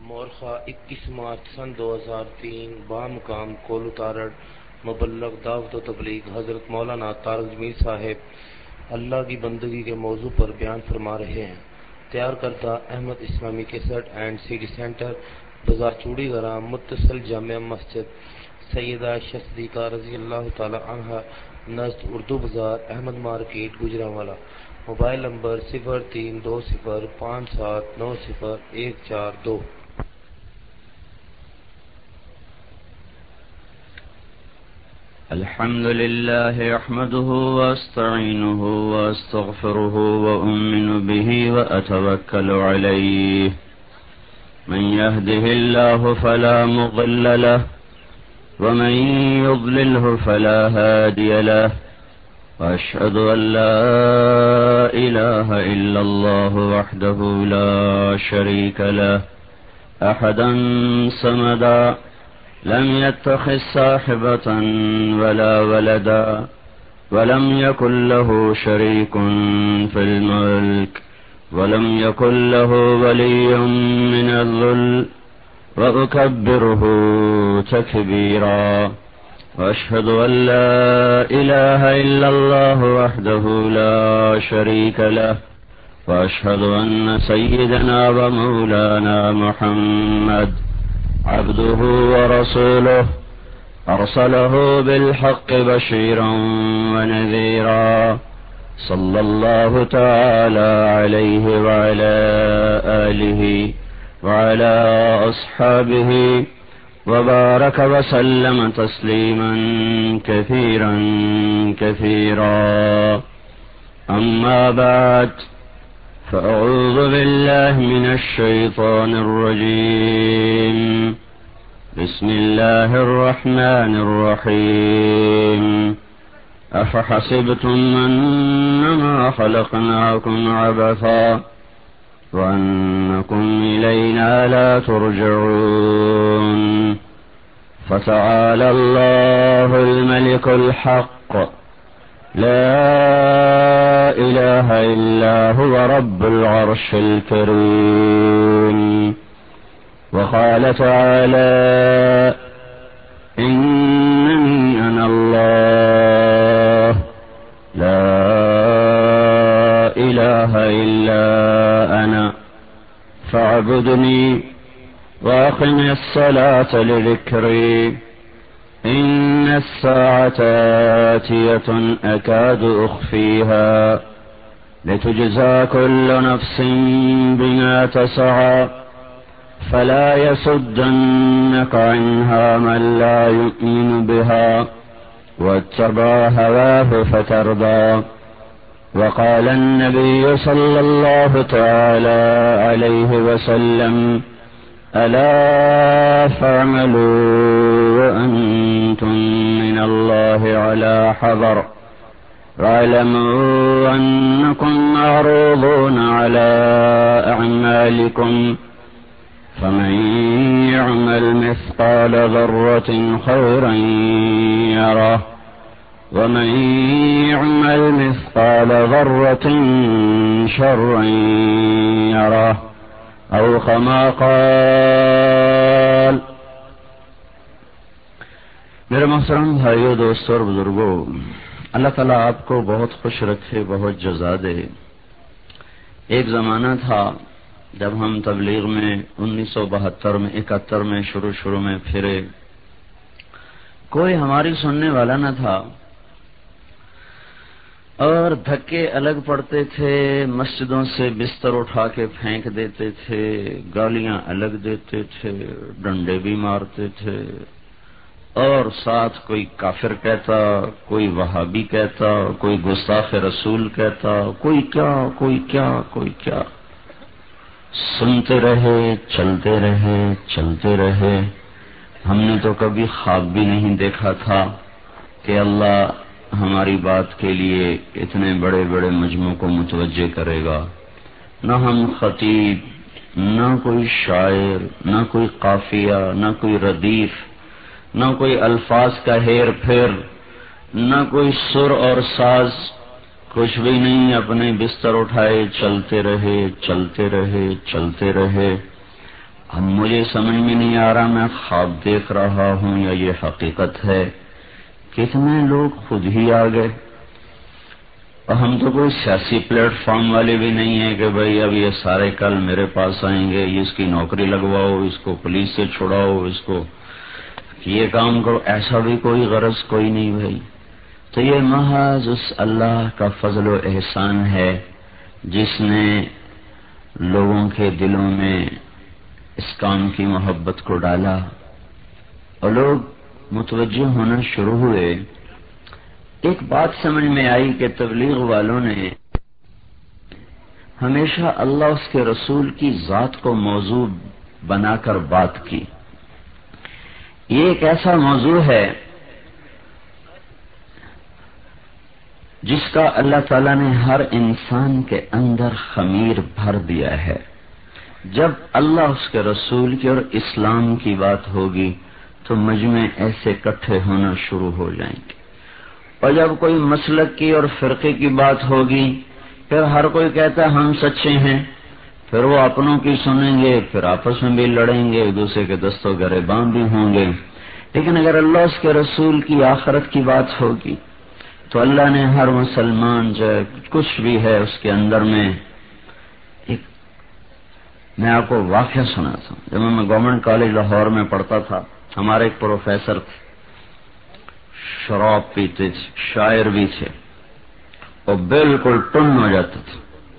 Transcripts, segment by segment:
مورخہ 21 مارچ سن 2003 بامقام کولو تارڑ مبلغ دعوت و تبلیغ حضرت مولانا طارق جمیل صاحب اللہ کی بندگی کے موضوع پر بیان فرما رہے ہیں۔ تیار کردہ احمد اسلامی کیسٹ اینڈ سی ڈی سینٹر، بازار چوڑی گرام، متصل جامع مسجد سیدہ عائشہ صدیقہ رضی اللہ تعالی عنہا نزد Urdu Bazaar Ahmad market Gujranwala. Mobile number 0320579014 الحمد لله احمده واستعينه واستغفره وأؤمن به وأتوكل عليه من يهده الله فلا مضل له ومن يضلله فلا هادي له وأشهد أن لا إله إلا الله وحده لا شريك له أحدا صمدا لم يتخذ صاحبة ولا ولدا ولم يكن له شريك في الملك ولم يكن له ولي من الذل وأكبره تكبيرا وأشهد أن لا إله إلا الله وحده لا شريك له وأشهد أن سيدنا ومولانا محمد عبده ورسوله أرسله بالحق بشيرا ونذيرا صلى الله تعالى عليه وعلى آله وعلى أصحابه وبارك وسلم تسليما كثيرا كثيرا أما بعد فأعوذ بالله من الشيطان الرجيم بسم الله الرحمن الرحيم أفحسبتم أنما خلقناكم عبثا وأنكم إلينا لا ترجعون فتعالى الله الملك الحق لا إله إلا هو رب العرش الكريم وقال تعالى إنني أنا الله لا إله إلا أنا فاعبدني وأقم الصلاة لذكري إن الساعة آتية أكاد أخفيها لتجزى كل نفس بما تسعى فلا يصدنك عنها من لا يؤمن بها واتبع هواه فتردى وقال النبي صلى الله تعالى عليه وسلم ألا فاعملوا وأنتم من الله على حذر واعلموا أنكم معروضون على أعمالكم فمن يعمل مثقال ذرة خيرا يره ومن يعمل مثقال ذرة شرا يره أو كما قال۔ میرے محترم بھائیو، دوستو اور بزرگو، اللہ تعالیٰ آپ کو بہت خوش رکھے، بہت جزا دے۔ ایک زمانہ تھا جب ہم تبلیغ میں 1972 میں 71 میں شروع میں پھرے، کوئی ہماری سننے والا نہ تھا اور دھکے الگ پڑتے تھے، مسجدوں سے بستر اٹھا کے پھینک دیتے تھے، گالیاں الگ دیتے تھے، ڈنڈے بھی مارتے تھے، اور ساتھ کوئی کافر کہتا، کوئی وہابی کہتا، کوئی گستاخ رسول کہتا، کوئی کیا کوئی کیا کوئی کیا۔ سنتے رہے، چلتے رہے۔ ہم نے تو کبھی خواب بھی نہیں دیکھا تھا کہ اللہ ہماری بات کے لیے اتنے بڑے بڑے مجموع کو متوجہ کرے گا۔ نہ ہم خطیب، نہ کوئی شاعر، نہ کوئی قافیہ، نہ کوئی ردیف، نہ کوئی الفاظ کا ہیر پھیر، نہ کوئی سر اور ساز، کچھ بھی نہیں، اپنے بستر اٹھائے چلتے رہے چلتے رہے چلتے رہے۔ مجھے سمجھ میں نہیں آ رہا میں خواب دیکھ رہا ہوں یا یہ حقیقت ہے. کتنے لوگ خود ہی آ گئے. اور ہم تو کوئی سیاسی پلیٹ فارم والے بھی نہیں ہیں کہ بھئی اب یہ سارے کل میرے پاس آئیں گے، اس کی نوکری لگواؤ، اس کو پولیس سے چھڑاؤ، اس کو یہ کام کرو. ایسا بھی کوئی غرض کوئی نہیں بھائی. تو یہ محض اس اللہ کا فضل و احسان ہے جس نے لوگوں کے دلوں میں اس کام کی محبت کو ڈالا اور لوگ متوجہ ہونا شروع ہوئے. ایک بات سمجھ میں آئی کہ تبلیغ والوں نے ہمیشہ اللہ اس کے رسول کی ذات کو موضوع بنا کر بات کی. یہ ایک ایسا موضوع ہے جس کا اللہ تعالیٰ نے ہر انسان کے اندر خمیر بھر دیا ہے. جب اللہ اس کے رسول کی اور اسلام کی بات ہوگی تو مجمع ایسے اکٹھے ہونا شروع ہو جائیں گے، اور جب کوئی مسلک کی اور فرقے کی بات ہوگی پھر ہر کوئی کہتا ہے ہم سچے ہیں، پھر وہ اپنوں کی سنیں گے، پھر آپس میں بھی لڑیں گے، ایک دوسرے کے دستوں گریباں بھی ہوں گے. لیکن اگر اللہ اس کے رسول کی آخرت کی بات ہوگی تو اللہ نے ہر مسلمان جو کچھ بھی ہے اس کے اندر میں میں آپ کو واقعہ سناتا ہوں. جب میں گورنمنٹ کالج لاہور میں پڑھتا تھا، ہمارے ایک پروفیسر تھے، شراب پیتے تھے، شاعر بھی تھے اور بالکل ٹن ہو جاتے تھے.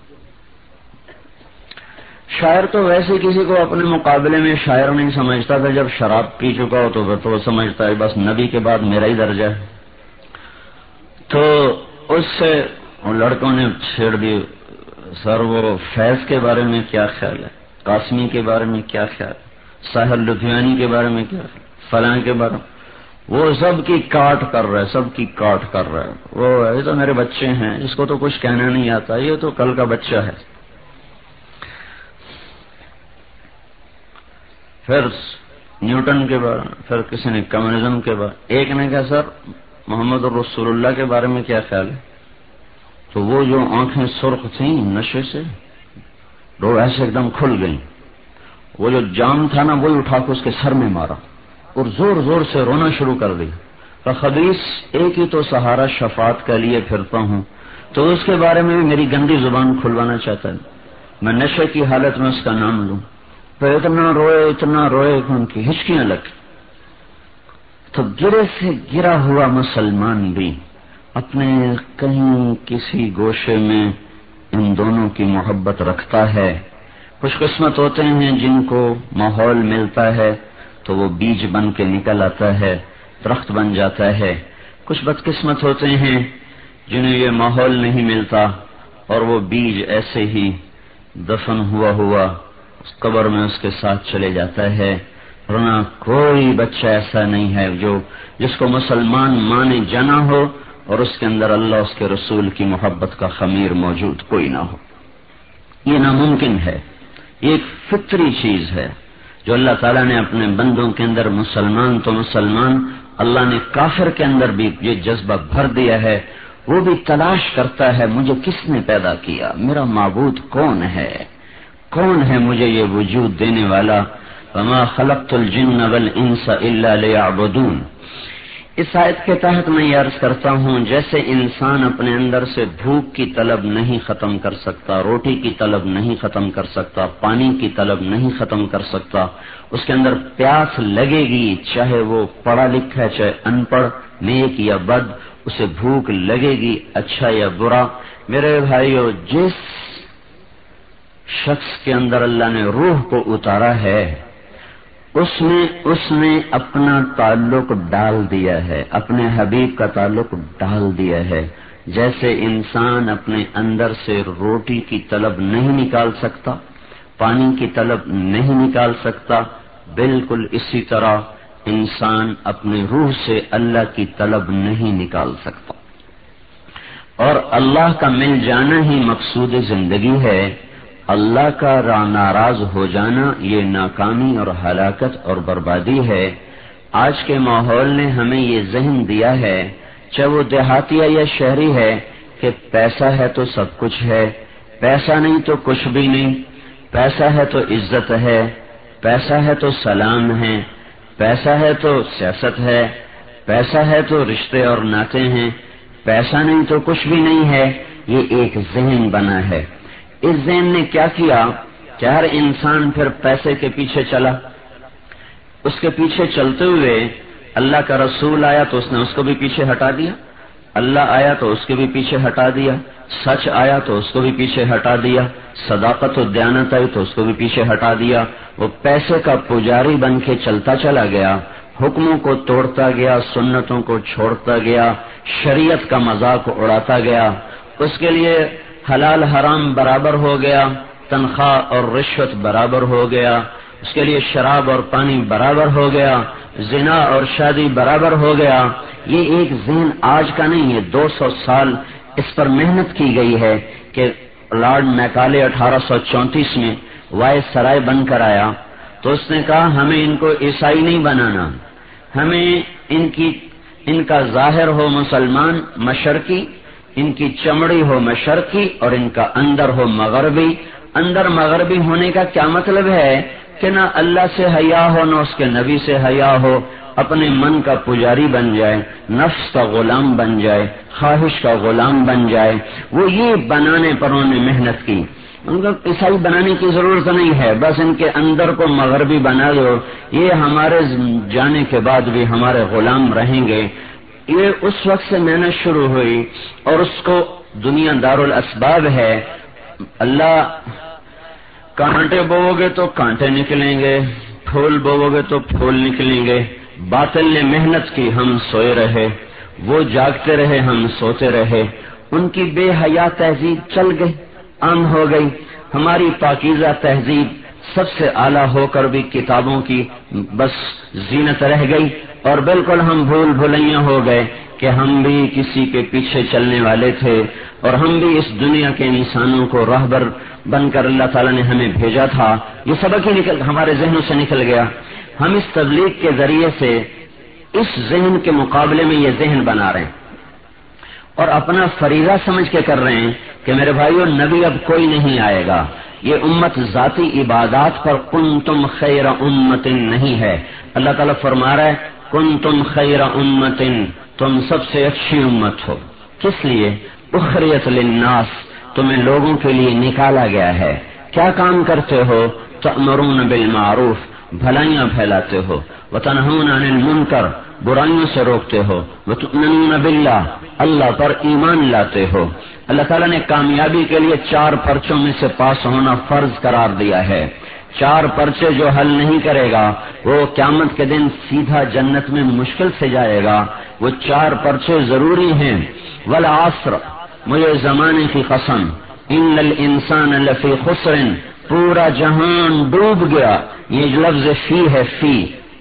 شاعر تو ویسے کسی کو اپنے مقابلے میں شاعر نہیں سمجھتا تھا، جب شراب پی چکا ہو تو وہ سمجھتا ہے بس نبی کے بعد میرا ہی درجہ ہے. تو اس سے لڑکوں نے چھیڑ دی، سر وہ فیض کے بارے میں کیا خیال ہے، قاسمی کے بارے میں کیا خیال ہے، ساحر لدھیانی کے بارے میں کیا خیال، فلاں کے بارے میں. وہ سب کی کاٹ کر رہا ہے، سب کی کاٹ کر رہا ہے. وہ یہ تو میرے بچے ہیں، اس کو تو کچھ کہنا نہیں آتا، یہ تو کل کا بچہ ہے. پھر نیوٹن کے بارے میں، پھر کسی نے کمیونزم کے بارے میں. ایک نے کہا سر محمد رسول اللہ کے بارے میں کیا خیال ہے. تو وہ جو آنکھیں سرخ تھیں نشے سے وہ ایسے ایک دم کھل گئیں. وہ جو جام تھا نا وہی اٹھا کے اس کے سر میں مارا اور زور زور سے رونا شروع کر دی. خبیث ایک ہی تو سہارا شفاعت کے لیے پھرتا ہوں، تو اس کے بارے میں بھی میری گندی زبان کھلوانا چاہتا ہے. میں نشے کی حالت میں اس کا نام لوں. تو اتنا روئے کہ ان کی ہچکیاں لگ. تو گرے سے گرا ہوا مسلمان بھی اپنے کہیں کسی گوشے میں ان دونوں کی محبت رکھتا ہے. خوش قسمت ہوتے ہیں جن کو ماحول ملتا ہے تو وہ بیج بن کے نکل آتا ہے، درخت بن جاتا ہے. کچھ بدقسمت ہوتے ہیں جنہیں یہ ماحول نہیں ملتا اور وہ بیج ایسے ہی دفن ہوا اس قبر میں اس کے ساتھ چلے جاتا ہے. ورنہ کوئی بچہ ایسا نہیں ہے جس کو مسلمان مانے جانا ہو اور اس کے اندر اللہ اس کے رسول کی محبت کا خمیر موجود کوئی نہ ہو. یہ ناممکن ہے. یہ ایک فطری چیز ہے جو اللہ تعالیٰ نے اپنے بندوں کے اندر، مسلمان تو مسلمان، اللہ نے کافر کے اندر بھی یہ جذبہ بھر دیا ہے. وہ بھی تلاش کرتا ہے مجھے کس نے پیدا کیا، میرا معبود کون ہے مجھے یہ وجود دینے والا. وما خلقت الجن والانس الا ليعبدون. اس آیت کے تحت میں یہ عرض کرتا ہوں جیسے انسان اپنے اندر سے بھوک کی طلب نہیں ختم کر سکتا، روٹی کی طلب نہیں ختم کر سکتا، پانی کی طلب نہیں ختم کر سکتا، اس کے اندر پیاس لگے گی، چاہے وہ پڑھا لکھا ہے چاہے ان پڑھ، نیک یا بد، اسے بھوک لگے گی، اچھا یا برا. میرے بھائیو، جس شخص کے اندر اللہ نے روح کو اتارا ہے اس نے اپنا تعلق ڈال دیا ہے، اپنے حبیب کا تعلق ڈال دیا ہے. جیسے انسان اپنے اندر سے روٹی کی طلب نہیں نکال سکتا، پانی کی طلب نہیں نکال سکتا، بالکل اسی طرح انسان اپنے روح سے اللہ کی طلب نہیں نکال سکتا. اور اللہ کا مل جانا ہی مقصود زندگی ہے. اللہ کا ناراض ہو جانا یہ ناکامی اور ہلاکت اور بربادی ہے. آج کے ماحول نے ہمیں یہ ذہن دیا ہے، چاہے وہ دیہاتی یا شہری ہے، کہ پیسہ ہے تو سب کچھ ہے، پیسہ نہیں تو کچھ بھی نہیں، پیسہ ہے تو عزت ہے، پیسہ ہے تو سلام ہے، پیسہ ہے تو سیاست ہے، پیسہ ہے تو رشتے اور ناطے ہیں، پیسہ نہیں تو کچھ بھی نہیں ہے. یہ ایک ذہن بنا ہے. اس ذہن نے کیا کیا کہ ہر انسان پھر پیسے کے پیچھے چلا. اس کے پیچھے چلتے ہوئے اللہ کا رسول آیا تو اس نے اس کو بھی پیچھے ہٹا دیا، اللہ آیا تو اس کے بھی پیچھے ہٹا دیا، سچ آیا تو اس کو بھی پیچھے ہٹا دیا، صداقت و دیانت آئی تو اس کو بھی پیچھے ہٹا دیا. وہ پیسے کا پجاری بن کے چلتا چلا گیا، حکموں کو توڑتا گیا، سنتوں کو چھوڑتا گیا، شریعت کا مذاق اڑاتا گیا. اس کے لیے حلال حرام برابر ہو گیا، تنخواہ اور رشوت برابر ہو گیا، اس کے لیے شراب اور پانی برابر ہو گیا، زنا اور شادی برابر ہو گیا. یہ ایک ذہن آج کا نہیں ہے، 200 سال اس پر محنت کی گئی ہے کہ لارڈ میکالے 1834 میں وائس سرائے بن کر آیا تو اس نے کہا ہمیں ان کو عیسائی نہیں بنانا، ہمیں ان کا ظاہر ہو مسلمان مشرقی، ان کی چمڑی ہو مشرقی اور ان کا اندر ہو مغربی. اندر مغربی ہونے کا کیا مطلب ہے کہ نہ اللہ سے حیا ہو نہ اس کے نبی سے حیا ہو، اپنے من کا پجاری بن جائے، نفس کا غلام بن جائے، خواہش کا غلام بن جائے. وہ یہ بنانے پر انہوں نے محنت کی. ان کو عیسائی بنانے کی ضرورت نہیں ہے، بس ان کے اندر کو مغربی بنا دو، یہ ہمارے جانے کے بعد بھی ہمارے غلام رہیں گے. یہ اس وقت سے محنت شروع ہوئی اور اس کو دنیا دارالاسباب ہے. اللہ کانٹے بوو گے تو کانٹے نکلیں گے، پھول بوو گے تو پھول نکلیں گے. باطل نے محنت کی، ہم سوئے رہے، وہ جاگتے رہے، ہم سوتے رہے. ان کی بے حیا تہذیب چل گئی، عام ہو گئی. ہماری پاکیزہ تہذیب سب سے اعلیٰ ہو کر بھی کتابوں کی بس زینت رہ گئی اور بالکل ہم بھول بھلیاں ہو گئے کہ ہم بھی کسی کے پیچھے چلنے والے تھے اور ہم بھی اس دنیا کے انسانوں کو راہبر بن کر اللہ تعالیٰ نے ہمیں بھیجا تھا. یہ سبق ہی ہمارے ذہنوں سے نکل گیا. ہم اس تبلیغ کے ذریعے سے اس ذہن کے مقابلے میں یہ ذہن بنا رہے ہیں اور اپنا فریضہ سمجھ کے کر رہے ہیں کہ میرے بھائیو نبی اب کوئی نہیں آئے گا. یہ امت ذاتی عبادات پر کنتم خیر امت نہیں ہے. اللہ تعالیٰ فرما رہا ہے کنتم خیر امت، تم سب سے اچھی امت ہو. کس لیے؟ اخریت للناس، تمہیں لوگوں کے لیے نکالا گیا ہے. کیا کام کرتے ہو؟ تأمرون بالمعروف، بھلائیاں پھیلاتے ہو، وتنہون عن المنکر، برائیوں سے روکتے ہو، وتؤمنون باللہ، اللہ پر ایمان لاتے ہو. اللہ تعالیٰ نے کامیابی کے لیے 4 پرچوں میں سے پاس ہونا فرض قرار دیا ہے. 4 پرچے جو حل نہیں کرے گا وہ قیامت کے دن سیدھا جنت میں مشکل سے جائے گا. وہ 4 پرچے ضروری ہیں. والعصر، مجھے زمانے کی قسم، ان الانسان لفی خسر، پورا جہان ڈوب گیا. یہ لفظ فی ہے، فی.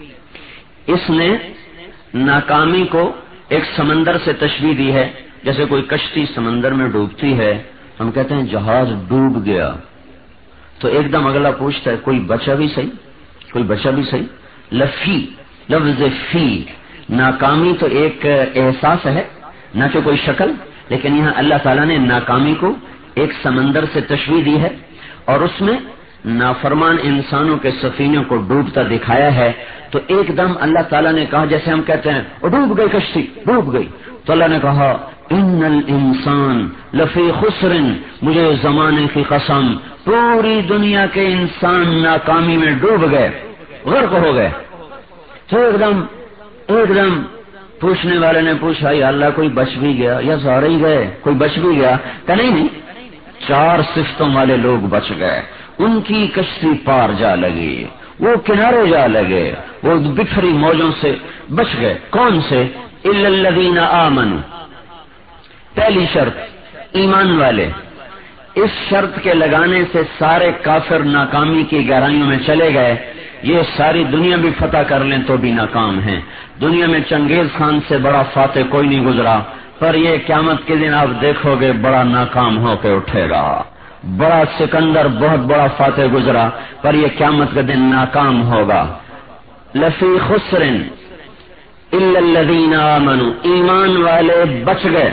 اس نے ناکامی کو ایک سمندر سے تشبیہ دی ہے. جیسے کوئی کشتی سمندر میں ڈوبتی ہے، ہم کہتے ہیں جہاز ڈوب گیا، تو ایک دم اگلا پوچھتا ہے کوئی بچا بھی صحیح، کوئی بچا بھی صحیح. لفی، لفظ فی. ناکامی تو ایک احساس ہے نہ کہ کوئی شکل، لیکن یہاں اللہ تعالیٰ نے ناکامی کو ایک سمندر سے تشبیہ دی ہے اور اس میں نافرمان انسانوں کے سفینے کو ڈوبتا دکھایا ہے. تو ایک دم اللہ تعالیٰ نے کہا، جیسے ہم کہتے ہیں وہ ڈوب گئی کشتی، ڈوب گئی، تو اللہ نے کہا ان الانسان لفی خسر، مجھے زمانے کی قسم پوری دنیا کے انسان ناکامی میں ڈوب گئے، غرق ہو گئے. تو ایک دم پوچھنے والے نے پوچھا یا اللہ کوئی بچ بھی گیا یا سارے ہی گئے، کوئی بچ بھی گیا؟ کہ نہیں، 4 صفتوں والے لوگ بچ گئے. ان کی کشتی پار جا لگی، وہ کنارے جا لگے، وہ بکھری موجوں سے بچ گئے. کون سے؟ الا الذین آمنوا، پہلی شرط ایمان والے. اس شرط کے لگانے سے سارے کافر ناکامی کی گہرائیوں میں چلے گئے. یہ ساری دنیا بھی فتح کر لیں تو بھی ناکام ہیں. دنیا میں چنگیز خان سے بڑا فاتح کوئی نہیں گزرا، پر یہ قیامت کے دن آپ دیکھو گے بڑا ناکام ہو کے اٹھے گا. بڑا سکندر بہت بڑا فاتح گزرا، پر یہ قیامت کے دن ناکام ہوگا. لفی خسر الا الذین آمنوا، ایمان والے بچ گئے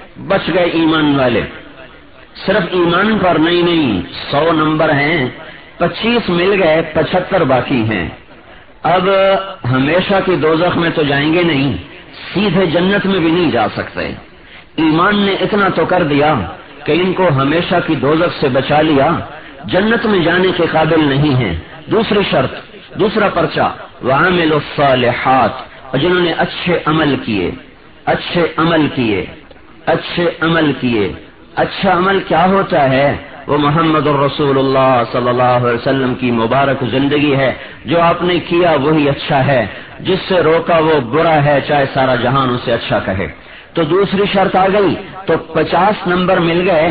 ایمان والے. صرف ایمان پر نہیں 100 نمبر ہیں. 25 مل گئے، 75 باقی ہیں۔ اب ہمیشہ کی دوزخ میں تو جائیں گے نہیں، سیدھے جنت میں بھی نہیں جا سکتے۔ ایمان نے اتنا تو کر دیا کہ ان کو ہمیشہ کی دوزخ سے بچا لیا، جنت میں جانے کے قابل نہیں ہیں۔ دوسری شرط، دوسرا پرچہ، وعاملوا الصالحات، اور جنہوں نے اچھے عمل کیے، اچھے عمل کیے، اچھے عمل کیے۔ اچھا عمل کیا ہوتا ہے؟ وہ محمد الرسول اللہ صلی اللہ علیہ وسلم کی مبارک زندگی ہے۔ جو آپ نے کیا وہی اچھا ہے، جس سے روکا وہ برا ہے، چاہے سارا جہان اسے اچھا کہے۔ تو دوسری شرط آ گئی، تو 50 نمبر مل گئے،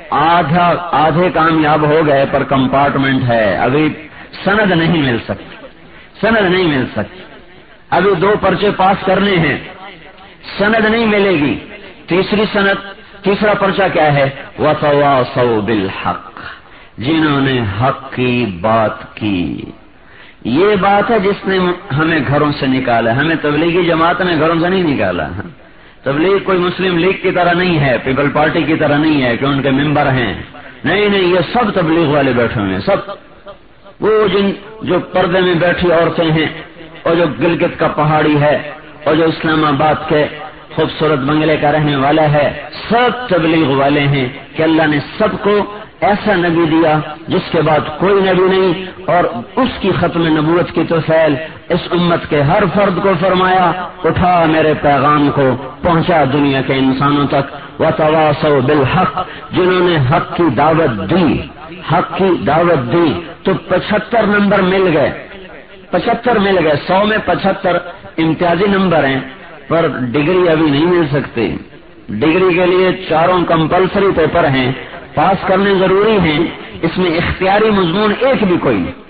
آدھے کامیاب ہو گئے، پر کمپارٹمنٹ ہے، ابھی سند نہیں مل سکتی، سند نہیں مل سکتی، ابھی 2 پرچے پاس کرنے ہیں، سند نہیں ملے گی۔ تیسری سند، تیسرا پرچہ کیا ہے؟ وَتَوَاصَوْا بِالْحَقِّ، جنہوں نے حق کی بات کی۔ یہ بات ہے جس نے ہمیں گھروں سے نکالا، ہمیں تبلیغی جماعت نے گھروں سے نہیں نکالا۔ تبلیغ کوئی مسلم لیگ کی طرح نہیں ہے، پیپل پارٹی کی طرح نہیں ہے کہ ان کے ممبر ہیں، نہیں نہیں، یہ سب تبلیغ والے بیٹھے ہوئے ہیں، سب وہ جو پردے میں بیٹھی عورتیں ہیں، اور جو گلگت کا پہاڑی ہے، اور جو اسلام آباد کے خوبصورت بنگلے کا رہنے والا ہے، سب تبلیغ والے ہیں کہ اللہ نے سب کو ایسا نبی دیا جس کے بعد کوئی نبی نہیں، اور اس کی ختم نبوت کی توفیل اس امت کے ہر فرد کو فرمایا، اٹھا میرے پیغام کو پہنچا دنیا کے انسانوں تک۔ وتواصوا بالحق، جنہوں نے حق کی دعوت دی، حق کی دعوت دی، تو 75 نمبر مل گئے، 75 مل گئے، 100 میں 75 امتیازی نمبر ہیں، پر ڈگری ابھی نہیں مل سکتی۔ ڈگری کے لیے 4 کمپلسری پیپر ہیں، پاس کرنے ضروری ہیں، اس میں اختیاری مضمون ایک بھی کوئی نہیں،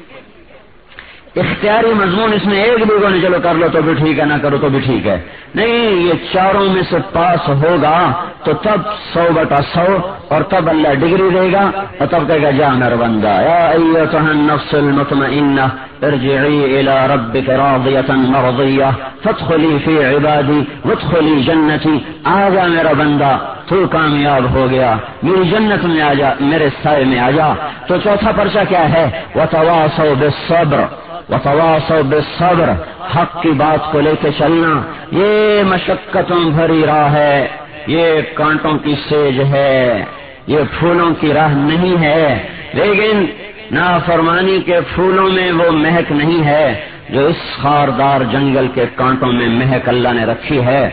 اختیاری مضمون اس میں ایک بھی کوئی نہیں، چلو کر لو تو بھی ٹھیک ہے، نہ کرو تو بھی ٹھیک ہے، نہیں، یہ 4 میں سے پاس ہوگا تو تب 100/100، اور تب اللہ ڈگری دے گا، اور تب کہے گا جا میرا بندہ، یا ایتھا النفس المطمئنہ ارجعی الی ربک راضیۃ مرضیہ فادخلی فی عبادی وادخلی جنتی، آجا میرا بندہ، تو کامیاب ہو گیا، میری جنت میں آجا، میرے سائے میں آجا۔ تو چوتھا پرچہ کیا ہے؟ وتواصوا بالصبر، وتواصوا بالصبر، حق کی بات کو لے کے چلنا۔ یہ مشقتوں بھری راہ ہے، یہ کانٹوں کی سیج ہے، یہ پھولوں کی راہ نہیں ہے، لیکن نافرمانی کے پھولوں میں وہ مہک نہیں ہے جو اس خاردار جنگل کے کانٹوں میں مہک اللہ نے رکھی ہے،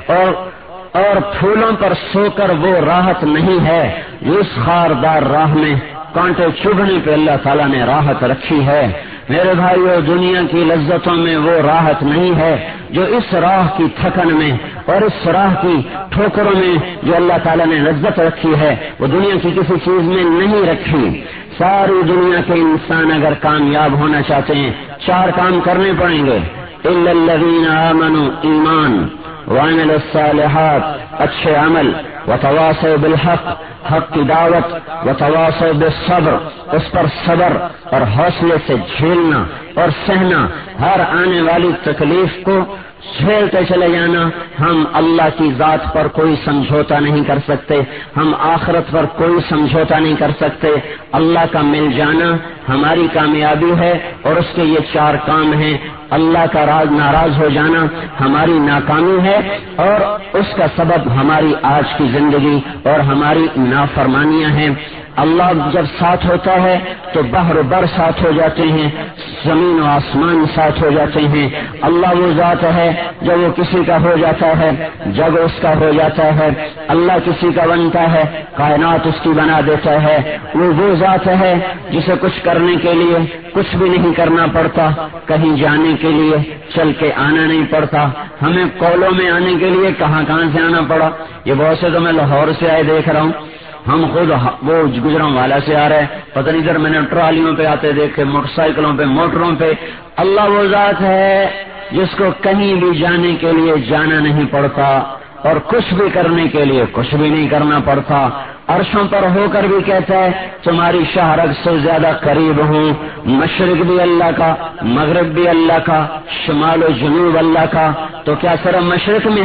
اور پھولوں پر سو کر وہ راحت نہیں ہے جو اس خاردار راہ میں کانٹے چبھنے پہ اللہ تعالیٰ نے راحت رکھی ہے۔ میرے بھائیو، دنیا کی لذتوں میں وہ راحت نہیں ہے جو اس راہ کی تھکن میں اور اس راہ کی ٹھوکروں میں جو اللہ تعالیٰ نے لذت رکھی ہے، وہ دنیا کی کسی چیز میں نہیں رکھی۔ ساری دنیا کے انسان اگر کامیاب ہونا چاہتے ہیں، 4 کام کرنے پڑیں گے، الا الذین آمنوا، ایمان، وعملوا الصالحات، اچھے عمل، وتواصوا بالحق، حق کی دعوت، وتواصوا بالصبر، اس پر صبر اور حوصلے سے جھیلنا اور سہنا، ہر آنے والی تکلیف کو جھیلتے چلے جانا۔ ہم اللہ کی ذات پر کوئی سمجھوتا نہیں کر سکتے، ہم آخرت پر کوئی سمجھوتا نہیں کر سکتے، اللہ کا مل جانا ہماری کامیابی ہے، اور اس کے یہ 4 کام ہیں۔ اللہ کا ناراض ہو جانا ہماری ناکامی ہے، اور اس کا سبب ہماری آج کی زندگی اور ہماری نافرمانیاں ہیں۔ اللہ جب ساتھ ہوتا ہے تو بحر و بر ساتھ ہو جاتے ہیں، زمین و آسمان ساتھ ہو جاتے ہیں۔ اللہ وہ ذات ہے جب وہ کسی کا ہو جاتا ہے جگ اس کا ہو جاتا ہے، اللہ کسی کا بنتا ہے کائنات اس کی بنا دیتا ہے۔ وہ ذات ہے جسے کچھ کرنے کے لیے کچھ بھی نہیں کرنا پڑتا، کہیں جانے کے لیے چل کے آنا نہیں پڑتا۔ ہمیں کولوں میں آنے کے لیے کہاں سے آنا پڑا، یہ بہت سے تو میں لاہور سے آئے دیکھ رہا ہوں، ہم خود وہ گجراں والا سے آ رہے ہیں، پتہ نہیں ادھر میں نے ٹرالیوں پہ آتے دیکھے، موٹر سائیکلوں پہ، موٹروں پہ۔ اللہ وہ ذات ہے جس کو کہیں بھی جانے کے لیے جانا نہیں پڑتا، اور کچھ بھی کرنے کے لیے کچھ بھی نہیں کرنا پڑتا۔ عرشوں پر ہو کر بھی کہتا ہے تمہاری شہرگ سے زیادہ قریب ہوں، مشرق بھی اللہ کا، مغرب بھی اللہ کا، شمال و جنوب اللہ کا۔ تو کیا صرف مشرق میں ہے؟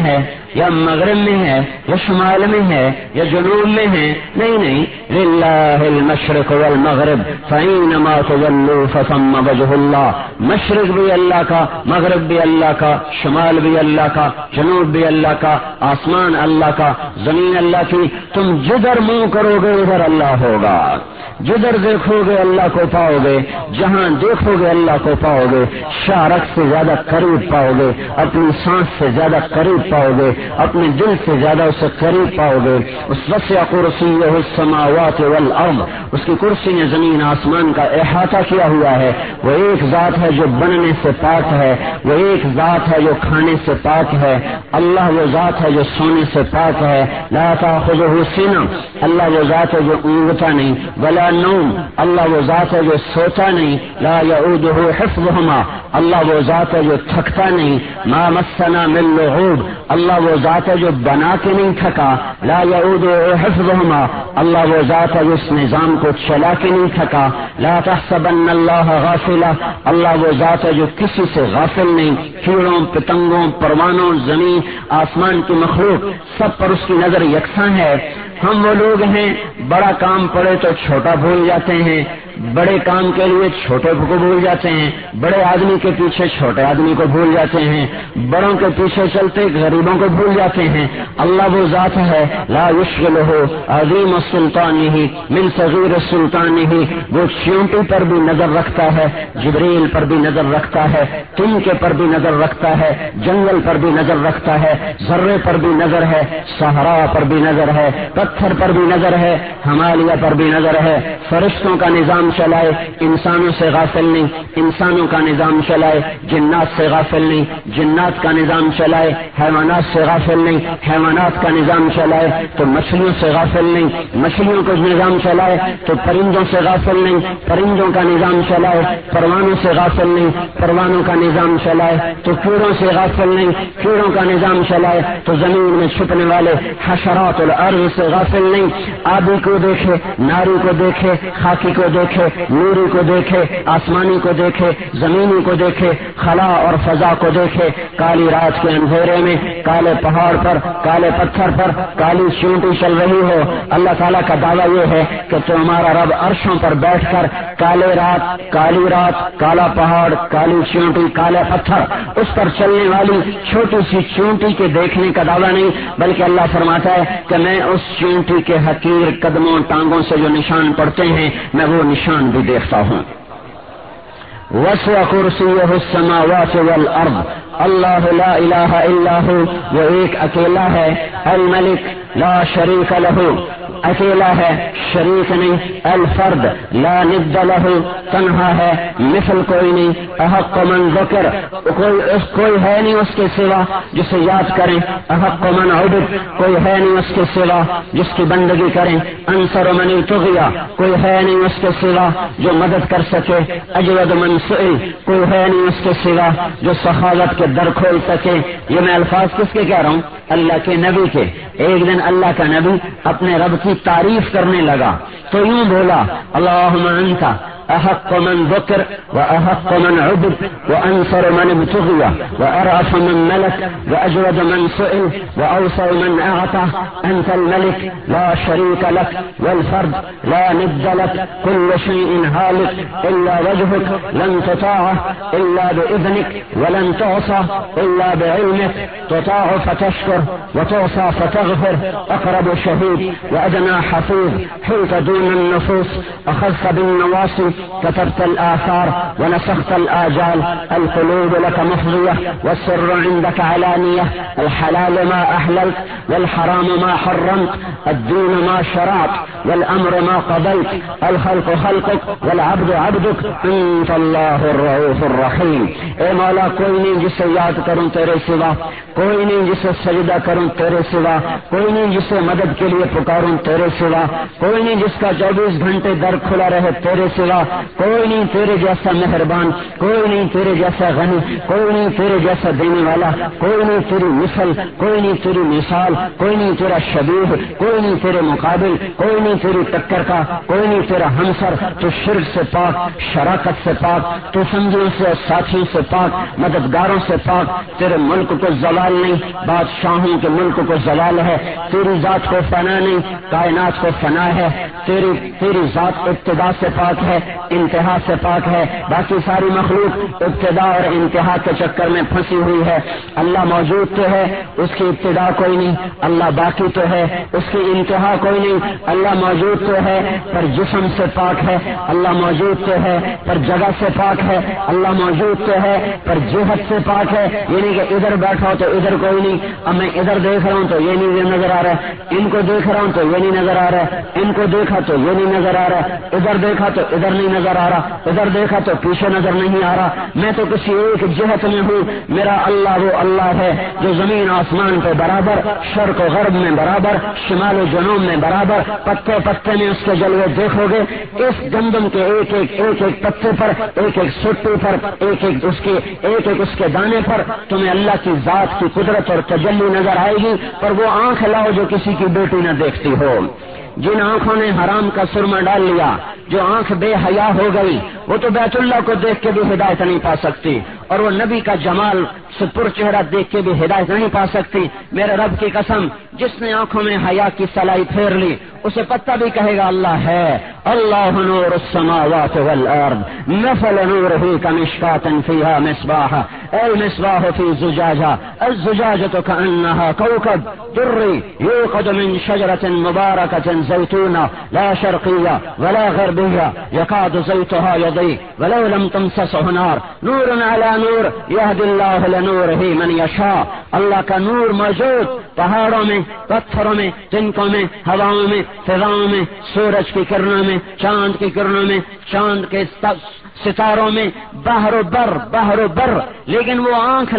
یا مغرب میں ہے یا شمال میں ہے یا جنوب میں ہے، نہیں، للہ المشرق والمغرب فإنما تولوا فثم وجه اللہ، مشرق بھی اللہ کا، مغرب بھی اللہ کا، شمال بھی اللہ کا، جنوب بھی اللہ کا، آسمان اللہ کا، زمین اللہ کی، تم جدھر منہ کرو گے ادھر اللہ ہوگا، جدھر دیکھو گے اللہ کو پاؤ گے، جہاں دیکھو گے اللہ کو پاؤ گے، شارک سے زیادہ قریب پاؤ گے، اپنی سانس سے زیادہ قریب پاؤ گے، اپنے دل سے زیادہ اسے قریب پاؤ گے۔ اس وسع کرسیہ السماوات والارض، اس کی کرسی نے زمین آسمان کا احاطہ کیا ہوا ہے۔ وہ ایک ذات ہے جو بننے سے پاک ہے، وہ ایک ذات ہے جو کھانے سے پاک ہے، اللہ وہ ذات ہے جو سونے سے پاک ہے۔ لا تأخذہ سنہ، اللہ وہ ذات ہے جو اونگتا نہیں، ولا نوم، اللہ وہ ذات ہے جو سوتا نہیں، لا یعودہ حفظہما، اللہ وہ ذات ہے جو تھکتا نہیں، ما مسنا من لغوب، اللہ وہ ذات ہے جو بنا کے نہیں تھکا، لا یعودہ حفظہما، اللہ وہ ذات ہے جو اس نظام کو چلا کے نہیں تھکا، لا تحسبن اللہ غافلا، اللہ وہ ذات ہے جو کسی سے غافل نہیں، کیڑوں پتنگوں پروانوں زمین آسمان کی مخلوق سب پر اس کی نظر یکساں ہے۔ ہم وہ لوگ ہیں بڑا کام پڑے تو چھوٹا بھول جاتے ہیں، بڑے کام کے لیے چھوٹے کو بھول جاتے ہیں، بڑے آدمی کے پیچھے چھوٹے آدمی کو بھول جاتے ہیں، بڑوں کے پیچھے چلتے غریبوں کو بھول جاتے ہیں۔ اللہ وہ ذات ہے لا یشغلہ عظیم السلطانہ من صغیر السلطانہ، وہ چیونٹی پر بھی نظر رکھتا ہے، جبریل پر بھی نظر رکھتا ہے، تنکے پر بھی نظر رکھتا ہے، جنگل پر بھی نظر رکھتا ہے، ذرے پر بھی نظر ہے، صحرا پر بھی نظر ہے، پتھر پر بھی نظر ہے، ہمالیہ پر بھی نظر ہے۔ فرشتوں کا نظام چلائے، انسانوں سے غافل نہیں، انسانوں کا نظام چلائے، جنات سے غافل نہیں، جنات کا نظام چلائے، حیوانات سے غافل نہیں، حیوانات کا نظام چلائے تو مچھلیوں سے غافل نہیں، مچھلیوں کا نظام چلائے تو پرندوں سے غافل نہیں، پرندوں کا نظام چلائے، پروانوں سے غافل نہیں، پروانوں کا نظام چلائے تو کیڑوں سے غافل نہیں، کیڑوں کا نظام چلائے تو زمین میں چھپنے والے حشرات الارض سے غافل نہیں۔ آدی کو دیکھے، ناری کو دیکھے، خاکی کو دیکھے، نوری کو دیکھے، آسمانی کو دیکھے، زمینی کو دیکھے، خلا اور فضا کو دیکھے، کالی رات کے اندھیرے میں کالے پہاڑ پر، کالے پتھر پر کالی چیونٹی چل رہی ہو۔ اللہ تعالیٰ کا دعویٰ یہ ہے کہ تمہارا رب عرشوں پر بیٹھ کر کالی رات، کالا پہاڑ، کالی چیونٹی، کالے پتھر، اس پر چلنے والی چھوٹی سی چیونٹی کے دیکھنے کا دعویٰ نہیں، بلکہ اللہ فرماتا ہے کہ میں اس چیونٹی کے حقیر قدموں ٹانگوں سے جو نشان پڑتے ہیں میں وہ نشان بھی دیکھتا ہوں۔ وسع کرسیہ السماوات والارض، اللہ لا الہ الا ہو، وہ ایک اکیلا ہے، الملک لا شریک لہ، اکیلا ہے شریک نہیں، الفرد لا ند لہ، تنہا ہے مثل کوئی نہیں، احق من ذکر، کوئی ہے نہیں اس کے سوا جسے یاد کریں، احق من عبد، کوئی ہے نہیں اس کے سوا جس کی بندگی کریں، انصر من طغیا، کوئی ہے نہیں اس کے سوا جو مدد کر سکے، اجود من سئل، کوئی ہے نہیں اس کے سوا جو سخاوت کے در کھول سکے۔ یہ میں الفاظ کس کے کہہ رہا ہوں؟ اللہ کے نبی کے۔ ایک دن اللہ کا نبی اپنے رب کی تعریف کرنے لگا تو یوں بولا، اللہم انت احق من ذکر واحق من عبد وانصر من ابتغي وارأف من ملك واجود من سئل واوسع من اعطى، انت الملك لا شريك لك والفرد لا ند لك، كل شيء هالك الا وجهك، لن تطاع الا باذنك ولن تعصى الا بعلمك، تطاع فتشكر وتعصى فتغفر، اقرب شهيد وادنى حفيظ، حلت دون النفوس، اخذت بالنواصي، كتبت الآثار ونسخت الآجال، القلوب لك مفضية والسر عندك علانية، الحلال ما أحللت والحرام ما حرمت، الدين ما شرعت والأمر ما قضيت، الخلق خلقك والعبد عبدك، انت الله الرؤوف الرحيم۔ اے مولا کوئی نہیں جسے یاد کروں تیرے سوا، کوئی نہیں جسے سجدہ کروں تیرے سوا، کوئی نہیں جسے مدد کے لیے پکاروں تیرے سوا، کوئی نہیں جس کا 24 گھنٹے در کھلا رہے تیرے سوا، کوئی نہیں تیرے جیسا مہربان، کوئی نہیں تیرے جیسا غنی، کوئی نہیں تیرے جیسا دینے والا، کوئی نہیں تیری مثل، کوئی نہیں تیری مثال، کوئی نہیں تیرا شبیہ، کوئی نہیں تیرے مقابل، کوئی نہیں تیری ٹکر کا، کوئی نہیں تیرا ہمسر۔ تو شرک سے پاک، شراکت سے پاک، تو سنگیوں سے، ساتھیوں سے پاک، مددگاروں سے پاک۔ تیرے ملک کو زوال نہیں، بادشاہوں کے ملک کو زوال ہے، تیری ذات کو فنا نہیں، کائنات کو فنا ہے۔ تیری ذات ابتدا سے پاک ہے، انتہا سے پاک ہے، باقی ساری مخلوق ابتدا اور انتہا کے چکر میں پھنسی ہوئی ہے۔ اللہ موجود تو ہے، اس کی ابتدا کوئی نہیں، اللہ باقی تو ہے، اس کی انتہا کوئی نہیں۔ اللہ موجود تو ہے پر جسم سے پاک ہے، اللہ موجود تو ہے پر جگہ سے پاک ہے، اللہ موجود تو ہے پر جہت سے پاک ہے۔ یعنی کہ ادھر بیٹھا تو ادھر کوئی نہیں، اب میں ادھر دیکھ رہا ہوں تو یہ نہیں نظر آ رہا ہے، ان کو دیکھ رہا ہوں تو یہ نہیں نظر آ رہا ہے، ان کو دیکھا تو یہ نہیں نظر آ رہا ہے، ادھر دیکھا تو ادھر نہیں نظر آ رہا، ادھر دیکھا تو پیچھے نظر نہیں آ رہا۔ میں تو کسی ایک جہت میں ہوں، میرا اللہ وہ اللہ ہے جو زمین آسمان پہ برابر، شرق و غرب میں برابر، شمال و جنوب میں برابر، پتے پتے میں اس کے جلوے دیکھو گے۔ اس گندم کے ایک ایک پتے پر، ایک ایک سٹی پر، ایک ایک اس کے دانے پر تمہیں اللہ کی ذات کی قدرت اور تجلی نظر آئے گی۔ پر وہ آنکھ لاؤ جو کسی کی بیٹی نہ دیکھتی ہو۔ جن آنکھوں نے حرام کا سرما ڈال لیا، جو آنکھ بے حیا ہو گئی، وہ تو بیت اللہ کو دیکھ کے بھی ہدایت نہیں پا سکتی، اور وہ نبی کا جمال سپر چہرہ دیکھ کے بھی ہدایت نہیں پا سکتی۔ میرے رب کی قسم، جس نے آنکھوں میں حیا کی سلائی پھیر لی، اسے پتہ بھی کہے گا اللہ ہے۔ اللہ نور السماوات والارض مثل نورہ کمشکاۃ فیہا مصباح المصباح فی زجاجہ الزجاجۃ کأنہا کوکب دری یوقد من شجرۃ مبارکۃ زیتونہ لا شرقیہ ولا غربیہ یکاد زیتها یضیء ولو لم تمسسہ نار نور علی نور یہدی اللہ لنورہ من یشاء۔ اللہ کا نور موجود پہاڑوں میں، پتھروں میں، تنکوں میں، ہواؤں میں، فضاؤں میں، سورج کی کرنوں میں، چاند کی کرنوں میں، چاند کے ستاروں میں، بحر و بر۔ لیکن وہ آنکھ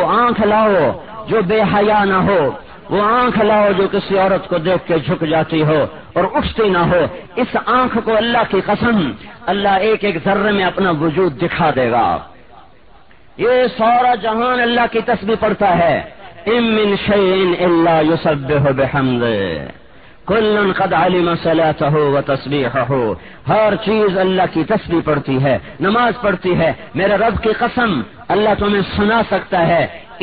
لاؤ جو بے حیا نہ ہو، وہ آنکھ لاؤ جو کسی عورت کو دیکھ کے جھک جاتی ہو اور اٹھتی نہ ہو۔ اس آنکھ کو اللہ کی قسم اللہ ایک ایک ذرے میں اپنا وجود دکھا دے گا۔ یہ سارا جہان اللہ کی تسبیح پڑھتا ہے۔ ان من شیء الا یسبح بحمدہ کل قد علم صلاته وتسبیحه۔ ہر چیز اللہ کی تسبیح پڑھتی ہے، نماز پڑھتی ہے۔ میرے رب کی قسم اللہ تمہیں سنا سکتا ہے۔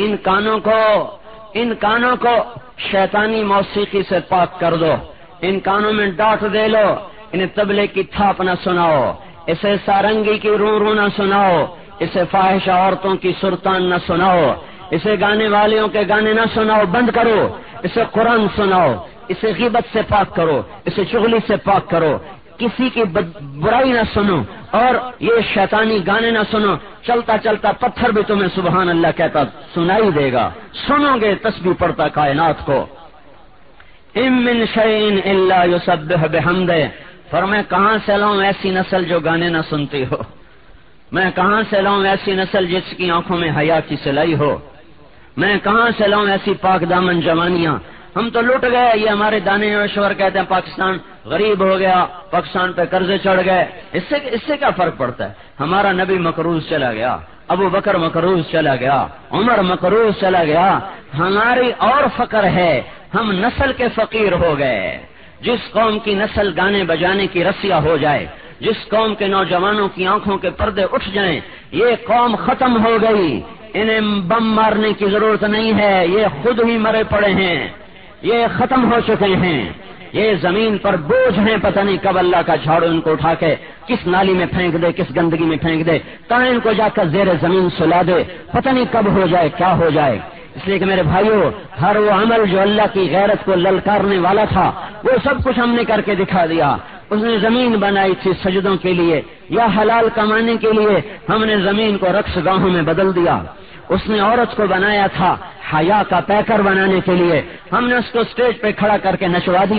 ان کانوں کو شیطانی موسیقی سے پاک کر دو، ان کانوں میں ڈانٹ دے لو، انہیں طبلے کی تھاپ نہ سناؤ، اسے سارنگی کی رو نہ سناؤ، اسے فاحشہ عورتوں کی سرتان نہ سناؤ، اسے گانے والیوں کے گانے نہ سناؤ، بند کرو۔ اسے قرآن سناؤ، اسے غیبت سے پاک کرو، اسے چغلی سے پاک کرو، کسی کی برائی نہ سنو، اور یہ شیطانی گانے نہ سنو۔ چلتا چلتا پتھر بھی تمہیں سبحان اللہ کہتا سنائی دے گا، سنو گے تسبیح پڑھتا کائنات کو۔ ان من شیء الا یسبح بحمدہ۔ فرمایا کہاں سے لاؤں ایسی نسل جو گانے نہ سنتی ہو، میں کہاں سے لاؤں ایسی نسل جس کی آنکھوں میں حیا کی سلائی ہو، میں کہاں سے لاؤں ایسی پاک دامن جوانیاں۔ ہم تو لٹ گئے، یہ ہمارے دانشور کہتے ہیں پاکستان غریب ہو گیا، پاکستان پہ قرضے چڑھ گئے۔ اس سے کیا فرق پڑتا ہے؟ ہمارا نبی مقروض چلا گیا، ابو بکر مقروض چلا گیا، عمر مقروض چلا گیا۔ ہماری اور فقر ہے، ہم نسل کے فقیر ہو گئے۔ جس قوم کی نسل گانے بجانے کی رسیا ہو جائے، جس قوم کے نوجوانوں کی آنکھوں کے پردے اٹھ جائیں، یہ قوم ختم ہو گئی۔ انہیں بم مارنے کی ضرورت نہیں ہے، یہ خود ہی مرے پڑے ہیں، یہ ختم ہو چکے ہیں، یہ زمین پر بوجھ ہیں۔ پتہ نہیں کب اللہ کا جھاڑو ان کو اٹھا کے کس نالی میں پھینک دے، کس گندگی میں پھینک دے، کہاں ان کو جا کر زیر زمین سلا دے، پتہ نہیں کب ہو جائے، کیا ہو جائے۔ اس لیے کہ میرے بھائیوں، ہر وہ عمل جو اللہ کی غیرت کو للکارنے والا تھا، وہ سب کچھ ہم نے کر کے دکھا دیا۔ اس نے زمین بنائی تھی سجدوں کے لیے یا حلال کمانے کے لیے، ہم نے زمین کو رقص گاہوں میں بدل دیا۔ اس نے عورت کو بنایا تھا حیا کا پیکر بنانے کے لیے، ہم نے اس کو اسٹیج پہ کھڑا کر کے نچوا دیا۔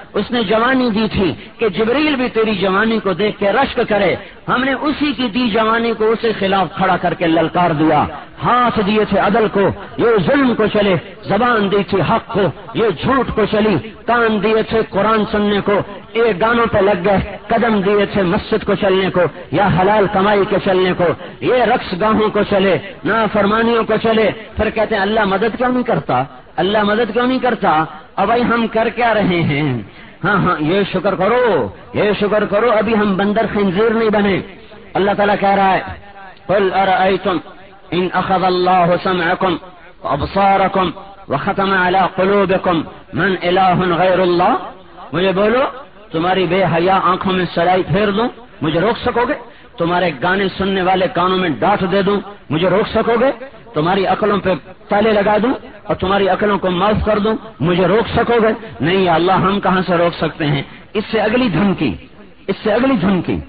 اس نے جوانی دی تھی کہ جبریل بھی تیری جوانی کو دیکھ کے رشک کرے. ہم نے اسی کی دی جوانی کو اسے خلاف کھڑا کر کے للکار دیا. ہاتھ دیے تھے عدل کو، یہ ظلم کو چلے. زبان دی تھی حق کو، یہ جھوٹ کو چلی. کان دیے تھے قرآن سننے کو، یہ گانوں پہ لگ گئے. قدم دیے تھے مسجد کو چلنے کو یا حلال کمائی کے چلنے کو، یہ رقص گاہوں کو چلے، نافرمانیوں کو چلے. پھر کہتے ہیں اللہ مدد کیوں نہیں کرتا، اللہ مدد کیوں نہیں کرتا. اب بھائی ہم کر کیا رہے ہیں؟ ہاں یہ شکر کرو، یہ شکر کرو ابھی ہم بندر خنزیر نہیں بنے. اللہ تعالیٰ کہہ رہا ہے قل ارأيتم ان اخذ الله سمعكم وابصاركم وختم على قلوبكم من اله غیر اللہ. مجھے بولو تمہاری بے حیا آنکھوں میں سلائی پھیر دوں، مجھے روک سکو گے؟ تمہارے گانے سننے والے کانوں میں ڈانٹ دے دوں، مجھے روک سکو گے؟ تمہاری عقلوں پہ تالے لگا دوں اور تمہاری عقلوں کو معاف کر دوں، مجھے روک سکو گے؟ نہیں یا اللہ ہم کہاں سے روک سکتے ہیں. اس سے اگلی دھمکی، اس سے اگلی دھمکی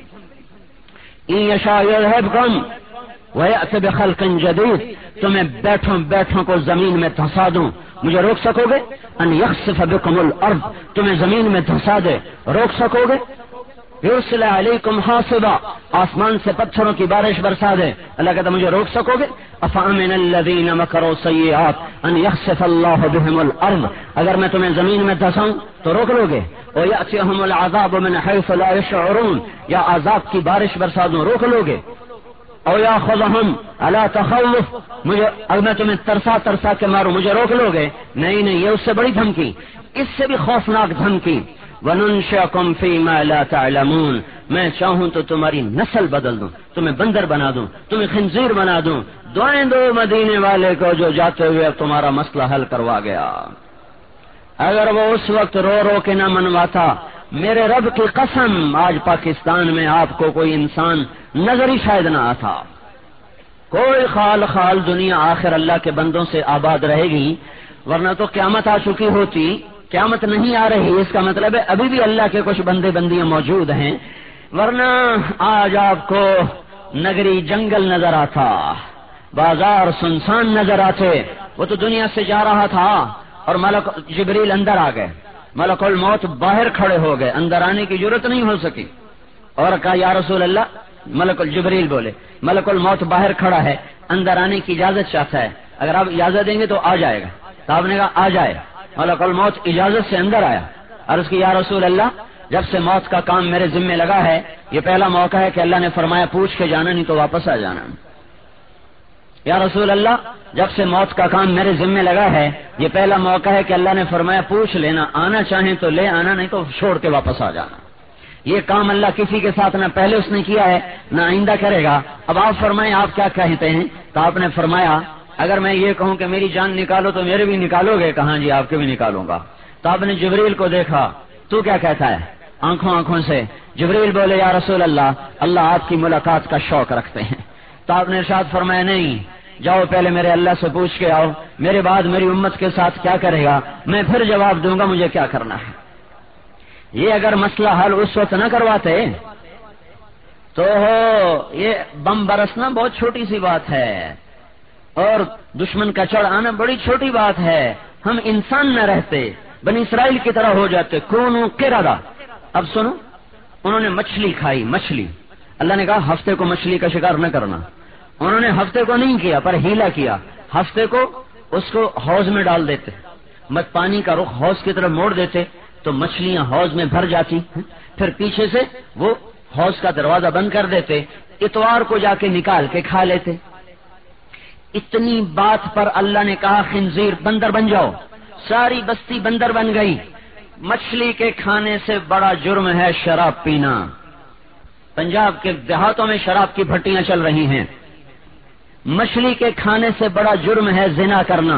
ان یشاء یذهبکم ویأتی بخلق جدید. تمہیں بیٹھوں بیٹھوں کو زمین میں دھسا دوں، مجھے روک سکو گے؟ ان یخسف بکم الارض، تمہیں زمین میں دھسا دے، روک سکو گے؟ یرسل علیکم حاصبا، آسمان سے پتھروں کی بارش برسا دے، اللہ کہتا مجھے روک سکو گے؟ افامن الذین مکروا السیئات ان یخسف اللہ بهم الارض، اگر میں تمہیں زمین میں دھساؤں تو روک لو گے؟ ویأتیہم العذاب من حیث لا یشعرون، یا عذاب کی بارش برسا دوں روک لو گے؟ او یاخذہم علی تخوف، مجھے اگر میں تمہیں ترسا ترسا کے ماروں مجھے روک لو گے؟ نہیں نہیں، یہ اس سے بڑی دھمکی، اس سے بھی خوفناک دھمکی. وَنُنْشِئَكُمْ فِي مَا لَا تَعْلَمُونَ، میں چاہوں تو تمہاری نسل بدل دوں، تمہیں بندر بنا دوں، تمہیں خنزیر بنا دوں. دعائیں دو مدینے والے کو جو جاتے ہوئے تمہارا مسئلہ حل کروا گیا. اگر وہ اس وقت رو رو کے نہ منواتا، میرے رب کی قسم آج پاکستان میں آپ کو کوئی انسان نظر ہی شاید نہ آتا. کوئی خال خال دنیا آخر اللہ کے بندوں سے آباد رہے گی، ورنہ تو قیامت آ چکی ہوتی. قیامت نہیں آ رہی، اس کا مطلب ہے ابھی بھی اللہ کے کچھ بندے بندیاں موجود ہیں، ورنہ آج آپ کو نگری جنگل نظر آتا، بازار سنسان نظر آتے. وہ تو دنیا سے جا رہا تھا اور ملک جبریل اندر آ گئے، ملک الموت باہر کھڑے ہو گئے، اندر آنے کی ضرورت نہیں ہو سکی. اور کہا یا رسول اللہ، ملک الجبریل بولے ملک الموت باہر کھڑا ہے، اندر آنے کی اجازت چاہتا ہے، اگر آپ اجازت دیں گے تو آ جائے گا. تو آپ نے کہا آ جائے. ملک الموت اجازت سے اندر آیا اور اس کی یا رسول اللہ جب سے موت کا کام میرے ذمہ لگا ہے یہ پہلا موقع ہے کہ اللہ نے فرمایا پوچھ کے جانا نہیں تو واپس آ جانا. یا رسول اللہ جب سے موت کا کام میرے ذمہ لگا ہے یہ پہلا موقع ہے کہ اللہ نے فرمایا پوچھ لینا، آنا چاہیں تو لے آنا نہیں تو چھوڑ کے واپس آ جانا. یہ کام اللہ کسی کے ساتھ نہ پہلے اس نے کیا ہے نہ آئندہ کرے گا. اب آپ فرمائیں آپ کیا کہتے ہیں؟ تو آپ نے فرمایا اگر میں یہ کہوں کہ میری جان نکالو تو میرے بھی نکالو گے؟ کہاں جی آپ کے بھی نکالوں گا. تو آپ نے جبریل کو دیکھا، تو کیا کہتا ہے؟ آنکھوں آنکھوں سے جبریل بولے یا رسول اللہ اللہ آپ کی ملاقات کا شوق رکھتے ہیں. تو آپ نے ارشاد فرمایا نہیں، جاؤ پہلے میرے اللہ سے پوچھ کے آؤ میرے بعد میری امت کے ساتھ کیا کرے گا، میں پھر جواب دوں گا مجھے کیا کرنا ہے. یہ اگر مسئلہ حل اس وقت نہ کرواتے تو یہ بم برسنا بہت چھوٹی سی بات ہے اور دشمن کا چڑھ آنا بڑی چھوٹی بات ہے. ہم انسان نہ رہتے، بنی اسرائیل کی طرح ہو جاتے. کونوا قردہ. اب سنو، انہوں نے مچھلی کھائی، مچھلی. اللہ نے کہا ہفتے کو مچھلی کا شکار نہ کرنا. انہوں نے ہفتے کو نہیں کیا پر ہیلا کیا. ہفتے کو اس کو حوض میں ڈال دیتے، پانی کا رخ حوض کی طرف موڑ دیتے تو مچھلیاں حوض میں بھر جاتی. پھر پیچھے سے وہ حوض کا دروازہ بند کر دیتے، اتوار کو جا کے نکال کے کھا لیتے. اتنی بات پر اللہ نے کہا خنزیر بندر بن جاؤ. ساری بستی بندر بن گئی. مچھلی کے کھانے سے بڑا جرم ہے شراب پینا. پنجاب کے دیہاتوں میں شراب کی بھٹیاں چل رہی ہیں. مچھلی کے کھانے سے بڑا جرم ہے زنا کرنا.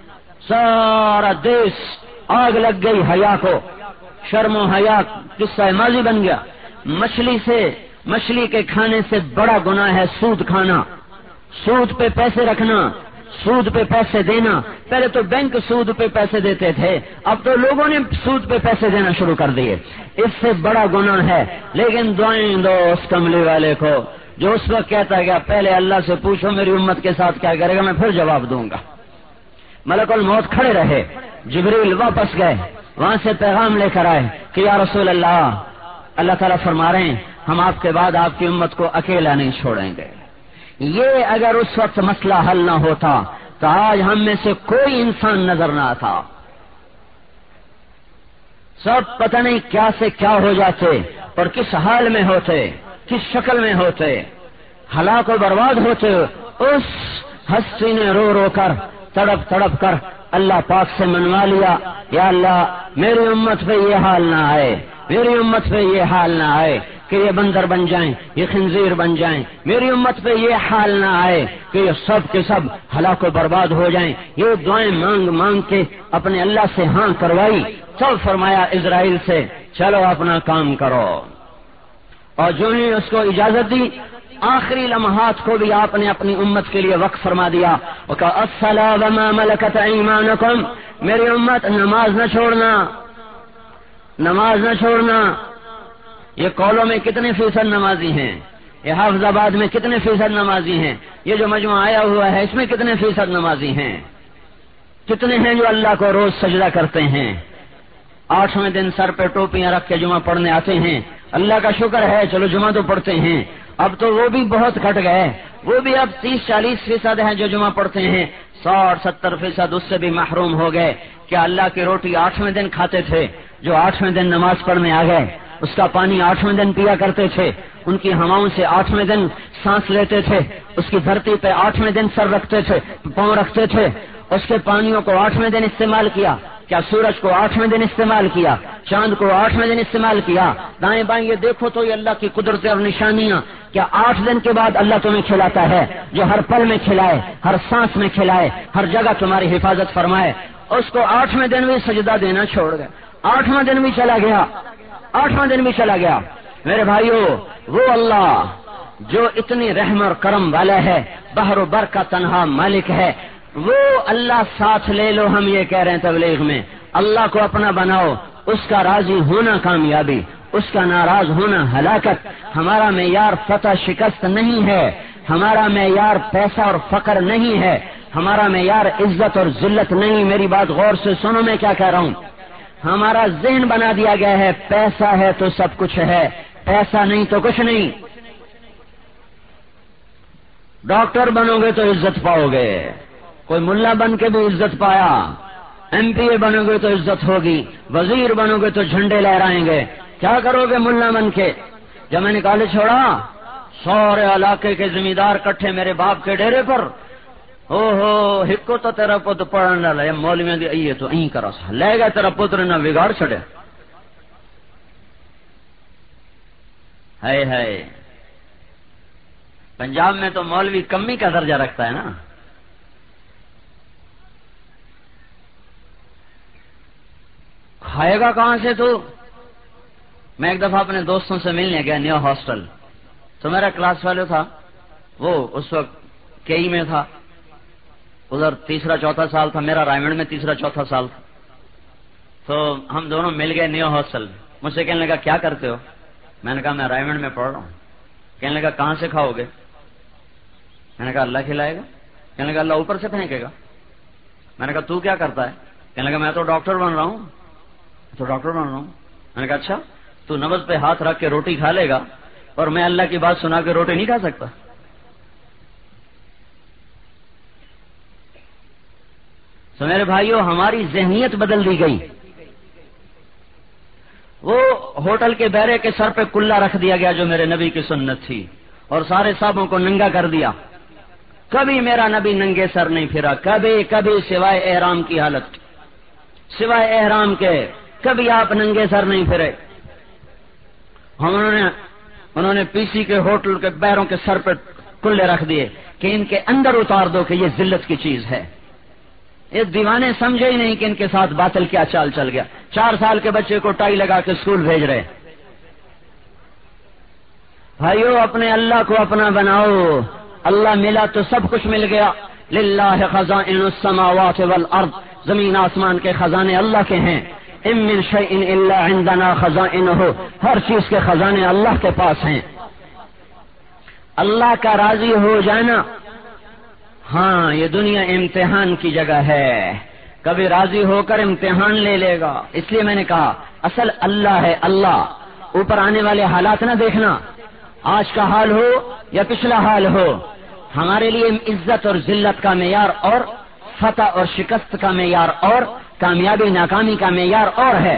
سارا دیش آگ لگ گئی حیا کو، شرم و حیا قصہ ماضی بن گیا. مچھلی کے کھانے سے بڑا گناہ ہے سود کھانا، سود پہ پیسے رکھنا، سود پہ پیسے دینا. پہلے تو بینک سود پہ پیسے دیتے تھے، اب تو لوگوں نے سود پہ پیسے دینا شروع کر دیے. اس سے بڑا گناہ ہے. لیکن دعائیں دو اس کملی والے کو جو اس وقت کہتا ہے کہ پہلے اللہ سے پوچھو میری امت کے ساتھ کیا کرے گا، میں پھر جواب دوں گا. ملک الموت کھڑے رہے، جبریل واپس گئے. وہاں سے پیغام لے کر آئے کہ یا رسول اللہ، اللہ تعالیٰ فرما رہے ہیں ہم آپ کے بعد آپ کی امت کو اکیلا نہیں چھوڑیں گے. یہ اگر اس وقت مسئلہ حل نہ ہوتا تو آج ہم میں سے کوئی انسان نظر نہ آتا. سب پتہ نہیں کیا سے کیا ہو جاتے اور کس حال میں ہوتے، کس شکل میں ہوتے، ہلاک و برباد ہوتے. اس ہستی نے رو رو کر تڑپ تڑپ کر اللہ پاک سے منوا لیا، یا اللہ میری امت پہ یہ حال نہ آئے، میری امت پہ یہ حال نہ آئے کہ یہ بندر بن جائیں، یہ خنزیر بن جائیں. میری امت پہ یہ حال نہ آئے کہ یہ سب کے سب ہلاک و برباد ہو جائیں. یہ دعائیں مانگ مانگ کے اپنے اللہ سے ہاں کروائی. تو فرمایا اسرائیل سے چلو اپنا کام کرو. اور جو ہی اس کو اجازت دی، آخری لمحات کو بھی آپ نے اپنی امت کے لیے وقف فرما دیا. وَقَالَ الصَّلَاةُ وَمَا مَلَكَتْ أَيْمَانُكُمْ، میری امت نماز نہ چھوڑنا، نماز نہ چھوڑنا. یہ کولوں میں کتنے فیصد نمازی ہیں؟ یہ حافظ آباد میں کتنے فیصد نمازی ہیں؟ یہ جو مجمع آیا ہوا ہے اس میں کتنے فیصد نمازی ہیں؟ کتنے ہیں جو اللہ کو روز سجدہ کرتے ہیں؟ 8ویں دن سر پہ ٹوپیاں رکھ کے جمعہ پڑھنے آتے ہیں. اللہ کا شکر ہے چلو جمعہ تو پڑھتے ہیں. اب تو وہ بھی بہت گھٹ گئے، وہ بھی اب 30-40% ہیں جو جمعہ پڑھتے ہیں. 60-70% اس سے بھی محروم ہو گئے. کیا اللہ کی روٹی 8ویں دن کھاتے تھے؟ جو 8ویں دن نماز پڑھنے آ گئے اس کا پانی 8ویں دن پیا کرتے تھے، ان کی ہواؤں سے 8ویں دن سانس لیتے تھے، اس کی دھرتی پہ 8ویں دن سر رکھتے تھے، پاؤں رکھتے تھے، اس کے پانیوں کو 8ویں دن استعمال کیا. کیا سورج کو 8ویں دن استعمال کیا؟ چاند کو 8ویں دن استعمال کیا؟ دائیں بائیں یہ دیکھو تو یہ اللہ کی قدرت اور نشانیاں. کیا 8 دن کے بعد اللہ تمہیں کھلاتا ہے، جو ہر پل میں کھلائے، ہر سانس میں کھلائے، ہر جگہ تمہاری حفاظت فرمائے. اس کو 8ویں دن بھی سجدہ دینا چھوڑ گئے. 8واں دن بھی چلا گیا، 8واں دن بھی چلا گیا. میرے بھائیو، وہ اللہ جو اتنی رحم اور کرم والا ہے، بحر و بر کا تنہا مالک ہے، وہ اللہ ساتھ لے لو. ہم یہ کہہ رہے ہیں تبلیغ میں، اللہ کو اپنا بناؤ. اس کا راضی ہونا کامیابی، اس کا ناراض ہونا ہلاکت. ہمارا معیار فتح شکست نہیں ہے، ہمارا معیار پیسہ اور فقر نہیں ہے، ہمارا معیار عزت اور ذلت نہیں. میری بات غور سے سنو، میں کیا کہہ رہا ہوں. ہمارا ذہن بنا دیا گیا ہے پیسہ ہے تو سب کچھ ہے، پیسہ نہیں تو کچھ نہیں. ڈاکٹر بنو گے تو عزت پاؤ گے، کوئی ملا بن کے بھی عزت پایا. ایم پی اے بنو گے تو عزت ہوگی، وزیر بنو گے تو جھنڈے لہرائیں گے. کیا کرو گے ملا بن کے؟ جب میں نے کالج چھوڑا، سارے علاقے کے زمیندار کٹھے میرے باپ کے ڈیرے پر. او ہو ہکو تو تیرا پت پڑھنے لے مولویاں دی ائیے تو این کرا سا لے گا تیرا پتر نہ بگاڑ چھڑے. ہے پنجاب میں تو مولوی کمی کا درجہ رکھتا ہے نا. کھائے گا کہاں سے تو؟ میں ایک دفعہ اپنے دوستوں سے ملنے گیا نیو ہاسٹل، تو میرا کلاس فیلو تھا، وہ اس وقت کئی میں تھا، ادھر 3-4 سال تھا، میرا رائمنڈ میں 3-4 سال تھا. تو ہم دونوں مل گئے نیو ہاسٹل. مجھ سے کہنے لگا کیا کرتے ہو؟ میں نے کہا میں رائمنڈ میں پڑھ رہا ہوں. کہنے لگا کہاں سے کھاؤ گے؟ میں نے کہا اللہ کھلائے گا. کہنے لگا اللہ اوپر سے پھینکے گا. میں نے کہا تو کیا کرتا ہے؟ کہنے لگا میں تو ڈاکٹر بن رہا ہوں. میں نے کہا اچھا، تو نبض پہ ہاتھ رکھ کے روٹی کھا لے گا اور میں اللہ کی بات سنا کے روٹی نہیں کھا سکتا؟ تو میرے بھائیوں، ہماری ذہنیت بدل دی گئی. وہ ہوٹل کے بیرے کے سر پہ کلا رکھ دیا گیا جو میرے نبی کی سنت تھی، اور سارے صاحبوں کو ننگا کر دیا. کبھی میرا نبی ننگے سر نہیں پھرا، کبھی سوائے احرام کی حالت، سوائے احرام کے کبھی آپ ننگے سر نہیں پھرے. انہوں نے پی سی کے ہوٹل کے بیروں کے سر پہ کلے رکھ دیے کہ ان کے اندر اتار دو کہ یہ ذلت کی چیز ہے. یہ دیوانے سمجھے ہی نہیں کہ ان کے ساتھ باطل کیا چال چل گیا. 4 سال کے بچے کو ٹائی لگا کے اسکول بھیج رہے. بھائیو، اپنے اللہ کو اپنا بناؤ. اللہ ملا تو سب کچھ مل گیا. للہ خزائن السماوات والارض، زمین آسمان کے خزانے اللہ کے ہیں. ان من شیء الا عندنا خزائنہ، ہر چیز کے خزانے اللہ کے پاس ہیں. اللہ کا راضی ہو جانا، ہاں یہ دنیا امتحان کی جگہ ہے. کبھی راضی ہو کر امتحان لے لے گا. اس لیے میں نے کہا اصل اللہ ہے اللہ. اوپر آنے والے حالات نہ دیکھنا، آج کا حال ہو یا پچھلا حال ہو. ہمارے لیے عزت اور ذلت کا معیار اور فتح اور شکست کا معیار اور کامیابی ناکامی کا معیار اور ہے.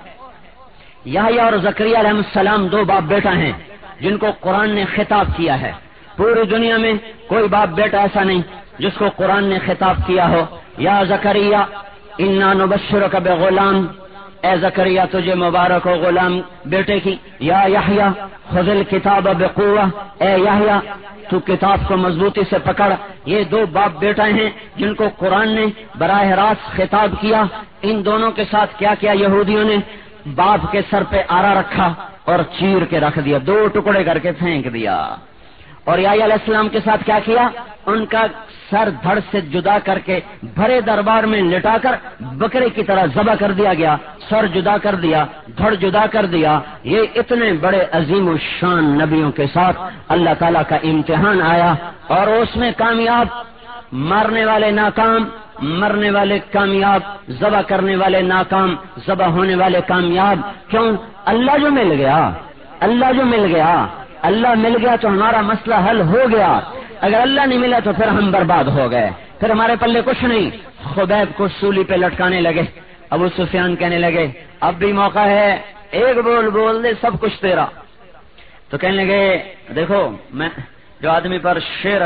یحییٰ اور زکریا علیہ السلام دو باپ بیٹا ہیں جن کو قرآن نے خطاب کیا ہے. پوری دنیا میں کوئی باپ بیٹا ایسا نہیں جس کو قرآن نے خطاب کیا ہو. یا زکریا انا نبشرک بغلام، اے زکریا تجھے مبارک ہو غلام بیٹے کی. یا یحییٰ خذ الکتاب بقوہ، اے یحییٰ تو کتاب کو مضبوطی سے پکڑ. یہ دو باپ بیٹا ہیں جن کو قرآن نے براہ راست خطاب کیا. ان دونوں کے ساتھ کیا کیا یہودیوں نے؟ باپ کے سر پہ آرا رکھا اور چیر کے رکھ دیا، دو ٹکڑے کر کے پھینک دیا. اور یحییٰ علیہ السلام کے ساتھ کیا کیا؟ ان کا سر دھڑ سے جدا کر کے بھرے دربار میں لٹا کر بکرے کی طرح ذبح کر دیا گیا. سر جدا کر دیا، دھڑ جدا کر دیا. یہ اتنے بڑے عظیم الشان نبیوں کے ساتھ اللہ تعالیٰ کا امتحان آیا اور اس میں کامیاب، مارنے والے ناکام، مرنے والے کامیاب، ذبح کرنے والے ناکام، ذبح ہونے والے کامیاب. کیوں؟ اللہ جو مل گیا، اللہ جو مل گیا. اللہ مل گیا تو ہمارا مسئلہ حل ہو گیا. اگر اللہ نہیں ملا تو پھر ہم برباد ہو گئے، پھر ہمارے پلے کچھ نہیں. خبیب کو سولی پہ لٹکانے لگے. ابو سفیان کہنے لگے اب بھی موقع ہے، ایک بول بول دے سب کچھ تیرا. تو کہنے لگے دیکھو میں جو آدمی پر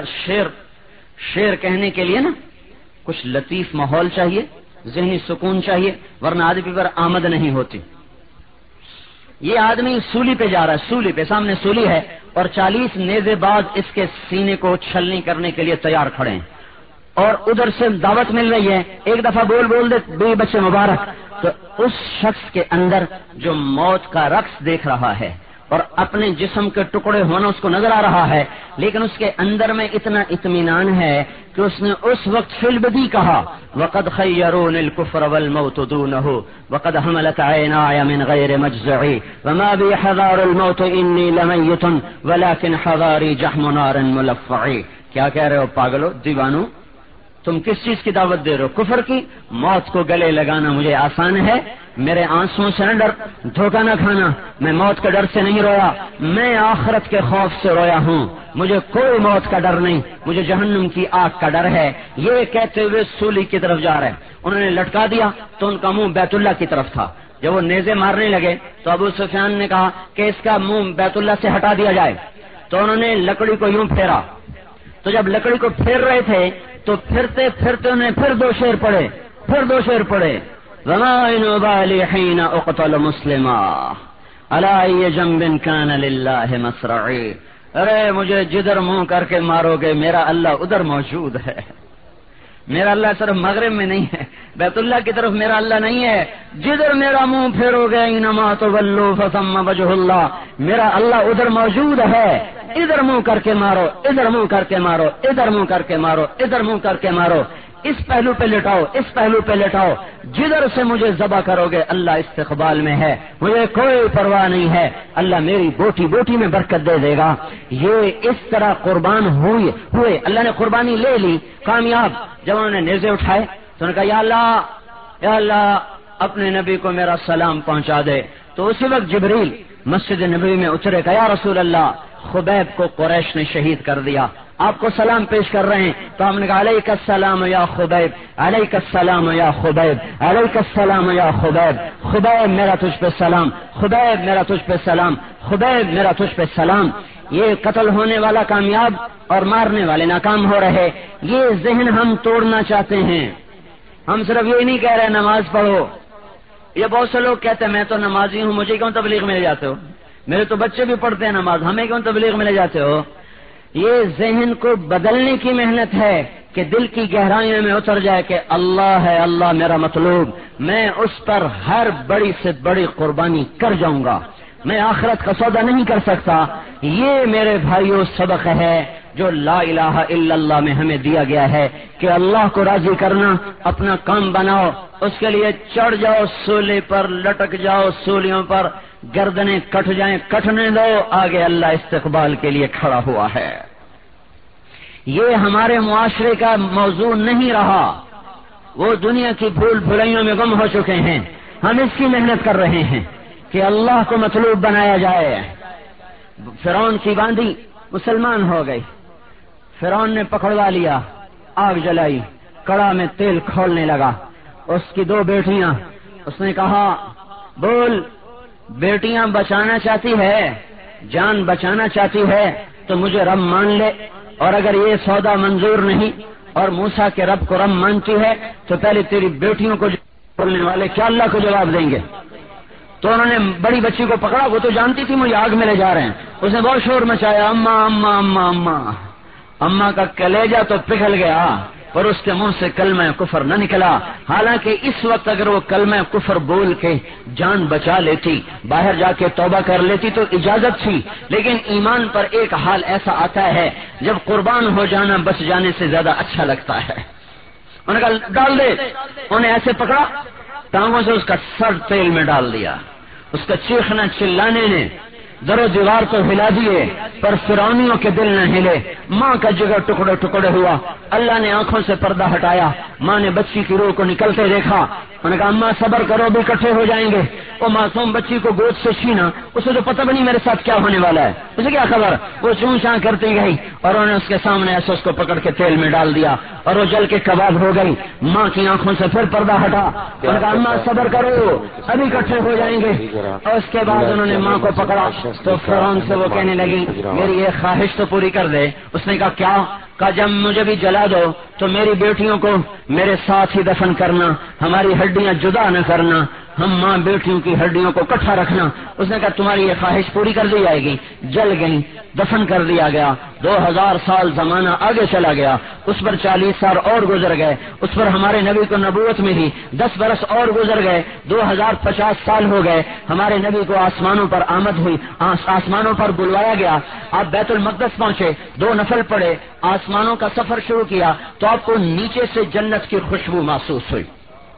شیر کہنے کے لیے نا کچھ لطیف ماحول چاہیے، ذہنی سکون چاہیے، ورنہ آدمی پر آمد نہیں ہوتی. یہ آدمی سولی پہ جا رہا ہے، سولی پہ، سامنے سولی ہے اور 40 نیزے باز اس کے سینے کو چھلنی کرنے کے لیے تیار کھڑے ہیں اور ادھر سے دعوت مل رہی ہے. ایک دفعہ بول دے بے بچے مبارک. تو اس شخص کے اندر جو موت کا رقص دیکھ رہا ہے اور اپنے جسم کے ٹکڑے ہونا اس کو نظر آ رہا ہے، لیکن اس کے اندر میں اتنا اطمینان ہے کہ اس نے اس وقت فی البدی کہا وقد خیرون الکفر والموت دونه وقد حملت عیناي من غیر مجزعی وما بی حذار الموت انی لمیت ولكن حذاری جحم نار ملفعی. کیا کہہ رہے ہو پاگلو، دیوانو؟ تم کس چیز کی دعوت دے رہے ہو؟ کفر کی. موت کو گلے لگانا مجھے آسان ہے، میرے آنسوں سے نہ ڈر، دھوکہ نہ کھانا. میں موت کے ڈر سے نہیں رویا، میں آخرت کے خوف سے رویا ہوں. مجھے کوئی موت کا ڈر نہیں، مجھے جہنم کی آگ کا ڈر ہے. یہ کہتے ہوئے سولی کی طرف جا رہے. انہوں نے لٹکا دیا تو ان کا منہ بیت اللہ کی طرف تھا. جب وہ نیزے مارنے لگے تو ابو سفیان نے کہا کہ اس کا منہ بیت اللہ سے ہٹا دیا جائے. تو انہوں نے لکڑی کو یوں پھیرا. تو جب لکڑی کو پھیر رہے تھے تو پھرتے پھرتے انہیں پھر دو شعر پڑے وما نبالی حين اقتل مسلما على اي جنب كان لله مسرعي. ارے مجھے جدھر منہ کر کے مارو گے میرا اللہ ادھر موجود ہے. میرا اللہ صرف مغرب میں نہیں ہے، بیت اللہ کی طرف میرا اللہ نہیں ہے. جدھر میرا منہ پھیرو گے انما تولوا فثم وجه اللہ، میرا اللہ ادھر موجود ہے. ادھر منہ کر کے مارو، ادھر منہ کر کے مارو، ادھر منہ کر کے مارو، ادھر منہ کر کے مارو. اس پہلو پہ لٹاؤ، اس پہلو پہ لٹاؤ. جدھر سے مجھے ذبح کرو گے اللہ استقبال میں ہے، مجھے کوئی پرواہ نہیں ہے. اللہ میری بوٹی بوٹی میں برکت دے دے گا. یہ اس طرح قربان ہوئے. اللہ نے قربانی لے لی، کامیاب. جب انہوں نے نیزے اٹھائے تو انہوں نے کہا یا اللہ اپنے نبی کو میرا سلام پہنچا دے. تو اسی وقت جبریل مسجد نبوی میں اترے کہ یا رسول اللہ خبیب کو قریش نے شہید کر دیا، آپ کو سلام پیش کر رہے ہیں. تو ہم نے کہا علیک السلام یا خبیب، علیک السلام یا خبیب، علیک السلام یا خبیب. خبیب میرا تجھ پہ سلام، خبیب میرا تجھ پہ سلام، خبیب میرا تجھ پہ سلام. یہ قتل ہونے والا کامیاب اور مارنے والے ناکام ہو رہے. یہ ذہن ہم توڑنا چاہتے ہیں. ہم صرف یہ نہیں کہہ رہے نماز پڑھو. یہ بہت سے لوگ کہتے ہیں میں تو نمازی ہوں، مجھے کیوں تبلیغ میں لے جاتے ہو؟ میرے تو بچے بھی پڑھتے ہیں نماز، ہمیں کیوں تبلیغ میں لے جاتے ہو؟ یہ ذہن کو بدلنے کی محنت ہے کہ دل کی گہرائیوں میں اتر جائے کہ اللہ ہے، اللہ میرا مطلوب، میں اس پر ہر بڑی سے بڑی قربانی کر جاؤں گا، میں آخرت کا سودا نہیں کر سکتا. یہ میرے بھائیوں سبق ہے جو لا الہ الا اللہ میں ہمیں دیا گیا ہے کہ اللہ کو راضی کرنا اپنا کام بناؤ. اس کے لیے چڑھ جاؤ سولے پر، لٹک جاؤ سولیوں پر، گردنیں کٹ جائیں کٹنے دو، آگے اللہ استقبال کے لیے کھڑا ہوا ہے. یہ ہمارے معاشرے کا موضوع نہیں رہا. وہ دنیا کی بھول بھلائیوں میں گم ہو چکے ہیں. ہم اس کی محنت کر رہے ہیں کہ اللہ کو مطلوب بنایا جائے. فرعون کی باندھی مسلمان ہو گئی. فرعون نے پکڑوا لیا، آگ جلائی، کڑا میں تیل کھولنے لگا. اس کی 2 بیٹیاں، اس نے کہا بول، بیٹیاں بچانا چاہتی ہے، جان بچانا چاہتی ہے تو مجھے رب مان لے، اور اگر یہ سودا منظور نہیں اور موسیٰ کے رب کو رب مانتی ہے تو پہلے تیری بیٹیوں کو بولنے والے کیا اللہ کو جواب دیں گے. تو انہوں نے بڑی بچی کو پکڑا، وہ تو جانتی تھی مجھے آگ میں لے جا رہے ہیں. اس نے بہت شور مچایا، اماں اماں اماں اماں. اماں کا کلیجہ تو پگھل گیا پر اس کے منہ سے کلمہ کفر نہ نکلا. حالانکہ اس وقت اگر وہ کلمہ کفر بول کے جان بچا لیتی، باہر جا کے توبہ کر لیتی تو اجازت تھی. لیکن ایمان پر ایک حال ایسا آتا ہے جب قربان ہو جانا بچ جانے سے زیادہ اچھا لگتا ہے. انہوں نے کہا ڈال دے. انہیں ایسے پکڑا، ٹانگوں سے اس کا سر تیل میں ڈال دیا. اس کا چیخنا چلانے نے در و دیوار تو ہلا دیے پر فرعونیوں کے دل نہ ہلے. ماں کا جگر ٹکڑے ٹکڑے ہوا. اللہ نے آنکھوں سے پردہ ہٹایا. ماں نے بچی کی روح کو نکلتے دیکھا. انہوں نے کہا اماں صبر کرو، بھی اکٹھے ہو جائیں گے. وہ معصوم بچی کو گود سے چھینا، اسے تو پتہ بھی نہیں میرے ساتھ کیا ہونے والا ہے، اسے کیا خبر. وہ چون چاں کرتی گئی اور انہوں نے اس کے سامنے ایسے اس کو پکڑ کے تیل میں ڈال دیا اور وہ جل کے کباب ہو گئی. ماں کی آنکھوں سے پھر پردہ ہٹا. انہوں نے کہا اماں صبر کرو، ابھی اکٹھے ہو جائیں گے. اور اس کے بعد انہوں نے ماں کو پکڑا تو فرعون سے وہ کہنے لگی میری یہ خواہش تو پوری کر دے. اس نے کہا کیا؟ کہا جب مجھے بھی جلا دو تو میری بیٹیوں کو میرے ساتھ ہی دفن کرنا، ہماری ہڈیاں جدا نہ کرنا، ہم ماں بیٹیوں کی ہڈیوں کو اکٹھا رکھنا. اس نے کہا تمہاری یہ خواہش پوری کر دی جائے گی. جل گئی، دفن کر دیا گیا. 2000 سال زمانہ آگے چلا گیا. اس پر 40 سال اور گزر گئے. اس پر ہمارے نبی کو نبوت میں ہی 10 برس اور گزر گئے. 2050 سال ہو گئے. ہمارے نبی کو آسمانوں پر آمد ہوئی، آسمانوں پر بلوایا گیا. آپ بیت المقدس پہنچے، 2 نفل پڑے، آسمانوں کا سفر شروع کیا تو آپ کو نیچے سے جنت کی خوشبو محسوس ہوئی.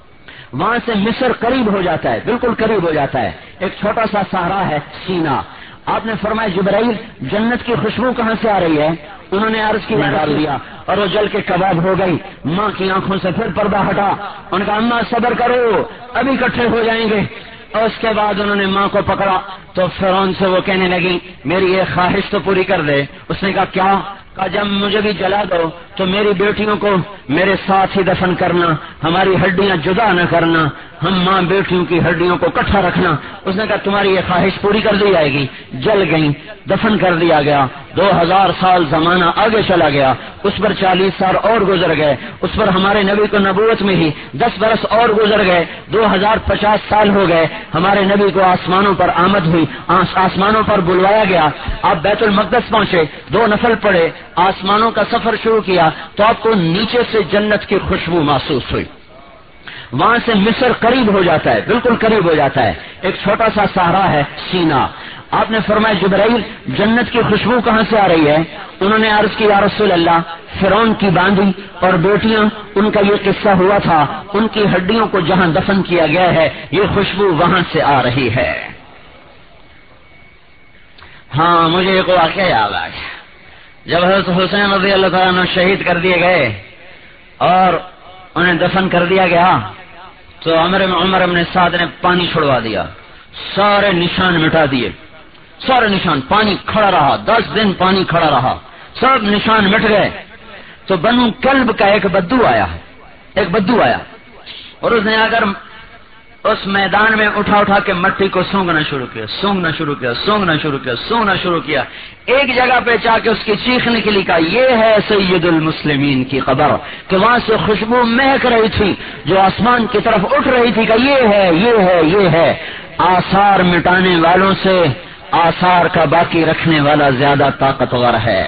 وہاں سے مصر قریب ہو جاتا ہے، بالکل قریب ہو جاتا ہے. ایک چھوٹا سا صحرا ہے سینا. آپ نے فرمایا جبرائیل جنت کی خوشبو کہاں سے آ رہی ہے؟ انہوں نے عرض کی ڈال دیا اور وہ جل کے کباب ہو گئی. ماں کی آنکھوں سے پھر پردہ ہٹا. انہوں نے کہا اماں صبر کرو، ابھی اکٹھے ہو جائیں گے. اور اس کے بعد انہوں نے ماں کو پکڑا تو فرعون سے وہ کہنے لگی میری یہ خواہش تو پوری کر دے. اس نے کہا کیا؟ کہا جب مجھے بھی جلا دو تو میری بیٹیوں کو میرے ساتھ ہی دفن کرنا، ہماری ہڈیاں جدا نہ کرنا، ہم ماں بیٹیوں کی ہڈیوں کو اکٹھا رکھنا. اس نے کہا تمہاری یہ خواہش پوری کر دی جائے گی. جل گئی، دفن کر دیا گیا. 2000 سال زمانہ آگے چلا گیا. اس پر 40 سال اور گزر گئے. اس پر ہمارے نبی کو نبوت میں ہی 10 برس اور گزر گئے. 2050 سال ہو گئے. ہمارے نبی کو آسمانوں پر آمد ہوئی، آسمانوں پر بلوایا گیا. آپ بیت المقدس پہنچے، 2 نفل پڑے، آسمانوں کا سفر شروع کیا تو آپ کو نیچے سے جنت کی خوشبو محسوس ہوئی. وہاں سے مصر قریب ہو جاتا ہے، بالکل قریب ہو جاتا ہے. ایک چھوٹا سا صحرا ہے سینا. آپ نے فرمایا جبرائیل جنت کی خوشبو کہاں سے آ رہی ہے؟ انہوں نے عرض کی یا رسول اللہ فرعون کی باندھی اور بیٹیاں، ان کا یہ قصہ ہوا تھا، ان کی ہڈیوں کو جہاں دفن کیا گیا ہے یہ خوشبو وہاں سے آ رہی ہے. ہاں مجھے ایک واقعہ یاد آ گیا. جب حضرت حسین رضی اللہ تعالیٰ عنہ شہید کر دیے گئے اور انہیں دفن کر دیا گیا تو عمر بن سعد نے پانی چھڑوا دیا، سارے نشان مٹا دیے. سارے نشان، پانی کھڑا رہا، 10 دن پانی کھڑا رہا، سب نشان مٹ گئے. تو بنو کلب کا ایک بدو آیا اور اس نے آ کر اس میدان میں اٹھا کے مٹی کو سونگنا شروع کیا. ایک جگہ پہ جا کے اس کی چیخ نکلی کہ یہ ہے سید المسلمین کی قبر، کہ وہاں سے خوشبو مہک رہی تھی جو آسمان کی طرف اٹھ رہی تھی کہ یہ ہے. آثار مٹانے والوں سے آثار کا باقی رکھنے والا زیادہ طاقتور ہے.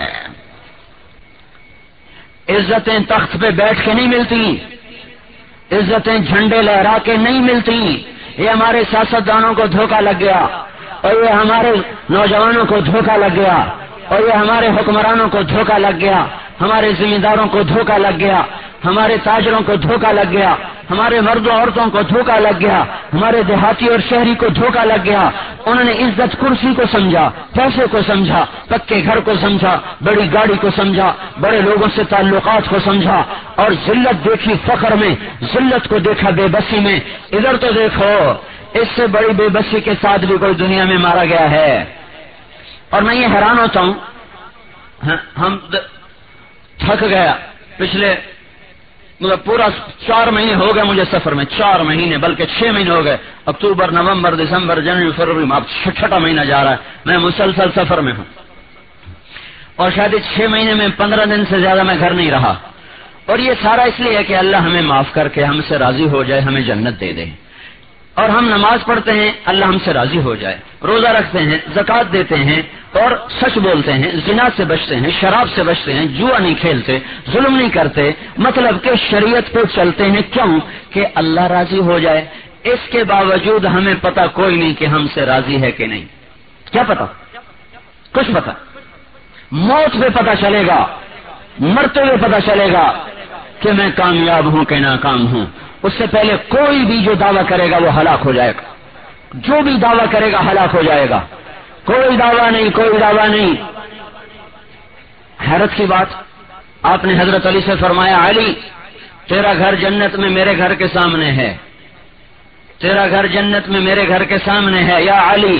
عزتیں تخت پہ بیٹھ کے نہیں ملتی، عزتیں جھنڈے لہرا کے نہیں ملتی. یہ ہمارے سیاستدانوں کو دھوکہ لگ گیا اور یہ ہمارے نوجوانوں کو دھوکہ لگ گیا اور یہ ہمارے حکمرانوں کو دھوکہ لگ گیا، ہمارے ذمہ داروں کو دھوکہ لگ گیا، ہمارے تاجروں کو دھوکہ لگ گیا. ہمارے مرد و عورتوں کو دھوکہ لگ گیا، ہمارے دیہاتی اور شہری کو دھوکہ لگ گیا. انہوں نے عزت کرسی کو سمجھا، پیسے کو سمجھا، پکے گھر کو سمجھا، بڑی گاڑی کو سمجھا، بڑے لوگوں سے تعلقات کو سمجھا، اور ذلت دیکھی فقر میں، ذلت کو دیکھا بے بسی میں. ادھر تو دیکھو، اس سے بڑی بے بسی کے ساتھ بھی کوئی دنیا میں مارا گیا ہے. اور میں یہ حیران ہوتا ہوں، ہم تھک گیا پچھلے پورا 4 مہینے ہو گئے مجھے سفر میں، 4 مہینے بلکہ 6 مہینے ہو گئے. اکتوبر، نومبر، دسمبر، جنوری، فروری، اب 6واں مہینہ جا رہا ہے. میں مسلسل سفر میں ہوں، اور شاید 6 مہینے میں 15 دن سے زیادہ میں گھر نہیں رہا. اور یہ سارا اس لیے ہے کہ اللہ ہمیں معاف کر کے ہم سے راضی ہو جائے، ہمیں جنت دے دے. اور ہم نماز پڑھتے ہیں، اللہ ہم سے راضی ہو جائے، روزہ رکھتے ہیں، زکوٰۃ دیتے ہیں، اور سچ بولتے ہیں، زنا سے بچتے ہیں، شراب سے بچتے ہیں، جوا نہیں کھیلتے، ظلم نہیں کرتے، مطلب کہ شریعت پہ چلتے ہیں. کیوں؟ کہ اللہ راضی ہو جائے. اس کے باوجود ہمیں پتہ کوئی نہیں کہ ہم سے راضی ہے کہ نہیں. کیا پتہ؟ کچھ پتہ. موت پہ پتہ چلے گا، مرتے ہوئے پتہ چلے گا کہ میں کامیاب ہوں کہ ناکام ہوں. اس سے پہلے کوئی بھی جو دعویٰ کرے گا وہ ہلاک ہو جائے گا. جو بھی دعویٰ کرے گا ہلاک ہو جائے گا. کوئی دعویٰ نہیں، کوئی دعویٰ نہیں. حیرت کی بات، آپ نے حضرت علی سے فرمایا، علی تیرا گھر جنت میں میرے گھر کے سامنے ہے، تیرا گھر جنت میں میرے گھر کے سامنے ہے. یا علی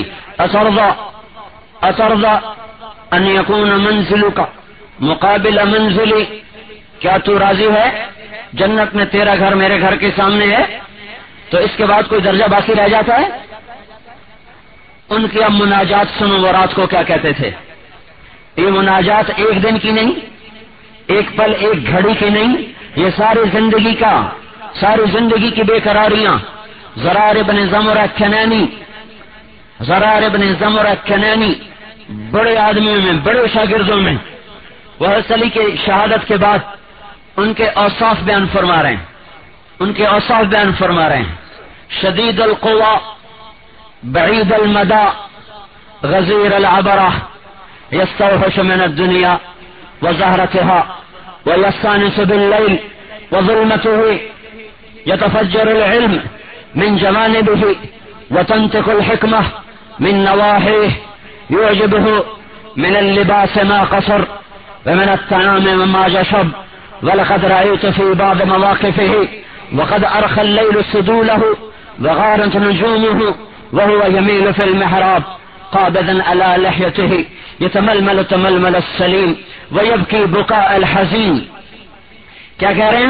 اترضى ان يكون منزلك مقابل منزلی، کیا تو راضی ہے جنت میں تیرا گھر میرے گھر کے سامنے ہے؟ تو اس کے بعد کوئی درجہ باقی رہ جاتا ہے؟ ان کی اب مناجات سنو، وہ رات کو کیا کہتے تھے. یہ مناجات ایک دن کی نہیں، ایک پل ایک گھڑی کی نہیں، یہ ساری زندگی کا، ساری زندگی کی بے قراریاں. زرار ابن زمرہ کنانی، زرار ابن زمرہ کنانی بڑے آدمیوں میں، بڑے شاگردوں میں، وہ علی کی شہادت کے بعد ان کے اوصاف بیان فرما رہے ہیں، ان کے اوصاف بیان فرما رہے ہیں. شدید القوى، بعید المدى، غزیر العبرة، يستوحش من الدنيا وزهرتها ويستانس بالليل وظلمته، يتفجر العلم من جوانبه وتنطق الحكمة من نواحيه، يعجبه من اللباس ما قصر ومن الطعام وما جشب. ولقد رأيت في بعض مواقفه وقد أرخى الليل سدوله وغارت نجومه وهو يميل في المحراب قابضا على لحيته يتململ تململ السليم ويبكي بكاء الحزين. کیا کہہ رہے ہیں؟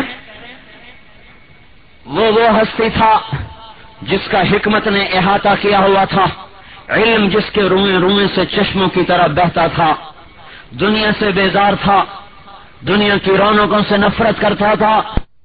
وہ ہستی تھا جس کا حکمت نے احاطہ کیا ہوا تھا، علم جس کے روئیں روئیں سے چشموں کی طرح بہتا تھا، دنیا سے بیزار تھا، دنیا کی رونقوں سے نفرت کرتا تھا.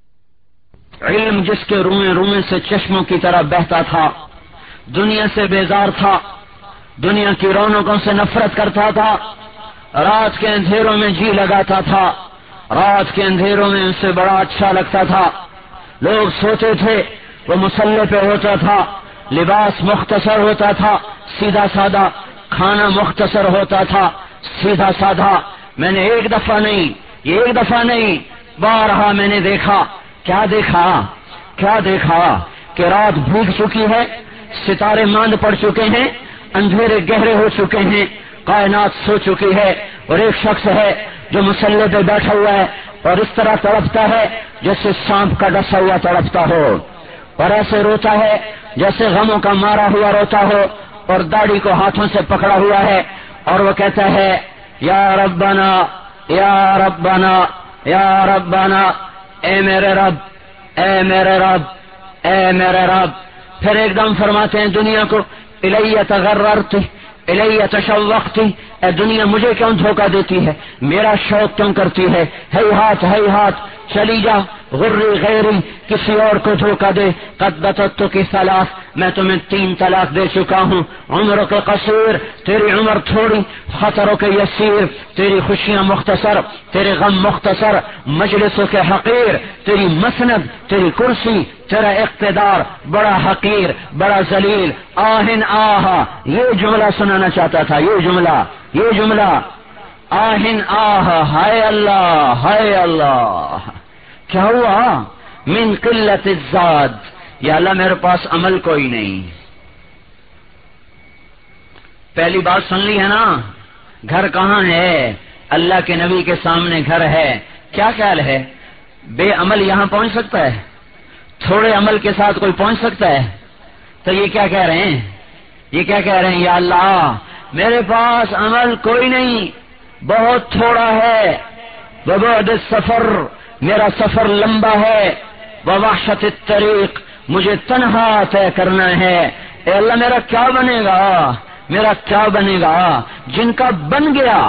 علم جس کے روئیں روئیں سے چشموں کی طرح بہتا تھا، دنیا سے بیزار تھا، دنیا کی رونقوں سے نفرت کرتا تھا. رات کے اندھیروں میں جی لگاتا تھا، رات کے اندھیروں میں اسے بڑا اچھا لگتا تھا. لوگ سوتے تھے، وہ مصلے پہ ہوتا تھا، لباس مختصر ہوتا تھا، سیدھا سادہ، کھانا مختصر ہوتا تھا، سیدھا سادہ. میں نے ایک دفعہ نہیں، یہ ایک دفعہ نہیں، بارہا میں نے دیکھا. کیا دیکھا؟ کیا دیکھا؟ کہ رات بھیگ چکی ہے، ستارے ماند پڑ چکے ہیں، اندھیرے گہرے ہو چکے ہیں، کائنات سو چکی ہے، اور ایک شخص ہے جو مصلے پہ بیٹھا ہوا ہے اور اس طرح تڑپتا ہے جیسے سانپ کا ڈسا ہوا تڑپتا ہو، اور ایسے روتا ہے جیسے غموں کا مارا ہوا روتا ہو، اور داڑھی کو ہاتھوں سے پکڑا ہوا ہے، اور وہ کہتا ہے یا ربنا یا ربنا یا ربنا، اے میرے رب، اے میرے رب، اے میرے رب. پھر ایک دم فرماتے ہیں دنیا کو، الی تغررت الی تشوقت، اے دنیا مجھے کیوں دھوکہ دیتی ہے، میرا شوق کیوں کرتی ہے، ہے ہاتھ چلی جا، غری غیری، کسی اور کو دھوکہ دے. قد بتت کی ثلاث، میں تمہیں 3 طلاق دے چکا ہوں. عمر کے قصیر، تیری عمر تھوڑی، خطروں کے یسیر، تیری خوشیاں مختصر، تیرے غم مختصر، مجلسوں کے حقیر، تیری مسند، تیری کرسی، تیرا اقتدار بڑا حقیر، بڑا ذلیل. آہن آہا، یہ جملہ سنانا چاہتا تھا، یہ جملہ آہن آہا، ہائے اللہ، ہائے اللہ. کیا ہوا؟ من قلت الزاد، یا اللہ میرے پاس عمل کوئی نہیں. پہلی بات سن لی ہے نا، گھر کہاں ہے؟ اللہ کے نبی کے سامنے گھر ہے. کیا خیال ہے بے عمل یہاں پہنچ سکتا ہے؟ تھوڑے عمل کے ساتھ کوئی پہنچ سکتا ہے؟ تو یہ کیا کہہ رہے ہیں؟ یہ کیا کہہ رہے ہیں؟ یا اللہ میرے پاس عمل کوئی نہیں، بہت تھوڑا ہے. وبعد السفر، میرا سفر لمبا ہے. ووحشت الطریق، مجھے تنہا طے کرنا ہے. اے اللہ میرا کیا بنے گا؟ میرا کیا بنے گا؟ جن کا بن گیا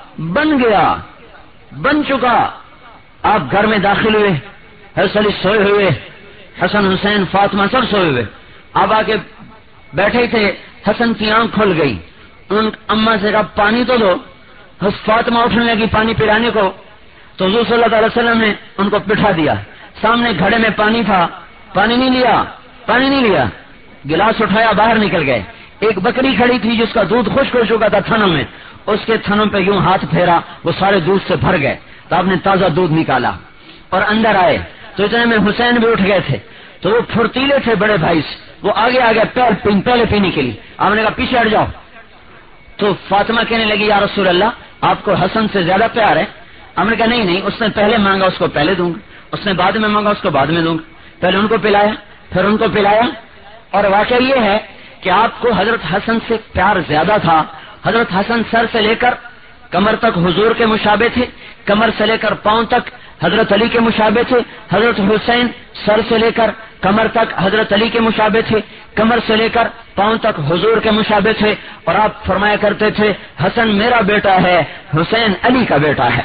بن چکا. آپ گھر میں داخل ہوئے، حسن سوئے ہوئے، حسن حسین فاطمہ سب سوئے ہوئے. آپ آ کے بیٹھے تھے، حسن کی آنکھ کھل گئی. ان اماں سے کہا پانی تو دو. فاطمہ اٹھنے لگی پانی پلانے کو، تو حضور صلی اللہ علیہ وسلم نے ان کو بٹھا دیا. سامنے گھڑے میں پانی تھا، پانی نہیں لیا. گلاس اٹھایا، باہر نکل گئے. ایک بکری کھڑی تھی جس کا دودھ خشک ہو چکا تھا تھنوں میں، اس کے تھنوں پہ یوں ہاتھ پھیرا، وہ سارے دودھ سے بھر گئے. تو آپ نے تازہ دودھ نکالا اور اندر آئے تو اتنے میں حسین بھی اٹھ گئے تھے. تو وہ پھرتیلے تھے بڑے بھائی سے، وہ آگے پہلے پینے کے لیے. آپ نے کہا پیچھے ہٹ جاؤ. تو فاطمہ کہنے لگی یا رسول اللہ آپ کو حسن سے زیادہ پیار ہے. ہم نے کہا نہیں، اس نے پہلے مانگا اس کو پہلے دوں گا، اس نے بعد میں مانگا اس کو بعد میں دوں گا. پہلے ان کو پلایا، پھر ان کو پلایا. اور واقعہ یہ ہے کہ آپ کو حضرت حسن سے پیار زیادہ تھا. حضرت حسن سر سے لے کر کمر تک حضور کے مشابہ تھے، کمر سے لے کر پاؤں تک حضرت علی کے مشابہ تھے. حضرت حسین سر سے لے کر کمر تک حضرت علی کے مشابہ تھے، کمر سے لے کر پاؤں تک حضور کے مشابہ تھے. اور آپ فرمایا کرتے تھے حسن میرا بیٹا ہے، حسین علی کا بیٹا ہے.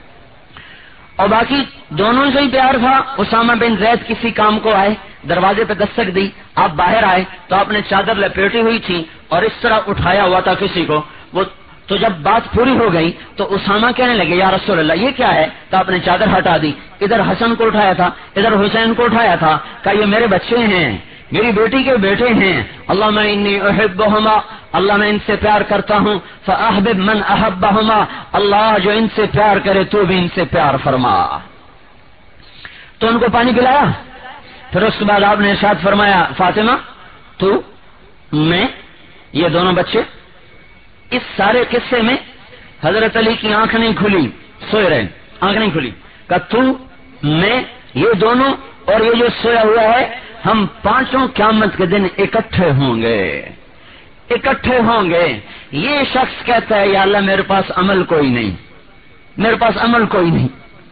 اور باقی دونوں سے ہی پیار تھا. اسامہ بن زید کسی کام کو آئے، دروازے پہ دستک دی، آپ باہر آئے تو آپ نے چادر لپیٹی ہوئی تھی اور اس طرح اٹھایا ہوا تھا کسی کو. وہ تو جب بات پوری ہو گئی تو اسامہ کہنے لگے یا رسول اللہ یہ کیا ہے؟ تو آپ نے چادر ہٹا دی. ادھر حسن کو اٹھایا تھا، ادھر حسین کو اٹھایا تھا. کہا یہ میرے بچے ہیں، میری بیٹی کے بیٹے ہیں. اللہم انی احبہما، اللہ میں ان سے پیار کرتا ہوں. فاحبب من احبہما، اللہ جو ان سے پیار کرے تو بھی ان سے پیار فرما. تو ان کو پانی پلایا. پھر اس کے بعد آپ نے ارشاد فرمایا فاطمہ تو میں یہ دونوں بچے. اس سارے قصے میں حضرت علی کی آنکھ نہیں کھلی، سوئے رہے، آنکھ نہیں کھلی. کہ تو میں یہ دونوں اور یہ جو سویا ہوا ہے ہم پانچوں قیامت کے دن اکٹھے ہوں گے. یہ شخص کہتا ہے یا اللہ میرے پاس عمل کوئی نہیں.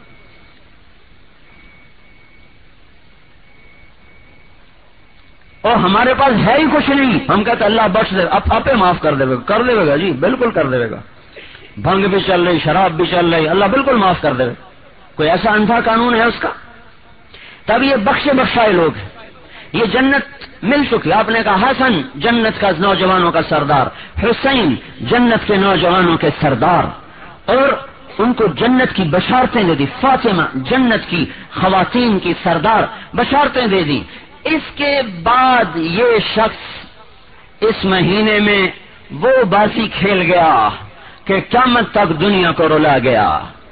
اور ہمارے پاس ہے ہی کچھ نہیں. ہم کہتے اللہ بخش دے، اب آپ معاف کر دے گا جی بالکل کر دے گا. بھنگ بھی چل رہی، شراب بھی چل رہی، اللہ بالکل معاف کر دے گا. کوئی ایسا انتھا قانون ہے اس کا؟ تب یہ بخشائے لوگ ہیں. یہ جنت مل چکی. آپ نے کہا حسن جنت کا نوجوانوں کا سردار، حسین جنت کے نوجوانوں کے سردار، اور ان کو جنت کی بشارتیں دے دی. فاطمہ جنت کی خواتین کی سردار، بشارتیں دے دی. اس کے بعد یہ شخص اس مہینے میں وہ بازی کھیل گیا کہ قیامت تک دنیا کو رلا گیا.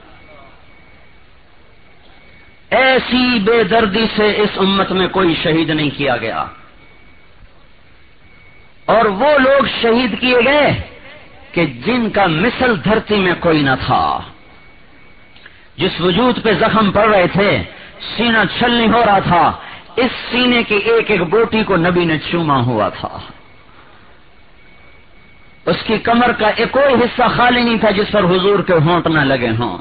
ایسی بے دردی سے اس امت میں کوئی شہید نہیں کیا گیا. اور وہ لوگ شہید کیے گئے کہ جن کا مثل دھرتی میں کوئی نہ تھا. جس وجود پہ زخم پڑ رہے تھے، سینہ چھل نہیں ہو رہا تھا، اس سینے کی ایک ایک بوٹی کو نبی نے چوما ہوا تھا. اس کی کمر کا ایک کوئی حصہ خالی نہیں تھا جس پر حضور کے ہونٹ نہ لگے ہوں.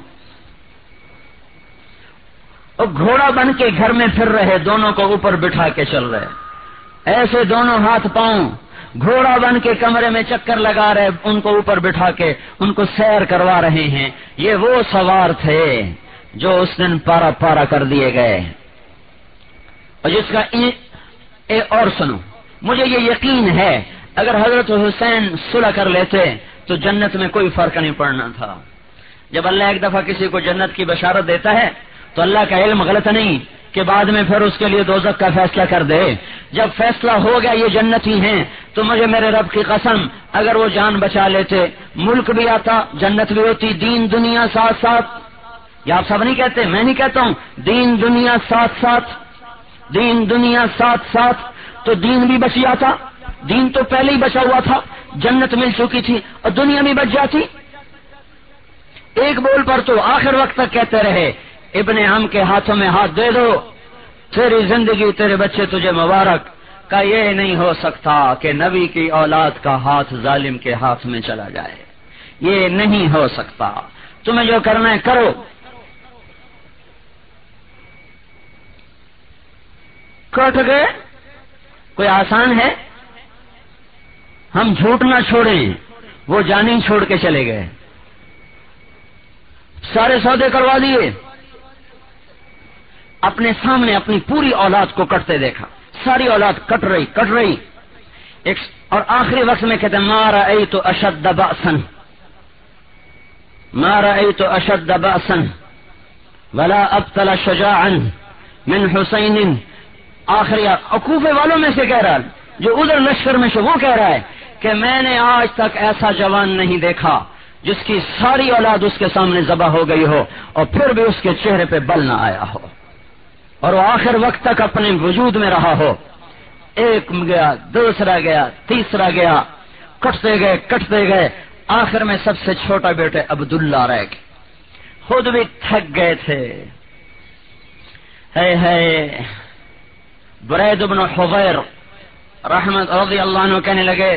اور گھوڑا بن کے گھر میں پھر رہے، دونوں کو اوپر بٹھا کے چل رہے، ایسے دونوں ہاتھ پاؤں گھوڑا بن کے کمرے میں چکر لگا رہے، ان کو اوپر بٹھا کے ان کو سیر کروا رہے ہیں. یہ وہ سوار تھے جو اس دن پارا پارا کر دیے گئے. اور جس کا اور سنو، مجھے یہ یقین ہے اگر حضرت حسین صلح کر لیتے تو جنت میں کوئی فرق نہیں پڑنا تھا. جب اللہ ایک دفعہ کسی کو جنت کی بشارت دیتا ہے تو اللہ کا علم غلط نہیں کہ بعد میں پھر اس کے لیے دوزخ کا فیصلہ کر دے. جب فیصلہ ہو گیا یہ جنتی ہیں تو مجھے میرے رب کی قسم اگر وہ جان بچا لیتے، ملک بھی آتا، جنت بھی ہوتی، دین دنیا ساتھ ساتھ. یہ آپ سب نہیں کہتے، میں نہیں کہتا ہوں، دین دنیا ساتھ ساتھ. دین دنیا ساتھ ساتھ تو دین بھی بچ جاتا، دین تو پہلے ہی بچا ہوا تھا، جنت مل چکی تھی اور دنیا بھی بچ جاتی۔ ایک بول پر تو آخر وقت تک کہتے رہے ابن عم کے ہاتھوں میں ہاتھ دے دو، تیری زندگی تیرے بچے تجھے مبارک۔ کا یہ نہیں ہو سکتا کہ نبی کی اولاد کا ہاتھ ظالم کے ہاتھ میں چلا جائے، یہ نہیں ہو سکتا، تمہیں جو کرنا ہے کرو۔ کٹ گئے، کوئی آسان ہے؟ ہم جھوٹ نہ چھوڑیں، وہ جانی چھوڑ کے چلے گئے، سارے سودے کروا دیے، اپنے سامنے اپنی پوری اولاد کو کٹتے دیکھا، ساری اولاد کٹ رہی اور آخری وقت میں کہتے ما رأیت اشد بأسا ولا ابتل شجاعا من حسین۔ آخری کوفے والوں میں سے کہہ رہا جو ادھر لشکر میں سے، وہ کہہ رہا ہے کہ میں نے آج تک ایسا جوان نہیں دیکھا جس کی ساری اولاد اس کے سامنے ذبح ہو گئی ہو اور پھر بھی اس کے چہرے پہ بل نہ آیا ہو، اور وہ آخر وقت تک اپنے وجود میں رہا ہو۔ ایک گیا، دوسرا گیا، تیسرا گیا، کٹتے گئے، آخر میں سب سے چھوٹا بیٹے عبداللہ رہ گئے، خود بھی تھک گئے تھے۔ ہے برید بن حضیر رحمت رضی اللہ عنہ کہنے لگے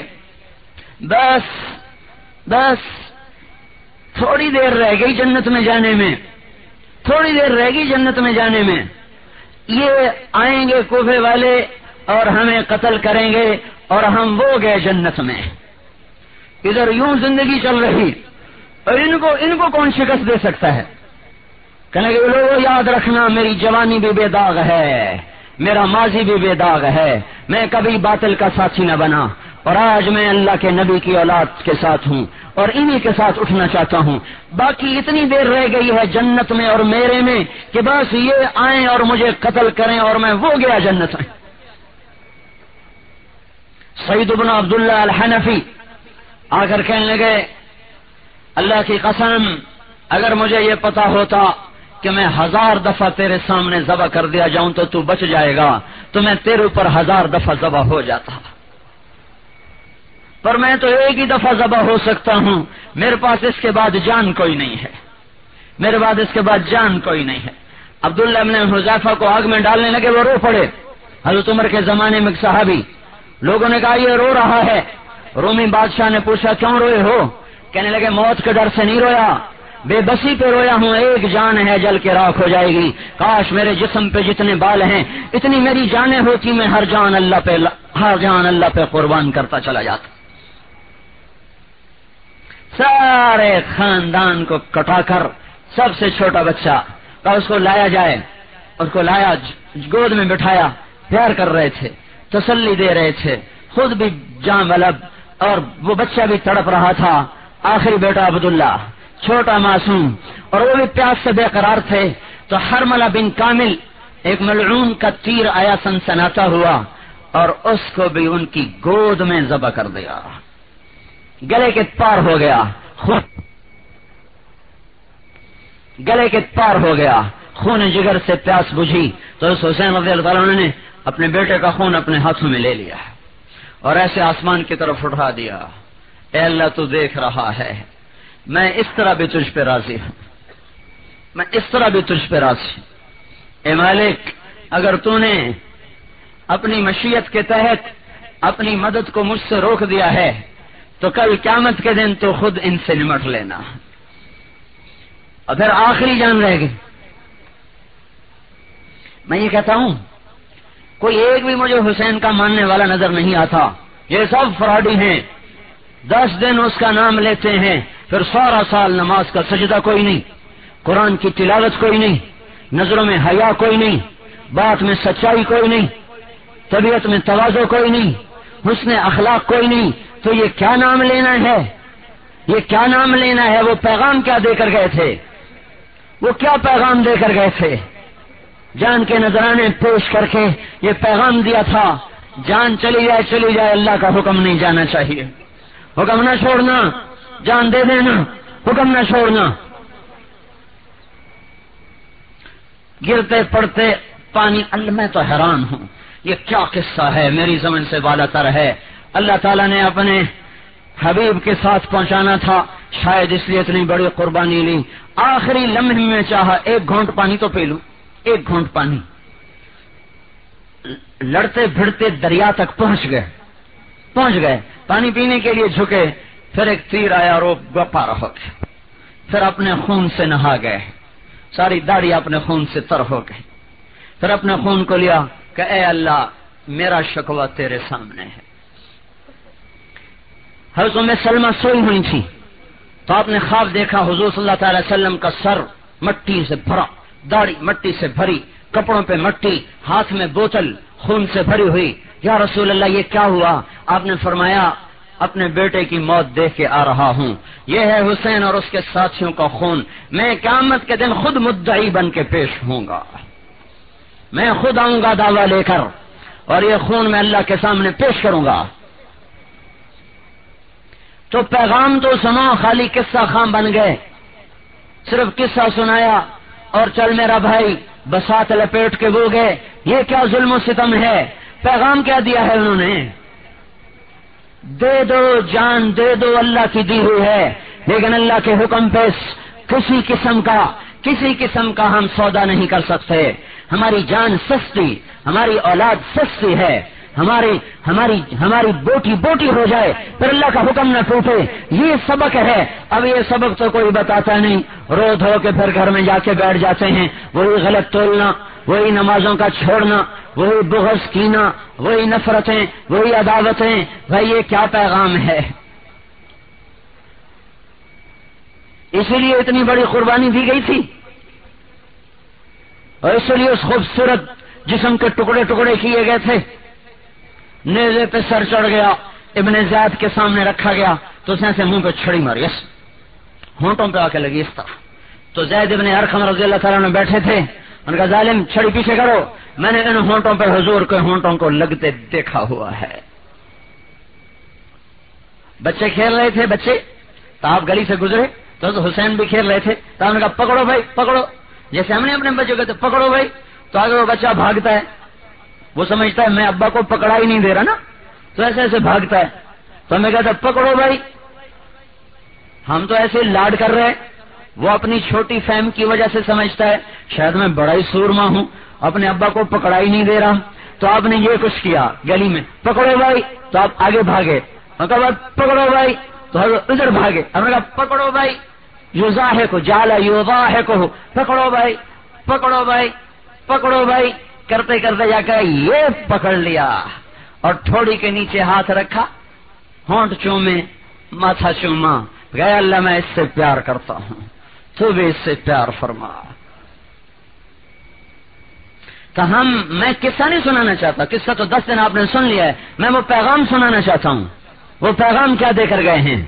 بس تھوڑی دیر رہ گئی جنت میں جانے میں، تھوڑی دیر رہ گئی جنت میں جانے میں، یہ آئیں گے کوفے والے اور ہمیں قتل کریں گے اور ہم وہ گئے جنت میں۔ ادھر یوں زندگی چل رہی اور ان کو کون شکست دے سکتا ہے؟ کہنے لگے لوگوں یاد رکھنا میری جوانی بھی بے داغ ہے، میرا ماضی بھی بے داغ ہے، میں کبھی باطل کا ساتھی نہ بنا، اور آج میں اللہ کے نبی کی اولاد کے ساتھ ہوں اور انہی کے ساتھ اٹھنا چاہتا ہوں۔ باقی اتنی دیر رہ گئی ہے جنت میں اور میرے میں کہ بس یہ آئیں اور مجھے قتل کریں اور میں وہ گیا جنت میں۔ سعید بن عبداللہ الحنفی آ کر کہنے لگے اللہ کی قسم اگر مجھے یہ پتا ہوتا کہ میں 1000 دفعہ تیرے سامنے ذبح کر دیا جاؤں تو تو بچ جائے گا تو میں تیرے اوپر 1000 دفعہ ذبح ہو جاتا، پر میں تو ایک ہی دفعہ ذبح ہو سکتا ہوں، میرے پاس اس کے بعد جان کوئی نہیں ہے، میرے بعد اس کے بعد جان کوئی نہیں ہے۔ عبداللہ ابن حذیفہ کو آگ میں ڈالنے لگے، وہ رو پڑے۔ حضرت عمر کے زمانے میں ایک صحابی، لوگوں نے کہا یہ رو رہا ہے، رومی بادشاہ نے پوچھا کیوں روئے ہو؟ کہنے لگے موت کے ڈر سے نہیں رویا، بے بسی پہ رویا ہوں، ایک جان ہے جل کے راکھ ہو جائے گی، کاش میرے جسم پہ جتنے بال ہیں اتنی میری جانیں ہوتی، میں ہر جان اللہ پہ قربان کرتا چلا جاتا۔ سارے خاندان کو کٹا کر سب سے چھوٹا بچہ کا اس کو لایا جائے، اس کو لایا گود میں بٹھایا، پیار کر رہے تھے، تسلی دے رہے تھے، خود بھی جاں بلب اور وہ بچہ بھی تڑپ رہا تھا۔ آخری بیٹا عبداللہ چھوٹا معصوم اور وہ بھی پیاس سے بے قرار تھے، تو حرملہ بن کامل ایک ملعون کا تیر آیا سنسناتا ہوا اور اس کو بھی ان کی گود میں ذبح کر دیا، گلے کے پار ہو گیا، گلے کے پار ہو گیا، خون جگر سے پیاس بجھی تو اس حسین رضی اللہ عنہ نے اپنے بیٹے کا خون اپنے ہاتھوں میں لے لیا اور ایسے آسمان کی طرف اٹھا دیا، اے اللہ تو دیکھ رہا ہے، میں اس طرح بھی تجھ پہ راضی ہوں، میں اس طرح بھی تجھ پہ راضی ہوں، اے مالک اگر تو نے اپنی مشیت کے تحت اپنی مدد کو مجھ سے روک دیا ہے تو کل قیامت کے دن تو خود ان سے نمٹ لینا۔ اور پھر آخری جان رہ گئی۔ میں یہ کہتا ہوں کوئی ایک بھی مجھے حسین کا ماننے والا نظر نہیں آتا، یہ سب فراڈی ہیں، 10 دن اس کا نام لیتے ہیں پھر سارا سال نماز کا سجدہ کوئی نہیں، قرآن کی تلاوت کوئی نہیں، نظروں میں حیا کوئی نہیں، بات میں سچائی کوئی نہیں، طبیعت میں تواضع کوئی نہیں، حسن اخلاق کوئی نہیں، تو یہ کیا نام لینا ہے؟ یہ کیا نام لینا ہے؟ وہ پیغام کیا دے کر گئے تھے؟ وہ کیا پیغام دے کر گئے تھے؟ جان کے نذرانے پیش کر کے یہ پیغام دیا تھا جان چلی جائے اللہ کا حکم نہیں جانا چاہیے، حکم نہ چھوڑنا، جان دے دینا، حکم نہ چھوڑنا۔ گرتے پڑتے پانی، میں تو حیران ہوں یہ کیا قصہ ہے، میری زمین سے بالا تر ہے. اللہ تعالیٰ نے اپنے حبیب کے ساتھ پہنچانا تھا، شاید اس لیے اتنی بڑی قربانی لی. آخری لمحے میں چاہا ایک گھونٹ پانی تو پی لوں، ایک گھونٹ پانی. لڑتے بھڑتے دریا تک پہنچ گئے، پانی پینے کے لیے جھکے، پھر ایک تیر آیا اور وہ گپا رہا. پھر اپنے خون سے نہا گئے، ساری داڑھی اپنے خون سے تر ہو گئی. پھر اپنے خون کو لیا کہ اے اللہ میرا شکوہ تیرے سامنے ہے. حضرت ام سلمہ سوئی ہوئی تھی تو آپ نے خواب دیکھا حضور صلی اللہ تعالی وسلم کا سر مٹی سے بھرا، داڑھی مٹی سے بھری، کپڑوں پہ مٹی، ہاتھ میں بوتل خون سے بھری ہوئی. یا رسول اللہ یہ کیا ہوا؟ آپ نے فرمایا اپنے بیٹے کی موت دیکھ کے آ رہا ہوں، یہ ہے حسین اور اس کے ساتھیوں کا خون. میں قیامت کے دن خود مدعی بن کے پیش ہوں گا، میں خود آؤں گا دعویٰ لے کر، اور یہ خون میں اللہ کے سامنے پیش کروں گا. تو پیغام تو سنو، خالی قصہ خام بن گئے. صرف قصہ سنایا اور چل میرا بھائی بسات لپیٹ کے وہ گئے. یہ کیا ظلم و ستم ہے؟ پیغام کیا دیا ہے انہوں نے؟ دے دو جان دے دو، اللہ کی دی ہوئی ہے، لیکن اللہ کے حکم پہ کسی قسم کا ہم سودا نہیں کر سکتے. ہماری جان سستی، ہماری اولاد سستی ہے، ہماری بوٹی ہو جائے پھر اللہ کا حکم نہ ٹوٹے. یہ سبق ہے. اب یہ سبق تو کوئی بتاتا نہیں، رو دھو کے پھر گھر میں جا کے بیٹھ جاتے ہیں. وہی غلط تولنا، وہی نمازوں کا چھوڑنا، وہی بغض کینا، وہی نفرتیں، وہی عداوتیں. بھائی یہ کیا پیغام ہے؟ اسی لیے اتنی بڑی قربانی دی گئی تھی، اور اس لیے اس خوبصورت جسم کے ٹکڑے ٹکڑے کیے گئے تھے. نیزے پہ سر چڑھ گیا، ابن زیاد کے سامنے رکھا گیا تو اس نے سے منہ پہ چھڑی ماری، ہونٹوں پہ آ کے لگی اس طرح. تو زید ابن ارقم رضی اللہ تعالیٰ نے بیٹھے تھے، ان کا ظالم چھڑی پیچھے کرو، میں نے ان ہونٹوں پہ حضور کے ہونٹوں کو لگتے دیکھا ہوا ہے. بچے کھیل رہے تھے، تو آپ گلی سے گزرے تو حسین بھی کھیل رہے تھے، تو آپ نے کہا پکڑو بھائی پکڑو. جیسے ہم نے اپنے بچوں کو کہتے پکڑو بھائی، تو آگے وہ بچہ بھاگتا ہے، وہ سمجھتا ہے میں ابا کو پکڑا ہی نہیں دے رہا نا، تو ایسے ایسے بھاگتا ہے. تو ہمیں کہتا ہے پکڑو بھائی، ہم تو ایسے لاڈ کر رہے ہیں. وہ اپنی چھوٹی فہم کی وجہ سے سمجھتا ہے شاید میں بڑا ہی سورما ہوں، اپنے ابا کو پکڑا ہی نہیں دے رہا. تو آپ نے یہ کچھ کیا گلی میں، پکڑو بھائی، تو آپ آگے بھاگے. پکڑو بھائی، تو ادھر بھاگے. ہم نے کہا پکڑو بھائی، یوزاہے کو جالا یوزاہے کو، پکڑو بھائی پکڑو بھائی پکڑو بھائی. کرتے کرتے جا کر یہ پکڑ لیا اور تھوڑی کے نیچے ہاتھ رکھا، ہونٹ چومے، ماتھا چوما، گیا اللہ میں اس سے پیار کرتا ہوں، تو بھی اس سے پیار فرما. تو میں قصہ نہیں سنانا چاہتا، قصہ تو 10 دن آپ نے سن لیا ہے، میں وہ پیغام سنانا چاہتا ہوں. وہ پیغام کیا دے کر گئے ہیں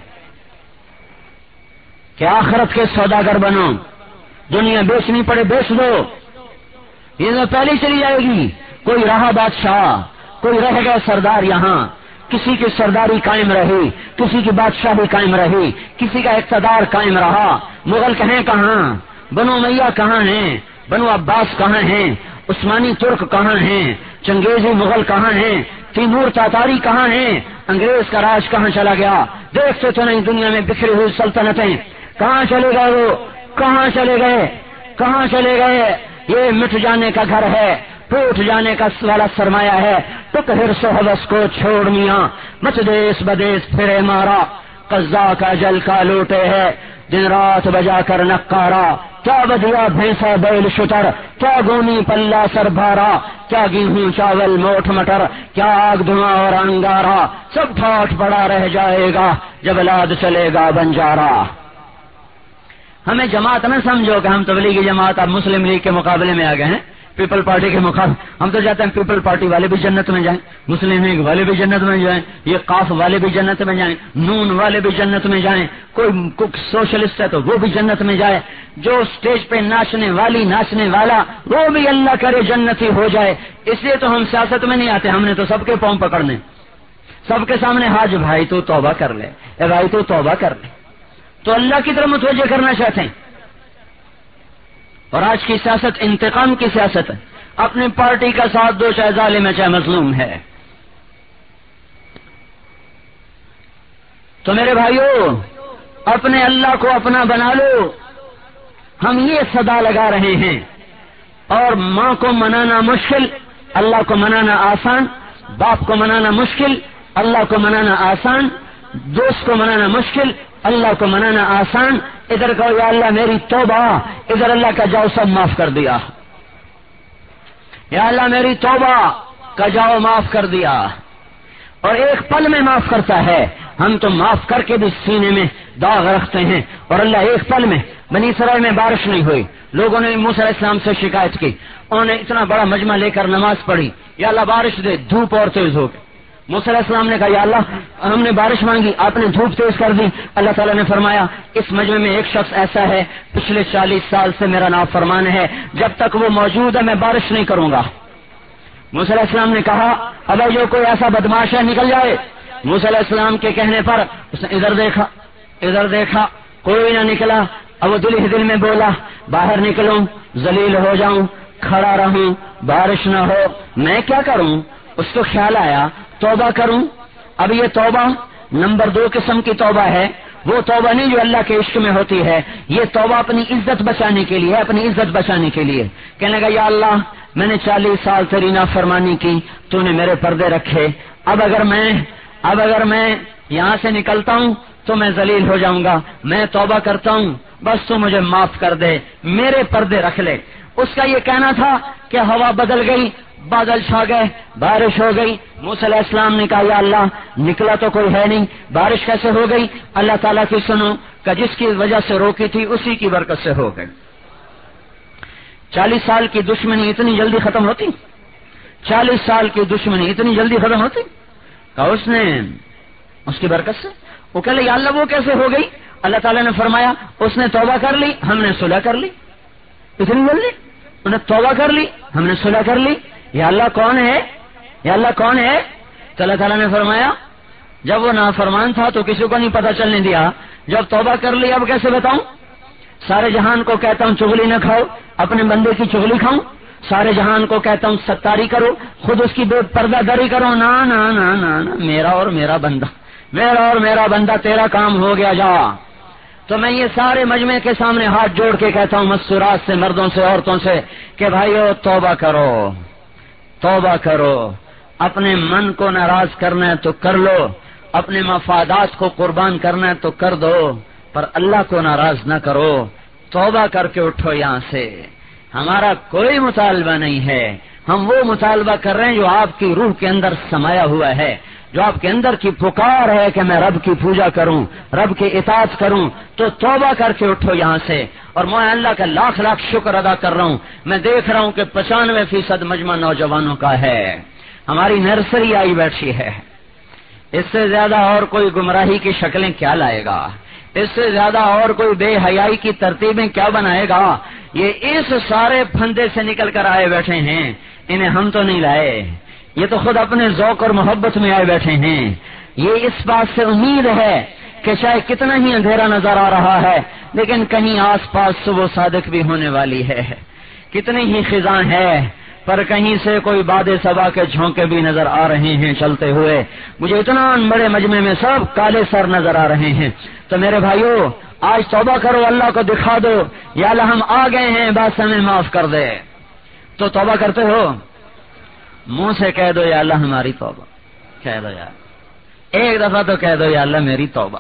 کہ آخرت کے سوداگر بنو، دنیا بیچنی پڑے بیچ دو، یہ تو پہلے چلی جائے گی. کوئی رہا بادشاہ، کوئی رہ گئے سردار، یہاں کسی کی سرداری قائم رہی، کسی کی بادشاہی قائم رہی، کسی کا اقتدار قائم رہا. مغل کہیں کہاں، بنو امیہ کہاں ہیں، بنو عباس کہاں ہیں، عثمانی ترک کہاں ہیں، چنگیزی مغل کہاں ہیں، تیمور تاتاری کہاں ہیں، انگریز کا راج کہاں چلا گیا؟ دیکھتے تو نہیں دنیا میں بکھری ہوئی سلطنتیں کہاں چلے گئے؟ وہ کہاں چلے گئے؟ کہاں چلے گئے؟ یہ مٹ جانے کا گھر ہے، ٹوٹ جانے کا والا سرمایہ ہے. ٹک ہرس و حوث کو چھوڑ میاں، مت دیس بدیس پھرے مارا، قضا کا جل کا لوٹے ہے، دن رات بجا کر نقارا. کیا بدیا بھینسا بیل شتر، کیا گونی پلہ سر بھارا، کیا گیہوں چاول موٹ مٹر، کیا آگ دھواں اور انگارا. سب ٹھاٹ پڑا رہ جائے گا جب لاد چلے گا بنجارا. ہمیں جماعت نہ سمجھو کہ ہم تبلیغی جماعت اب مسلم لیگ کے مقابلے میں آ گئے ہیں، پیپل پارٹی کے مقابلے. ہم تو چاہتے ہیں پیپل پارٹی والے بھی جنت میں جائیں، مسلم لیگ والے بھی جنت میں جائیں، یہ قاف والے بھی جنت میں جائیں، نون والے بھی جنت میں جائیں، کوئی سوشلسٹ ہے تو وہ بھی جنت میں جائے، جو اسٹیج پہ ناچنے والا وہ بھی اللہ کرے جنتی ہو جائے. اس لیے تو ہم سیاست میں نہیں آتے، ہم نے تو سب کے پاؤں پکڑنے، سب کے سامنے حاج بھائی تو توبہ کر لے، اے بھائی تو توبہ کر لے. تو اللہ کی طرف متوجہ کرنا چاہتے ہیں. اور آج کی سیاست انتقام کی سیاست ہے. اپنی پارٹی کا ساتھ دو، چاہے ظالم ہے چاہے مظلوم ہے۔ تو میرے بھائیوں، اپنے اللہ کو اپنا بنا لو۔ ہم یہ صدا لگا رہے ہیں، اور ماں کو منانا مشکل، اللہ کو منانا آسان، باپ کو منانا مشکل، اللہ کو منانا آسان، دوست کو منانا مشکل، اللہ کو منانا آسان۔ ادھر کہو یا اللہ میری توبہ، ادھر اللہ کا جاؤ سب معاف کر دیا، یا اللہ میری توبہ کا جاؤ معاف کر دیا، اور ایک پل میں معاف کرتا ہے۔ ہم تو معاف کر کے بھی سینے میں داغ رکھتے ہیں، اور اللہ ایک پل میں۔ بنی اسرائیل میں بارش نہیں ہوئی، لوگوں نے موسیٰ علیہ السلام سے شکایت کی، انہوں نے اتنا بڑا مجمع لے کر نماز پڑھی، یا اللہ بارش دے، دھوپ اور تیز ہو گئی۔ موسیٰ علیہ السلام نے کہا یا اللہ ہم نے بارش مانگی، آپ نے دھوپ تیز کر دی۔ اللہ تعالیٰ نے فرمایا اس مجمع میں ایک شخص ایسا ہے پچھلے 40 سال سے میرا نافرمان ہے، جب تک وہ موجود ہے میں بارش نہیں کروں گا۔ موسیٰ علیہ السلام نے کہا ابے جو کوئی ایسا بدماش ہے نکل جائے۔ موسیٰ علیہ السلام کے کہنے پر اس نے ادھر دیکھا، کوئی نہ نکلا۔ اب وہ دل میں بولا باہر نکلوں، ذلیل ہو جاؤں، کھڑا رہوں، بارش نہ ہو، میں کیا کروں؟ اس کو خیال آیا توبہ کروں۔ اب یہ توبہ نمبر 2 قسم کی توبہ ہے، وہ توبہ نہیں جو اللہ کے عشق میں ہوتی ہے، یہ توبہ اپنی عزت بچانے کے لیے، اپنی عزت بچانے کے لیے۔ کہنے لگا یا اللہ میں نے 40 سال تیری نافرمانی کی، تو نے میرے پردے رکھے، اب اگر میں یہاں سے نکلتا ہوں تو میں ذلیل ہو جاؤں گا، میں توبہ کرتا ہوں، بس تو مجھے معاف کر دے، میرے پردے رکھ لے۔ اس کا یہ کہنا تھا کہ ہوا بدل گئی، بادل چھا گئے، بارش ہو گئی۔ موسیٰ علیہ السلام نے کہا یا اللہ نکلا تو کوئی ہے نہیں، بارش کیسے ہو گئی؟ اللہ تعالیٰ کی سنو کہ جس کی وجہ سے روکی تھی اسی کی برکت سے ہو گئی۔ 40 سال کی دشمنی اتنی جلدی ختم ہوتی؟ 40 سال کی دشمنی اتنی جلدی ختم ہوتی؟ کہا اس کی برکت سے۔ وہ کہہ لے یا اللہ وہ کیسے ہو گئی؟ اللہ تعالیٰ نے فرمایا اس نے توبہ کر لی، ہم نے صلح کر لی۔ اتنی جلدی انہوں نے توبہ کر لی، ہم نے صلح کر لی۔ یا اللہ کون ہے؟ یا اللہ کون ہے؟ تو اللہ تعالیٰ نے فرمایا جب وہ نافرمان تھا تو کسی کو نہیں پتہ چلنے دیا، جب توبہ کر لی اب کیسے بتاؤں؟ سارے جہان کو کہتا ہوں چغلی نہ کھاؤ، اپنے بندے کی چغلی کھاؤں؟ سارے جہان کو کہتا ہوں ستاری کرو، خود اس کی بے پردہ داری کرو؟ نا نا نا نا نا، میرا اور میرا بندہ تیرا کام ہو گیا جا۔ تو میں یہ سارے مجمع کے سامنے ہاتھ جوڑ کے کہتا ہوں مستورات سے، مردوں سے، عورتوں سے کہ بھائیو توبہ کرو، اپنے من کو ناراض کرنا ہے تو کر لو، اپنے مفادات کو قربان کرنا ہے تو کر دو، پر اللہ کو ناراض نہ کرو۔ توبہ کر کے اٹھو یہاں سے۔ ہمارا کوئی مطالبہ نہیں ہے، ہم وہ مطالبہ کر رہے ہیں جو آپ کی روح کے اندر سمایا ہوا ہے، جو آپ کے اندر کی پکار ہے کہ میں رب کی پوجا کروں، رب کی اطاعت کروں۔ تو توبہ کر کے اٹھو یہاں سے۔ اور میں اللہ کا لاکھ لاکھ شکر ادا کر رہا ہوں، میں دیکھ رہا ہوں کہ 95% مجمع نوجوانوں کا ہے، ہماری نرسری آئی بیٹھی ہے۔ اس سے زیادہ اور کوئی گمراہی کی شکلیں کیا لائے گا؟ اس سے زیادہ اور کوئی بے حیائی کی ترتیبیں کیا بنائے گا؟ یہ اس سارے پھندے سے نکل کر آئے بیٹھے ہیں، انہیں ہم تو نہیں لائے، یہ تو خود اپنے ذوق اور محبت میں آئے بیٹھے ہیں۔ یہ اس بات سے امید ہے کہ چاہے کتنا ہی اندھیرا نظر آ رہا ہے لیکن کہیں آس پاس صبح صادق بھی ہونے والی ہے، کتنی ہی خزاں ہے پر کہیں سے کوئی باد صبا کے جھونکے بھی نظر آ رہے ہیں چلتے ہوئے۔ مجھے اتنا بڑے مجمع میں سب کالے سر نظر آ رہے ہیں۔ تو میرے بھائیو آج توبہ کرو، اللہ کو دکھا دو یا اللہ ہم آ گئے ہیں، بس ہمیں معاف کر دے۔ تو توبہ کرتے ہو؟ منہ سے کہہ دو یا اللہ ہماری توبہ، کہہ دو یار، ایک دفعہ تو کہہ دو یا اللہ میری توبہ۔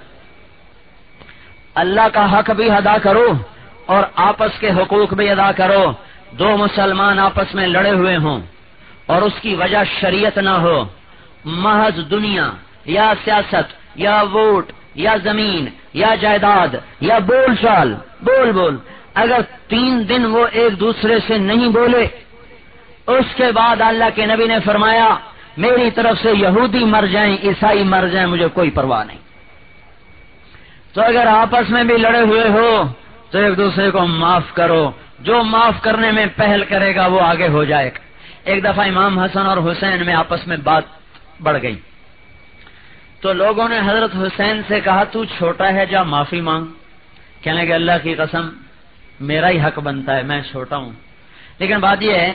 اللہ کا حق بھی ادا کرو اور آپس کے حقوق بھی ادا کرو۔ دو مسلمان آپس میں لڑے ہوئے ہوں اور اس کی وجہ شریعت نہ ہو، محض دنیا یا سیاست یا ووٹ یا زمین یا جائیداد یا بول چال، بول اگر 3 دن وہ ایک دوسرے سے نہیں بولے، اس کے بعد اللہ کے نبی نے فرمایا میری طرف سے یہودی مر جائیں، عیسائی مر جائیں، مجھے کوئی پرواہ نہیں۔ تو اگر آپس میں بھی لڑے ہوئے ہو تو ایک دوسرے کو معاف کرو، جو معاف کرنے میں پہل کرے گا وہ آگے ہو جائے گا۔ ایک دفعہ امام حسن اور حسین میں آپس میں بات بڑھ گئی تو لوگوں نے حضرت حسین سے کہا تو چھوٹا ہے جا معافی مانگ۔ کہنے کہ اللہ کی قسم میرا ہی حق بنتا ہے، میں چھوٹا ہوں، لیکن بات یہ ہے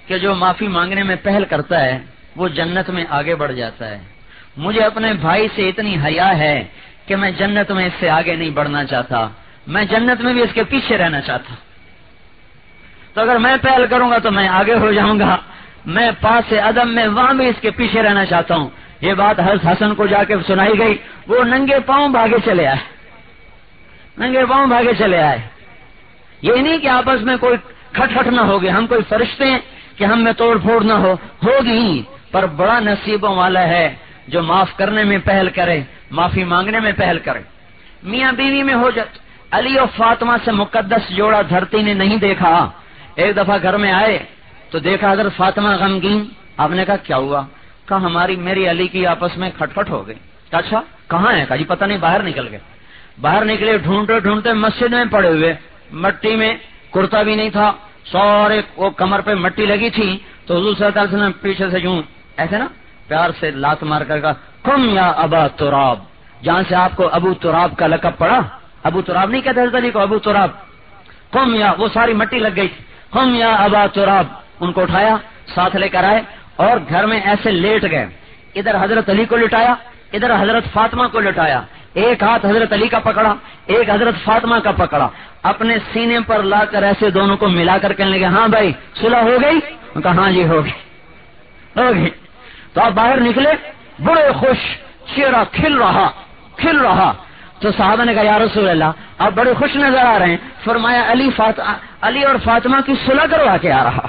کہ جو معافی مانگنے میں پہل کرتا ہے وہ جنت میں آگے بڑھ جاتا ہے. مجھے اپنے بھائی سے اتنی حیا ہے کہ میں جنت میں اس سے آگے نہیں بڑھنا چاہتا، میں جنت میں بھی اس کے پیچھے رہنا چاہتا. تو اگر میں پہل کروں گا تو میں آگے ہو جاؤں گا، میں پاس عدم میں وہاں بھی اس کے پیچھے رہنا چاہتا ہوں. یہ بات حسن کو جا کے سنائی گئی، وہ ننگے پاؤں بھاگے چلے آئے، ننگے پاؤں بھاگے چلے آئے. یہ نہیں کہ آپس میں کوئی کھٹ نہ ہوگی، ہم کوئی فرشتے ہیں کہ ہم میں توڑ پھوڑ نہ ہوگی، پر بڑا نصیبوں والا ہے جو معاف کرنے میں پہل کرے، معافی مانگنے میں پہل کرے. میاں بیوی میں ہو جائے. علی اور فاطمہ سے مقدس جوڑا دھرتی نے نہیں دیکھا. ایک دفعہ گھر میں آئے تو دیکھا حضرت فاطمہ غمگین. آپ نے کہا کیا ہوا؟ کہا میری علی کی آپس میں کھٹ ہو گئی. اچھا کہاں ہے؟ کہا جی پتہ نہیں، باہر نکل گئے. باہر نکلے ڈھونڈتے مسجد میں پڑے ہوئے، مٹی میں، کرتا بھی نہیں تھا، سارے وہ کمر پہ مٹی لگی تھی. تو حضور صلی اللہ علیہ وسلم پیچھے سے یوں ایسے نا پیار سے لات مار کر کہا کم یا ابا تراب. جہاں سے آپ کو ابو تراب کا لقب پڑا، ابو تراب نہیں کہتے حضرت علی کو، ابو تراب. کم یا، وہ ساری مٹی لگ گئی تھی. کم یا ابا تراب. ان کو اٹھایا، ساتھ لے کر آئے اور گھر میں ایسے لیٹ گئے. ادھر حضرت علی کو لٹایا، ادھر حضرت فاطمہ کو لٹایا. ایک ہاتھ حضرت علی کا پکڑا، ایک حضرت فاطمہ کا پکڑا، اپنے سینے پر لا کر ایسے دونوں کو ملا کر کہنے لگے ہاں بھائی صلح ہو گئی؟ کہا ہاں جی ہو گئی. تو آپ باہر نکلے بڑے خوش، چہرہ کھل رہا. تو صحابہ نے کہا یا رسول اللہ آپ بڑے خوش نظر آ رہے ہیں. فرمایا علی اور فاطمہ کی صلح کروا کے آ رہا.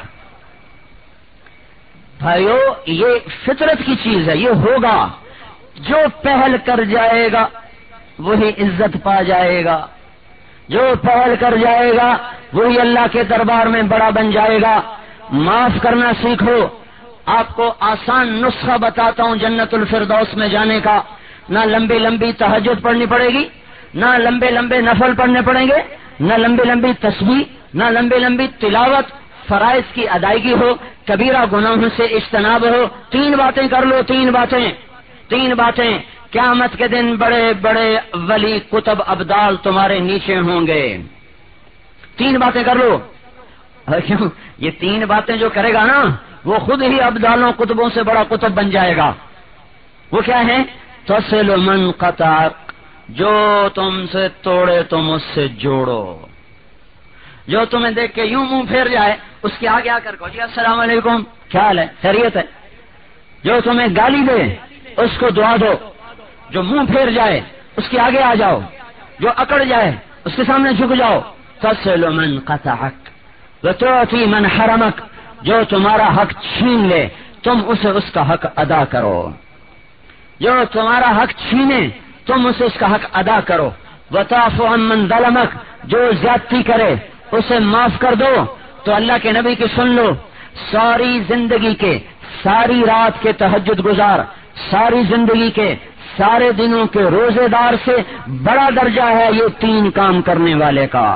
بھائیو یہ فطرت کی چیز ہے، یہ ہوگا. جو پہل کر جائے گا وہی عزت پا جائے گا، جو پہل کر جائے گا وہی اللہ کے دربار میں بڑا بن جائے گا. معاف کرنا سیکھو. آپ کو آسان نسخہ بتاتا ہوں جنت الفردوس میں جانے کا. نہ لمبی لمبی تہجد پڑھنی پڑے گی، نہ لمبے لمبے نفل پڑھنے پڑیں گے، نہ لمبی لمبی تسبیح، نہ لمبی لمبی تلاوت. فرائض کی ادائیگی ہو، کبیرہ گناہوں سے اجتناب ہو. 3 باتیں کر لو، 3 باتیں. قیامت کے دن بڑے بڑے ولی کتب ابدال تمہارے نیچے ہوں گے. 3 باتیں کر لو. کیوں؟ یہ 3 باتیں جو کرے گا نا وہ خود ہی ابدالوں کتبوں سے بڑا کتب بن جائے گا. وہ کیا ہے؟ تصل من قطعک، جو تم سے توڑے تم اس سے جوڑو. جو تمہیں دیکھ کے یوں منہ پھیر جائے اس کے آگے آ کر کہو جی السلام علیکم، کیا حال ہے، خیریت ہے. جو تمہیں گالی دے اس کو دعا دو. جو منہ پھیر جائے اس کے آگے آ جاؤ، جو اکڑ جائے اس کے سامنے جھک جاؤ. تصل من قطعک وتعطی من حرمک، جو تمہارا حق چھین لے تم اسے اس کا حق ادا کرو. جو تمہارا حق چھینے تم اسے اس کا حق ادا کرو. وتعفو عن من ظلمک، جو زیادتی کرے اسے معاف کر دو. تو اللہ کے نبی کی سن لو، ساری زندگی کے، ساری رات کے تہجد گزار، ساری زندگی کے سارے دنوں کے روزے دار سے بڑا درجہ ہے یہ 3 کام کرنے والے کا.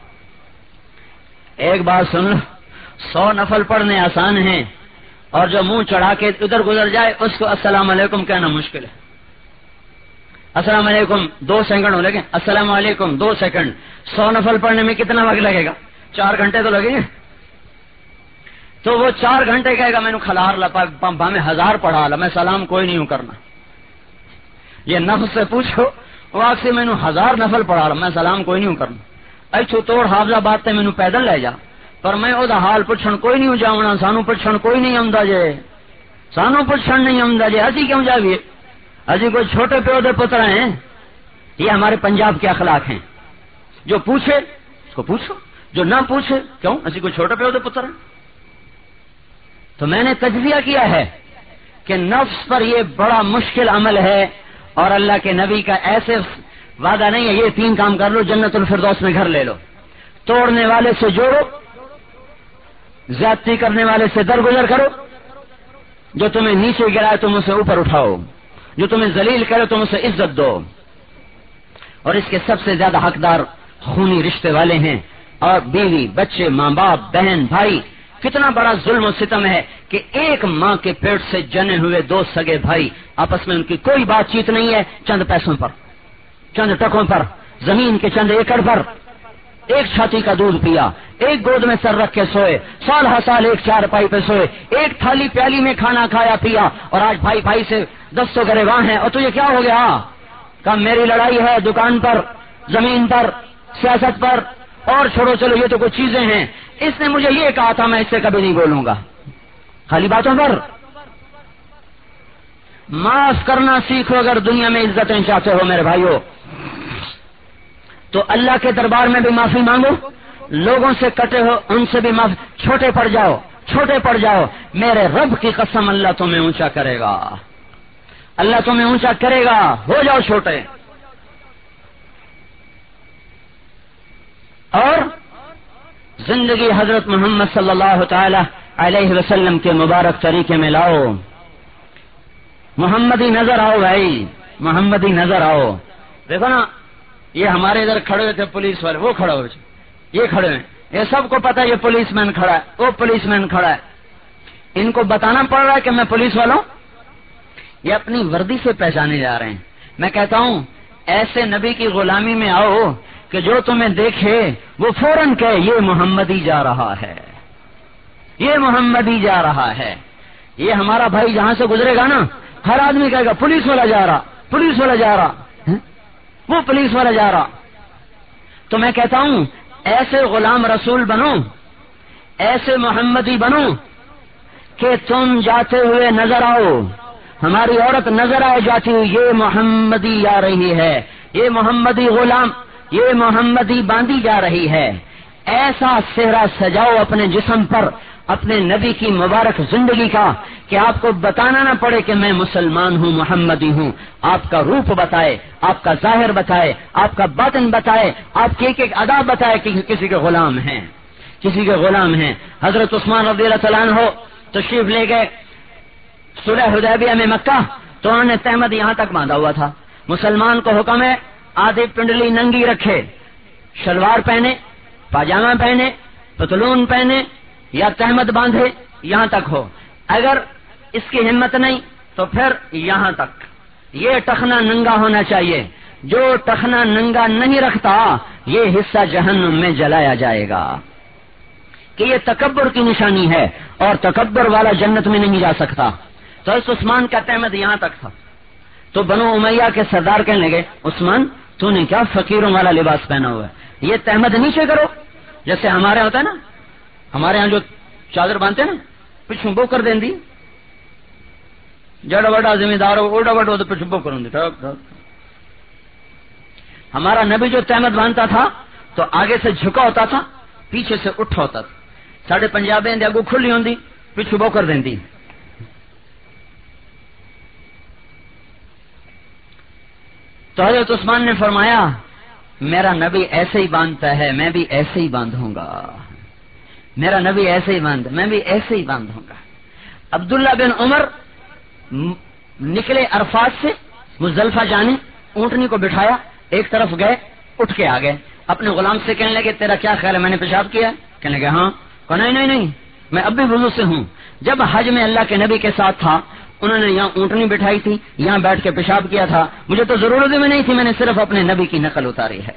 ایک بات سن لو، 100 نفل پڑھنے آسان ہیں اور جو منہ چڑھا کے ادھر گزر جائے اس کو السلام علیکم کہنا مشکل ہے. السلام علیکم 2 سیکنڈ ہو لگے، السلام علیکم 2 سیکنڈ. 100 نفل پڑھنے میں کتنا وقت لگے گا؟ 4 گھنٹے تو لگیں گے. تو وہ 4 گھنٹے کہے گا میں نے خلار لپا پمپا میں 1000 پڑھا لا، میں سلام کوئی نہیں ہوں کرنا. یہ نفس سے پوچھو وہ آگ سے میں نے 1000 نفل پڑھا لا، میں سلام کوئی نہیں ہوں کرنا. اچھو توڑ حافظہ بات تے میں پیدل لے جا، پر میں او دا حال پوچھن کوئی نہیں جاونا. سانو پوچھن کوئی نہیں آمدا جے، سانو پوچھن نہیں آمدا جے، اسی کیوں جاویے؟ اسی کوئی چھوٹے پیو دے پتر ہیں. یہ ہمارے پنجاب کے اخلاق ہیں. جو پوچھے اس کو پوچھو، جو نہ پوچھے کیوں، اسی کوئی چھوٹے پیو دے پتر ہیں. تو میں نے تجزیہ کیا ہے کہ نفس پر یہ بڑا مشکل عمل ہے اور اللہ کے نبی کا ایسے وعدہ نہیں ہے یہ 3 کام کر لو جنت الفردوس میں گھر لے لو. توڑنے والے سے جوڑو، زیادتی کرنے والے سے درگزر کرو، جو تمہیں نیچے گرائے تم اسے اوپر اٹھاؤ، جو تمہیں ذلیل کرے تم اسے عزت دو. اور اس کے سب سے زیادہ حقدار خونی رشتے والے ہیں، اور بیوی، بچے، ماں باپ، بہن، بھائی. کتنا بڑا ظلم و ستم ہے کہ ایک ماں کے پیٹ سے جنے ہوئے 2 سگے بھائی آپس میں ان کی کوئی بات چیت نہیں ہے، چند پیسوں پر، چند ٹکوں پر، زمین کے چند ایکڑ پر. ایک چھاتی کا دودھ پیا، ایک گود میں سر رکھ کے سوئے، سال ہر سال ایک چارپائی پہ سوئے، ایک تھالی پیالی میں کھانا کھایا پیا، اور آج بھائی بھائی سے 10 گریباں ہیں، اور تجھے کیا ہو گیا؟ کہ میری لڑائی ہے دکان پر، زمین پر، سیاست پر، اور چھوڑو چلو یہ تو کچھ چیزیں ہیں، اس نے مجھے یہ کہا تھا میں اس سے کبھی نہیں بولوں گا۔ خالی باتوں پر معاف کرنا سیکھو اگر دنیا میں عزتیں چاہتے ہو میرے بھائیو، تو اللہ کے دربار میں بھی معافی مانگو، لوگوں سے کٹے ہو ان سے بھی معافی، چھوٹے پڑ جاؤ، چھوٹے پڑ جاؤ، میرے رب کی قسم اللہ تمہیں اونچا کرے گا، اللہ تمہیں اونچا کرے گا، ہو جاؤ چھوٹے۔ اور زندگی حضرت محمد صلی اللہ تعالی علیہ وسلم کے مبارک طریقے میں لاؤ، محمدی نظر آؤ بھائی، محمدی نظر آؤ۔ دیکھو نا یہ ہمارے ادھر کھڑے ہوئے تھے پولیس والے، وہ کھڑا ہوئے، یہ کھڑے ہیں، یہ سب کو پتا ہے یہ پولیس مین کھڑا ہے، وہ پولیس مین کھڑا ہے، ان کو بتانا پڑ رہا ہے کہ میں پولیس والا ہوں، یہ اپنی وردی سے پہچانے جا رہے ہیں۔ میں کہتا ہوں ایسے نبی کی غلامی میں آؤ کہ جو تمہیں دیکھے وہ فوراً کہے یہ محمدی جا رہا ہے، یہ محمدی جا رہا ہے۔ یہ ہمارا بھائی جہاں سے گزرے گا نا ہر آدمی کہے گا پولیس والا جا رہا، پولیس والا جا رہا، وہ پولیس والا جا رہا۔ تو میں کہتا ہوں ایسے غلام رسول بنو، ایسے محمدی بنو کہ تم جاتے ہوئے نظر آؤ، ہماری عورت نظر آئے جاتی ہوئی یہ محمدی آ رہی ہے، یہ محمدی غلام، یہ محمدی باندھی جا رہی ہے۔ ایسا صحرا سجاؤ اپنے جسم پر اپنے نبی کی مبارک زندگی کا کہ آپ کو بتانا نہ پڑے کہ میں مسلمان ہوں، محمدی ہوں، آپ کا روپ بتائے، آپ کا ظاہر بتائے، آپ کا باطن بتائے، آپ کی ایک ایک ادا بتائے کہ کسی کے غلام ہیں، کسی کے غلام ہیں۔ حضرت عثمان رضی اللہ تعالیٰ عنہ تشریف لے گئے صلح حدیبیہ میں مکہ، تو انہوں نے تہمد یہاں تک باندھا ہوا تھا۔ مسلمان کو حکم ہے آدھی پنڈلی ننگی رکھے، شلوار پہنے، پاجامہ پہنے، پتلون پہنے یا تہمد باندھے، یہاں تک ہو، اگر اس کی ہمت نہیں تو پھر یہاں تک، یہ ٹخنا ننگا ہونا چاہیے۔ جو ٹخنا ننگا نہیں رکھتا یہ حصہ جہنم میں جلایا جائے گا، کہ یہ تکبر کی نشانی ہے اور تکبر والا جنت میں نہیں جا سکتا۔ تو اس عثمان کا تہمد یہاں تک تھا، تو بنو امیہ کے سردار کہنے لگے عثمان تو نے کیا فقیروں والا لباس پہنا ہوا ہے، یہ تہمد نیچے کرو، جیسے ہمارے ہوتا ہے نا، ہمارے ہاں جو چادر باندھتے نا پچھوں بو کر دیں دی، جڑا بڑا ذمہ دار ہو اوڈا بڑا تو پچھوں بو کروں دی۔ ہمارا نبی جو تہمد باندھتا تھا تو آگے سے جھکا ہوتا تھا، پیچھے سے اٹھا ہوتا تھا۔ ساڈے پنجابیں دے اگوں کھلی ہوندی، پچھوں بو کر دیندی۔ تو حضرت عثمان نے فرمایا میرا نبی ایسے ہی باندھتا ہے، میں بھی ایسے ہی باندھوں گا، میرا نبی ایسے ہی باندھ، میں بھی ایسے ہی باندھوں گا۔ عبداللہ بن عمر نکلے عرفات سے مزدلفہ جانے، اونٹنی کو بٹھایا، ایک طرف گئے، اٹھ کے آ گئے، اپنے غلام سے کہنے لگے تیرا کیا خیال ہے میں نے پیشاب کیا؟ کہنے لگے ہاں، کہا نہیں میں اب بھی وضو سے ہوں۔ جب حج میں اللہ کے نبی کے ساتھ تھا انہوں نے یہاں اونٹنی بٹھائی تھی، یہاں بیٹھ کے پیشاب کیا تھا، مجھے تو ضرورت بھی نہیں تھی، میں نے صرف اپنے نبی کی نقل اتاری ہے۔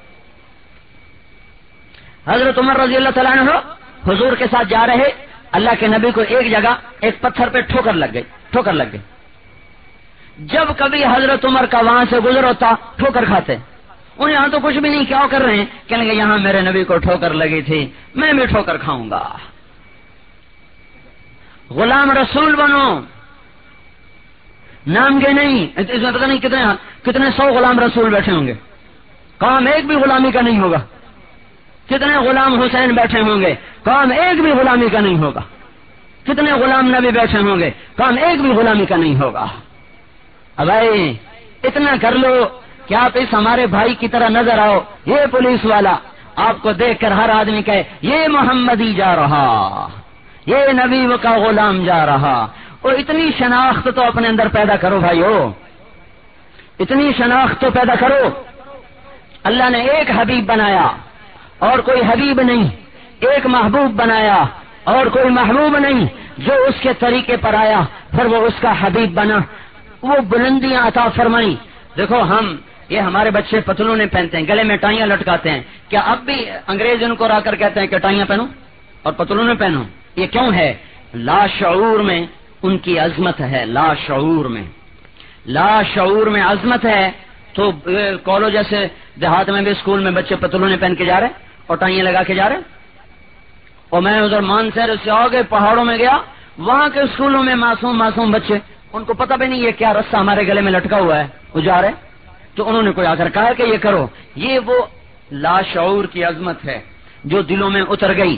حضرت عمر رضی اللہ تعالیٰ عنہ حضور کے ساتھ جا رہے، اللہ کے نبی کو ایک جگہ ایک پتھر پہ ٹھوکر لگ گئی۔ جب کبھی حضرت عمر کا وہاں سے گزر ہوتا ٹھوکر کھاتے، انہیں یہاں تو کچھ بھی نہیں، کیا کر رہے ہیں؟ کہنے لگے یہاں میرے نبی کو ٹھوکر لگی تھی، میں بھی ٹھوکر کھاؤں گا۔ غلام رسول بنو، نام کے نہیں، اس میں پتہ نہیں کتنے 100 غلام رسول بیٹھے ہوں گے، کام ایک بھی غلامی کا نہیں ہوگا۔ کتنے غلام حسین بیٹھے ہوں گے، کام ایک بھی غلامی کا نہیں ہوگا۔ کتنے غلام نبی بیٹھے ہوں گے، کام ایک بھی غلامی کا نہیں ہوگا۔ اب بھائی اتنا کر لو کہ آپ اس ہمارے بھائی کی طرح نظر آؤ، یہ پولیس والا آپ کو دیکھ کر ہر آدمی کہے یہ محمدی جا رہا، یہ نبی کا غلام جا رہا۔ اور اتنی شناخت تو اپنے اندر پیدا کرو بھائیو، اتنی شناخت تو پیدا کرو۔ اللہ نے ایک حبیب بنایا اور کوئی حبیب نہیں، ایک محبوب بنایا اور کوئی محبوب نہیں، جو اس کے طریقے پر آیا پھر وہ اس کا حبیب بنا، وہ بلندیاں عطا فرمائی۔ دیکھو ہم یہ ہمارے بچے پتلونے پہنتے ہیں، گلے میں ٹائیاں لٹکاتے ہیں، کیا اب بھی انگریز ان کو را کر کہتے ہیں کہ ٹائیاں پہنو اور پتلونے پہنو؟ یہ کیوں ہے؟ لا شعور میں ان کی عظمت ہے، لا شعور میں عظمت ہے. تو کالج جیسے دیہات میں بھی اسکول میں بچے پتلونے پہن کے جا رہے اور ٹائیاں لگا کے جا رہے. اور میں ادھر مانسہر سے آگے پہاڑوں میں گیا، وہاں کے اسکولوں میں معصوم بچے، ان کو پتہ بھی نہیں یہ کیا رسہ ہمارے گلے میں لٹکا ہوا ہے، وہ جا رہے. تو انہوں نے کوئی آ کر کہا کہ یہ کرو. یہ وہ لاشعور کی عظمت ہے جو دلوں میں اتر گئی.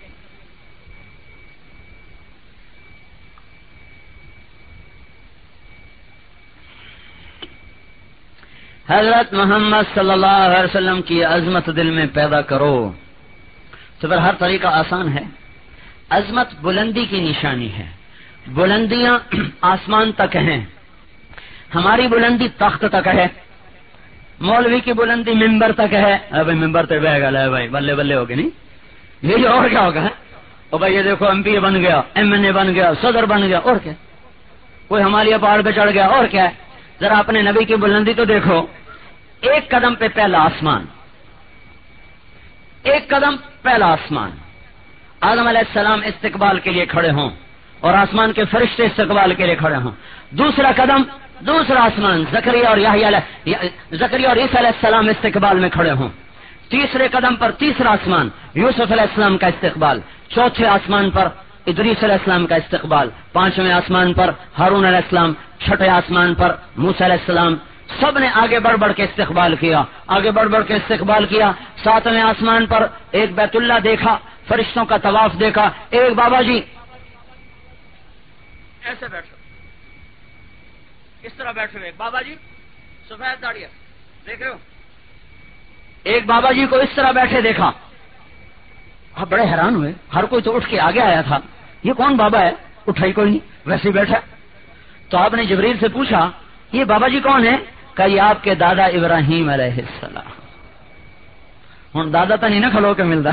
حضرت محمد صلی اللہ علیہ وسلم کی عظمت دل میں پیدا کرو تو پھر ہر طریقہ آسان ہے. عظمت بلندی کی نشانی ہے. بلندیاں آسمان تک ہیں، ہماری بلندی تخت تک ہے، مولوی کی بلندی ممبر تک ہے. بھائی ممبر تو بہ گا بھائی، بلے بلے ہوگی نہیں، یہ اور کیا ہوگا؟ اور بھائی یہ دیکھو ایم پی بن گیا، ایم این اے بن گیا، صدر بن گیا، اور کیا؟ کوئی ہمالیہ پہاڑ پہ چڑھ گیا، اور کیا ہے؟ ذرا اپنے نبی کی بلندی تو دیکھو. ایک قدم پہ پہلا آسمان، ایک قدم پہلا آسمان. آدم علیہ السلام استقبال کے لیے کھڑے ہوں اور آسمان کے فرشتے استقبال کے لیے کھڑے ہوں. دوسرا قدم دوسرا آسمان، زکریا اور عیسیٰ علیہ السلام استقبال میں کھڑے ہوں. تیسرے قدم پر تیسرا آسمان، یوسف علیہ السلام کا استقبال. چوتھے آسمان پر ادریس علیہ السلام کا استقبال. پانچویں آسمان پر ہارون علیہ السلام. چھٹے آسمان پر موسیٰ علیہ السلام. سب نے آگے بڑھ کے استقبال کیا، آگے بڑھ کے استقبال کیا. ساتویں آسمان پر ایک بیت اللہ دیکھا، فرشتوں کا طواف دیکھا. ایک بابا جی ایسے بیٹھے، اس طرح بیٹھے ہوئے، بابا جی سفید داڑھی دیکھ رہے ہو، ایک بابا جی کو اس طرح بیٹھے دیکھا. آپ بڑے حیران ہوئے، ہر کوئی تو اٹھ کے آگے آیا تھا، یہ کون بابا ہے؟ اٹھا ہی کوئی نہیں، ویسے ہی بیٹھا. تو آپ نے جبریل سے پوچھا یہ بابا جی کون ہے؟ کہ یہ آپ کے دادا ابراہیم علیہ السلام. ہوں دادا تو نہیں نا کھلو کے ملتا.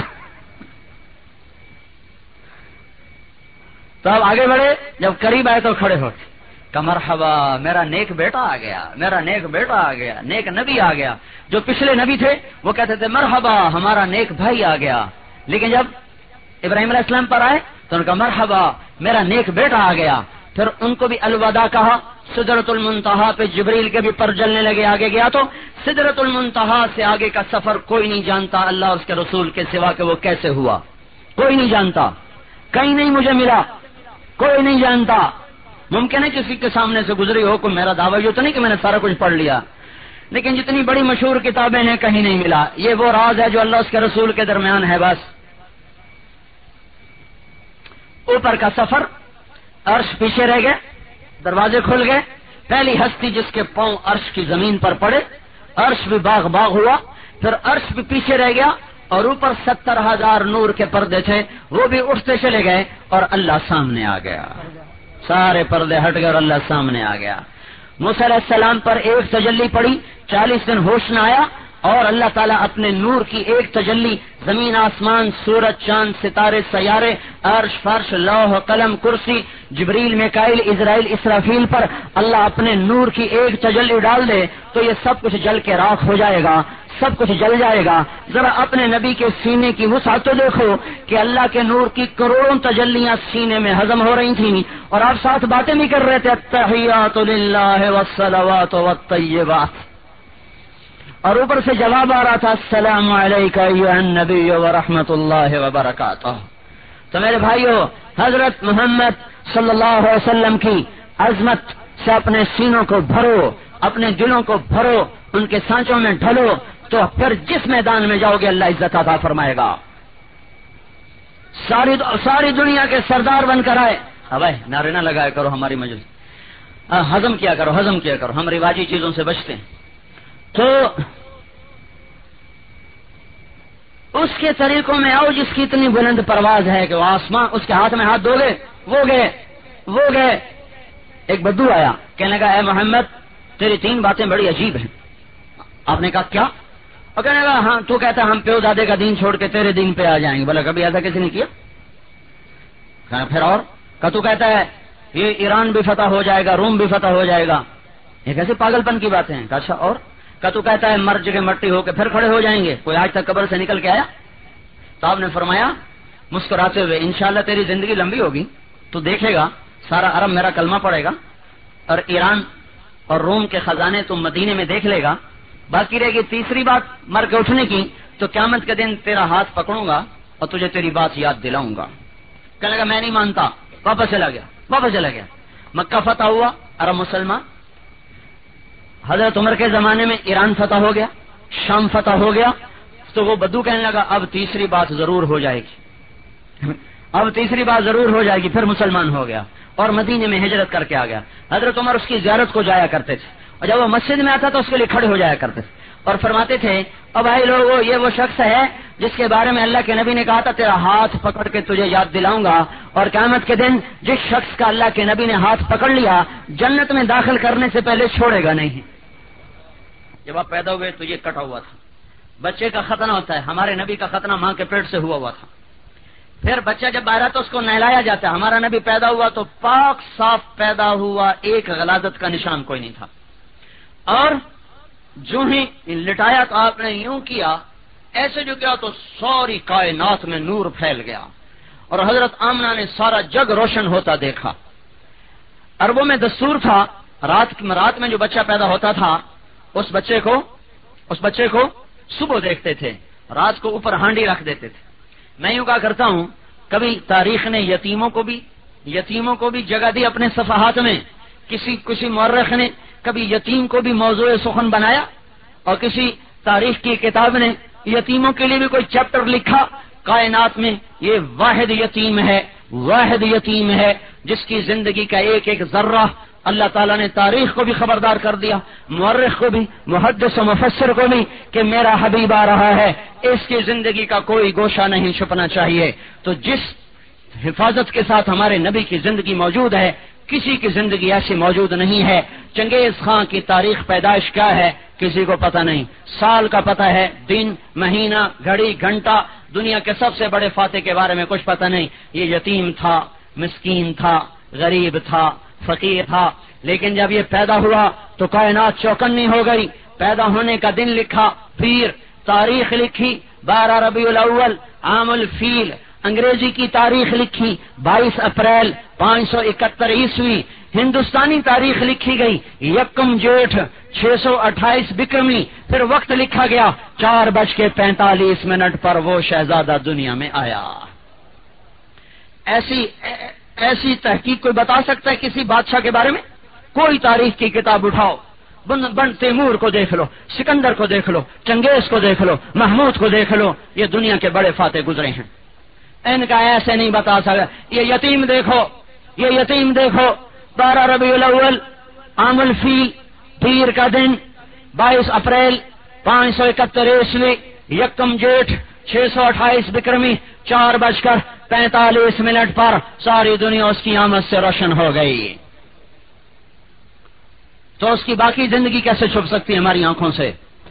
تو آپ آگے بڑھے، جب قریب آئے تو کھڑے ہو کہ مرحبا میرا نیک بیٹا آ گیا، میرا نیک بیٹا آ گیا، نیک نبی آ گیا. جو پچھلے نبی تھے وہ کہتے تھے مرحبا ہمارا نیک بھائی آ گیا، لیکن جب ابراہیم علیہ السلام پر آئے تو ان کا مرحبا میرا نیک بیٹا آ گیا. پھر ان کو بھی الوداع کہا. سدرۃ المنتہا پہ جبریل کے بھی پر جلنے لگے. آگے گیا تو سدرۃ المنتہا سے آگے کا سفر کوئی نہیں جانتا اللہ اور اس کے رسول کے سوا کہ وہ کیسے ہوا. کوئی نہیں جانتا، کہیں نہیں مجھے ملا، کوئی نہیں جانتا. ممکن ہے کسی کے سامنے سے گزری ہو، کوئی میرا دعویٰ یہ تو نہیں کہ میں نے سارا کچھ پڑھ لیا، لیکن جتنی بڑی مشہور کتابیں ہیں کہیں نہیں ملا. یہ وہ راز ہے جو اللہ اس کے رسول کے درمیان ہے بس. اوپر کا سفر، عرش پیچھے رہ گئے، دروازے کھل گئے. پہلی ہستی جس کے پاؤں عرش کی زمین پر پڑے، عرش بھی باغ ہوا. پھر عرش بھی پیچھے رہ گیا اور اوپر 70,000 نور کے پردے تھے، وہ بھی اٹھتے چلے گئے اور اللہ سامنے آ گیا. سارے پردے ہٹ گئے اور اللہ سامنے آ گیا. موسیٰ علیہ السلام پر ایک تجلی پڑی، 40 دن ہوش نہ آیا، اور اللہ تعالیٰ اپنے نور کی ایک تجلی زمین آسمان سورج چاند ستارے سیارے عرش فرش لوح قلم کرسی جبریل میکائیل اسرائیل اسرافیل پر اللہ اپنے نور کی ایک تجلی ڈال دے تو یہ سب کچھ جل کے راکھ ہو جائے گا، سب کچھ جل جائے گا. ذرا اپنے نبی کے سینے کی وسعت تو دیکھو کہ اللہ کے نور کی کروڑوں تجلیاں سینے میں ہضم ہو رہی تھیں اور آپ ساتھ باتیں بھی کر رہے تھے. التحیات للہ والصلوات والطیبات، اور اوپر سے جواب آ رہا تھا السلام علیکہ ایھا النبی ورحمۃ اللہ وبرکاتہ. تو میرے بھائیو، حضرت محمد صلی اللہ علیہ وسلم کی عظمت سے اپنے سینوں کو بھرو، اپنے دلوں کو بھرو، ان کے سانچوں میں ڈھلو، تو پھر جس میدان میں جاؤ گے اللہ عزت عطا فرمائے گا. ساری دنیا کے سردار بن کر آئے. بھائی نعرے نہ لگایا کرو ہماری مجلس، ہضم کیا کرو، ہضم کیا کرو، ہم رواجی چیزوں سے بچتے ہیں. تو اس کے طریقوں میں آؤ جس کی اتنی بلند پرواز ہے کہ وہ آسمان اس کے ہاتھ میں ہاتھ دو گے، وہ گئے. ایک بدو آیا، کہنے لگا اے محمد تیری 3 باتیں بڑی عجیب ہیں. آپ نے کہا کیا؟ اور کہنے لگا ہاں تو کہتا ہم پیو دادے کا دین چھوڑ کے تیرے دین پہ آ جائیں گے. بولا کبھی ایسا کسی نے کیا؟ کہا پھر اور تو کہتا ہے یہ ایران بھی فتح ہو جائے گا، روم بھی فتح ہو جائے گا. یہ کیسے پاگل پن کی باتیں ہیں؟ اچھا اور کہ تو کہتا ہے مر جگہ مٹی ہو کے پھر کھڑے ہو جائیں گے، کوئی آج تک قبر سے نکل کے آیا؟ تو آپ نے فرمایا مسکراتے ہوئے انشاءاللہ تیری زندگی لمبی ہوگی تو دیکھے گا سارا عرب میرا کلمہ پڑے گا اور ایران اور روم کے خزانے تم مدینے میں دیکھ لے گا، باقی رہے گی تیسری بات مر کے اٹھنے کی، تو قیامت کے دن تیرا ہاتھ پکڑوں گا اور تجھے تیری بات یاد دلاؤں گا۔ کہنے لگا میں نہیں مانتا، واپس چلا گیا۔ مکہ فتح ہوا، عرب مسلمان، حضرت عمر کے زمانے میں ایران فتح ہو گیا، شام فتح ہو گیا، تو وہ بدو کہنے لگا اب تیسری بات ضرور ہو جائے گی، پھر مسلمان ہو گیا اور مدینے میں ہجرت کر کے آ گیا۔ حضرت عمر اس کی زیارت کو جایا کرتے تھے اور جب وہ مسجد میں آتا تو اس کے لیے کھڑے ہو جایا کرتے تھے اور فرماتے تھے اب بھائی لوگوں یہ وہ شخص ہے جس کے بارے میں اللہ کے نبی نے کہا تھا تیرا ہاتھ پکڑ کے تجھے یاد دلاؤں گا، اور قیامت کے دن جس شخص کا اللہ کے نبی نے ہاتھ پکڑ لیا جنت میں داخل کرنے سے پہلے چھوڑے گا نہیں۔ جب آپ پیدا ہوئے تو یہ کٹا ہوا تھا، بچے کا ختنہ ہوتا ہے، ہمارے نبی کا ختنہ ماں کے پیٹ سے ہوا تھا، پھر بچہ جب آ رہا تو اس کو نہلایا جاتا ہے، ہمارا نبی پیدا ہوا تو پاک صاف پیدا ہوا، ایک غلاظت کا نشان کوئی نہیں تھا، اور جو ہی لٹایا تو آپ نے یوں کیا ایسے جو کیا تو ساری کائنات میں نور پھیل گیا اور حضرت آمنہ نے سارا جگ روشن ہوتا دیکھا۔ عربوں میں دستور تھا رات میں جو بچہ پیدا ہوتا تھا اس بچے کو صبح دیکھتے تھے، رات کو اوپر ہانڈی رکھ دیتے تھے۔ میں یوں کہا کرتا ہوں کبھی تاریخ نے یتیموں کو بھی جگہ دی اپنے صفحات میں، کسی مورخ نے کبھی یتیم کو بھی موضوع سخن بنایا اور کسی تاریخ کی کتاب نے یتیموں کے لیے بھی کوئی چیپٹر لکھا۔ کائنات میں یہ واحد یتیم ہے جس کی زندگی کا ایک ایک ذرہ اللہ تعالیٰ نے تاریخ کو بھی خبردار کر دیا، مورخ کو بھی، محدث و مفسر کو بھی کہ میرا حبیب آ رہا ہے، اس کی زندگی کا کوئی گوشہ نہیں چھپنا چاہیے۔ تو جس حفاظت کے ساتھ ہمارے نبی کی زندگی موجود ہے کسی کی زندگی ایسی موجود نہیں ہے۔ چنگیز خان کی تاریخ پیدائش کیا ہے کسی کو پتہ نہیں، سال کا پتہ ہے، دن، مہینہ، گھڑی، گھنٹہ، دنیا کے سب سے بڑے فاتح کے بارے میں کچھ پتہ نہیں۔ یہ یتیم تھا، مسکین تھا، غریب تھا، فقیر تھا، لیکن جب یہ پیدا ہوا تو کائنات چوکنی ہو گئی۔ پیدا ہونے کا دن لکھا، پھر تاریخ لکھی 12 ربیع الاول عام الفیل، انگریزی کی تاریخ لکھی 22 اپریل 571 عیسوی، ہندوستانی تاریخ لکھی گئی 1 جیٹھ 628 بکرمی، پھر وقت لکھا گیا 4:45 پر وہ شہزادہ دنیا میں آیا۔ ایسی تحقیق کوئی بتا سکتا ہے کسی بادشاہ کے بارے میں؟ کوئی تاریخ کی کتاب اٹھاؤ، بن تیمور کو دیکھ لو، سکندر کو دیکھ لو، چنگیز کو دیکھ لو، محمود کو دیکھ لو، یہ دنیا کے بڑے فاتح گزرے ہیں، ان کا ایسے نہیں بتا سکتا۔ یہ یتیم دیکھو 12 ربیع الاول عام الفیل، پیر کا دن 22 اپریل 571 عیسوی، 1 جیٹھ 628 بکرمی، 4:45 پر ساری دنیا اس کی آمد سے روشن ہو گئی۔ تو اس کی باقی زندگی کیسے چھپ سکتی ہے ہماری آنکھوں سے؟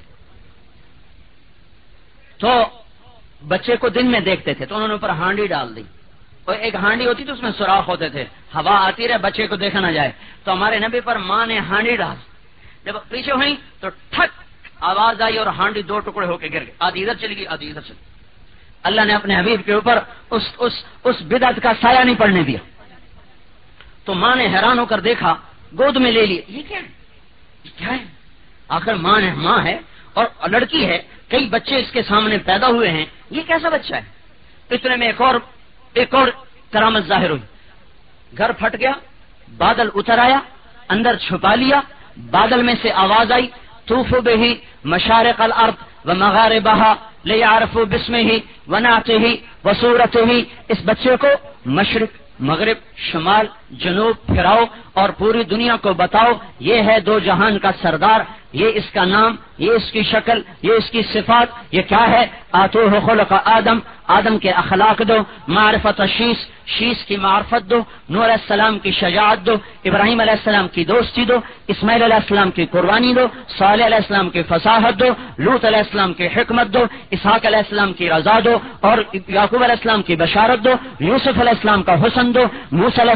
تو بچے کو دن میں دیکھتے تھے تو انہوں نے اوپر ہانڈی ڈال دی، اور ایک ہانڈی ہوتی تو اس میں سوراخ ہوتے تھے، ہوا آتی رہے بچے کو دیکھا نہ جائے۔ تو ہمارے نبی پر ماں نے ہانڈی ڈال، جب پیچھے ہوئی تو ٹھک آواز آئی اور ہانڈی 2 ٹکڑے ہو کے گر گئے، آدھی ادھر چلی گئی آدھی ادھر چلی۔ اللہ نے اپنے حبیب کے اوپر اس بدعت کا سایہ نہیں پڑنے دیا۔ تو ماں نے حیران ہو کر دیکھا، گود میں لے لیے، یہ کیا ہے؟ آخر ماں ہے اور لڑکی ہے، کئی بچے اس کے سامنے پیدا ہوئے ہیں، یہ کیسا بچہ ہے؟ اتنے میں ایک اور کرامت ظاہر ہوئی، گھر پھٹ گیا، بادل اتر آیا، اندر چھپا لیا، بادل میں سے آواز آئی طوفوا بہ مشارق الارض ومغاربها لیعرفوا باسمہ ونعتہ وصورتہ۔ اس بچے کو مشرق، مغرب، شمال، جنوب پھراؤ اور پوری دنیا کو بتاؤ یہ ہے 2 جہان کا سردار، یہ اس کا نام، یہ اس کی شکل، یہ اس کی صفات، یہ کیا ہے؟ آتوہ خلق آدم کے اخلاق دو، معرفت شیس کی معرفت دو، نوح علیہ السلام کی شجاعت دو، ابراہیم علیہ السلام کی دوستی دو، اسماعیل علیہ السلام کی قربانی دو، صالح علیہ السلام کی فصاحت دو، لوط علیہ السلام کی حکمت دو، اسحاق علیہ السلام کی رضا دو، اور یعقوب علیہ السلام کی بشارت دو، یوسف علیہ السلام کا حسن دو، موسیٰ علیہ السلام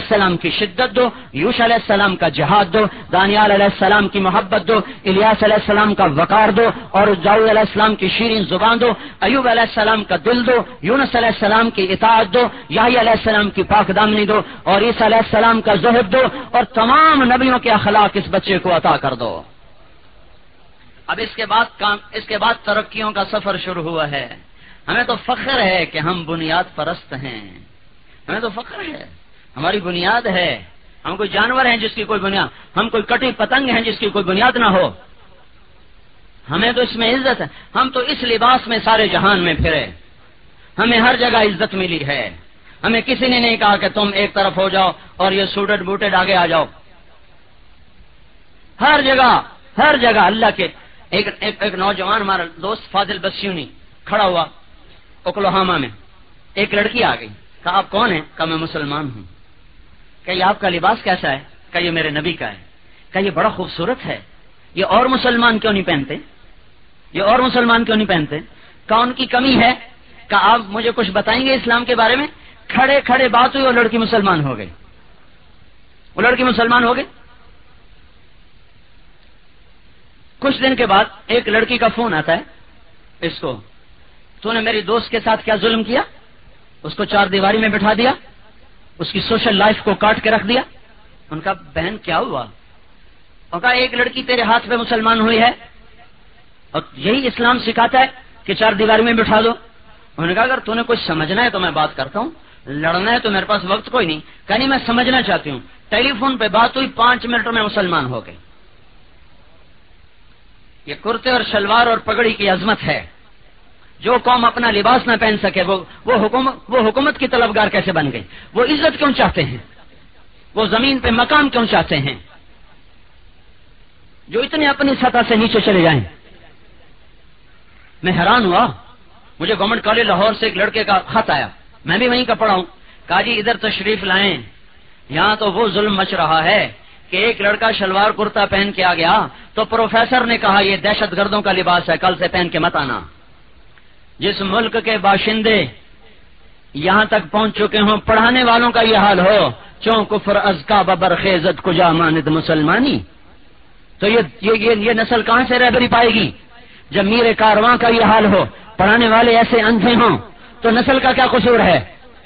کی شدت دو، یوش علیہ السلام کا جہاد دو، دانیال علیہ السلام کی محبت دو، الیاس علیہ السلام کا وقار دو، اور داؤد علیہ السلام کی شیرین زبان دو، ایوب علیہ السلام کا دل دو، یونس علیہ السلام کی اطاعت دو، یحییٰ علیہ السلام کی پاک دامنی دو، اور عیسیٰ علیہ السلام کا زہد دو، اور تمام نبیوں کے اخلاق اس بچے کو عطا کر دو۔ اب اس کے بعد ترقیوں کا سفر شروع ہوا ہے۔ ہمیں تو فخر ہے کہ ہم بنیاد پرست ہیں، ہمیں تو فخر ہے، ہماری بنیاد ہے۔ ہم کوئی جانور ہیں جس کی کوئی بنیاد، ہم کوئی کٹی پتنگ ہیں جس کی کوئی بنیاد نہ ہو۔ ہمیں تو اس میں عزت ہے، ہم تو اس لباس میں سارے جہان میں پھرے، ہمیں ہر جگہ عزت ملی ہے۔ ہمیں کسی نے نہیں کہا کہ تم ایک طرف ہو جاؤ اور یہ سوٹڈ بوٹڈ آگے آ جاؤ۔ ہر جگہ اللہ کے ایک نوجوان ہمارا دوست فاضل بسیونی کھڑا ہوا اوکلاہوما میں، ایک لڑکی آ گئی، کہا آپ کون ہیں؟ کہا میں مسلمان ہوں۔ کہ یہ آپ کا لباس کیسا ہے؟ کہ یہ میرے نبی کا ہے۔ کہ یہ بڑا خوبصورت ہے، یہ اور مسلمان کیوں نہیں پہنتے؟ یہ اور مسلمان کیوں نہیں پہنتے؟ کہ ان کی کمی ہے؟ کہ آپ مجھے کچھ بتائیں گے اسلام کے بارے میں؟ کھڑے کھڑے بات ہوئی اور لڑکی مسلمان ہو گئی، وہ لڑکی مسلمان ہو گئی۔ کچھ دن کے بعد ایک لڑکی کا فون آتا ہے اس کو، تو نے میری دوست کے ساتھ کیا ظلم کیا؟ اس کو چار دیواری میں بٹھا دیا، اس کی سوشل لائف کو کاٹ کے رکھ دیا۔ ان کا بہن کیا ہوا؟ ان کا ایک لڑکی تیرے ہاتھ پہ مسلمان ہوئی ہے اور یہی اسلام سکھاتا ہے کہ چار دیواری میں بٹھا دو۔ انہوں نے کہا اگر تو نے کچھ سمجھنا ہے تو میں بات کرتا ہوں، لڑنا ہے تو میرے پاس وقت کوئی نہیں۔ کہ نہیں میں سمجھنا چاہتی ہوں۔ ٹیلی فون پہ بات ہوئی، 5 منٹ میں مسلمان ہو گئے۔ یہ کرتے اور شلوار اور پگڑی کی عظمت ہے۔ جو قوم اپنا لباس نہ پہن سکے وہ حکومت کی طلبگار کیسے بن گئی؟ وہ عزت کیوں چاہتے ہیں؟ وہ زمین پہ مقام کیوں چاہتے ہیں؟ جو اتنے اپنی سطح سے نیچے چلے جائیں۔ میں حیران ہوا، مجھے گورنمنٹ کالج لاہور سے ایک لڑکے کا خط آیا، میں بھی وہیں کا پڑھا ہوں۔ کہا جی ادھر تشریف لائیں، یہاں تو وہ ظلم مچ رہا ہے کہ ایک لڑکا شلوار کرتا پہن کے آ گیا تو پروفیسر نے کہا یہ دہشت گردوں کا لباس ہے، کل سے پہن کے مت آنا۔ جس ملک کے باشندے یہاں تک پہنچ چکے ہوں، پڑھانے والوں کا یہ حال ہو، چوں کفر ازکا ببر خیزت کجا ماند مسلمانی، تو یہ نسل کہاں سے رہبری پائے گی؟ جب میر کارواں کا یہ حال ہو، پڑھانے والے ایسے اندھے ہوں تو نسل کا کیا قصور ہے؟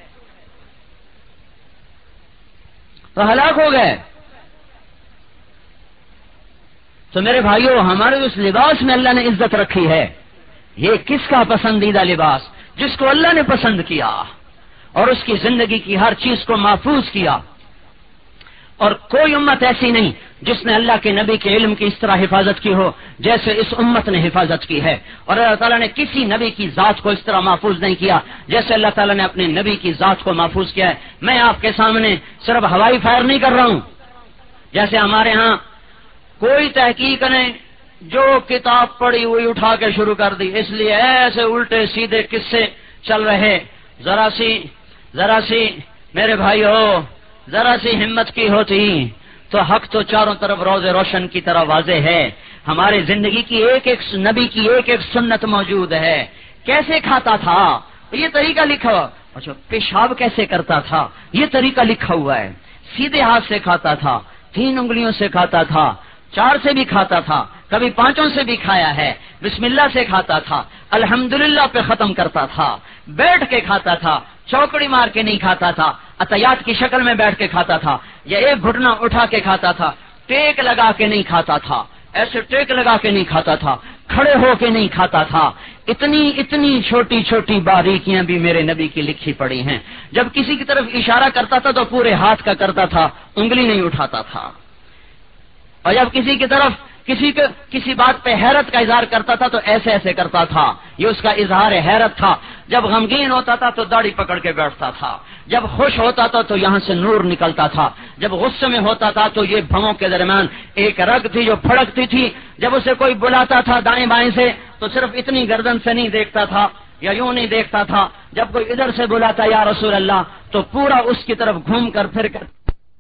تو ہلاک ہو گئے۔ تو میرے بھائیوں، ہمارے اس لباس میں اللہ نے عزت رکھی ہے۔ یہ کس کا پسندیدہ لباس؟ جس کو اللہ نے پسند کیا اور اس کی زندگی کی ہر چیز کو محفوظ کیا۔ اور کوئی امت ایسی نہیں جس نے اللہ کے نبی کے علم کی اس طرح حفاظت کی ہو جیسے اس امت نے حفاظت کی ہے۔ اور اللہ تعالیٰ نے کسی نبی کی ذات کو اس طرح محفوظ نہیں کیا جیسے اللہ تعالیٰ نے اپنے نبی کی ذات کو محفوظ کیا ہے۔ میں آپ کے سامنے صرف ہوائی فائر نہیں کر رہا ہوں، جیسے ہمارے ہاں کوئی تحقیق نہیں، جو کتاب پڑھی ہوئی اٹھا کے شروع کر دی، اس لیے ایسے الٹے سیدھے قصے چل رہے۔ ذرا سی میرے بھائی ہو، ذرا سی ہمت کی ہوتی تو حق تو چاروں طرف روز روشن کی طرح واضح ہے۔ ہمارے زندگی کی ایک ایک نبی کی ایک ایک سنت موجود ہے۔ کیسے کھاتا تھا یہ طریقہ لکھا ہوا، اچھا پیشاب کیسے کرتا تھا یہ طریقہ لکھا ہوا ہے۔ سیدھے ہاتھ سے کھاتا تھا، 3 انگلیوں سے کھاتا تھا، 4 سے بھی کھاتا تھا، کبھی 5 سے بھی کھایا ہے، بسم اللہ سے کھاتا تھا، الحمدللہ پہ ختم کرتا تھا، بیٹھ کے کھاتا تھا، چوکڑی مار کے نہیں کھاتا تھا، عطیات کی شکل میں بیٹھ کے کھاتا تھا، یا ایک گھٹنا اٹھا کے کھاتا تھا، ٹیک لگا کے نہیں کھاتا تھا، ایسے ٹیک لگا کے نہیں کھاتا تھا، کھڑے ہو کے نہیں کھاتا تھا۔ اتنی چھوٹی چھوٹی باریکیاں بھی میرے نبی کی لکھی پڑی ہیں۔ جب کسی کی طرف اشارہ کرتا تھا تو پورے ہاتھ کا کرتا تھا، انگلی نہیں اٹھاتا تھا۔ اور جب کسی کی طرف کسی بات پہ حیرت کا اظہار کرتا تھا تو ایسے ایسے کرتا تھا، یہ اس کا اظہار حیرت تھا۔ جب غمگین ہوتا تھا تو داڑھی پکڑ کے بیٹھتا تھا، جب خوش ہوتا تھا تو یہاں سے نور نکلتا تھا، جب غصے میں ہوتا تھا تو یہ بھووں کے درمیان ایک رگ تھی جو پھڑکتی تھی۔ جب اسے کوئی بلاتا تھا دائیں بائیں سے تو صرف اتنی گردن سے نہیں دیکھتا تھا یا یوں نہیں دیکھتا تھا، جب کوئی ادھر سے بلاتا یا رسول اللہ تو پورا اس کی طرف گھوم کر پھر کر،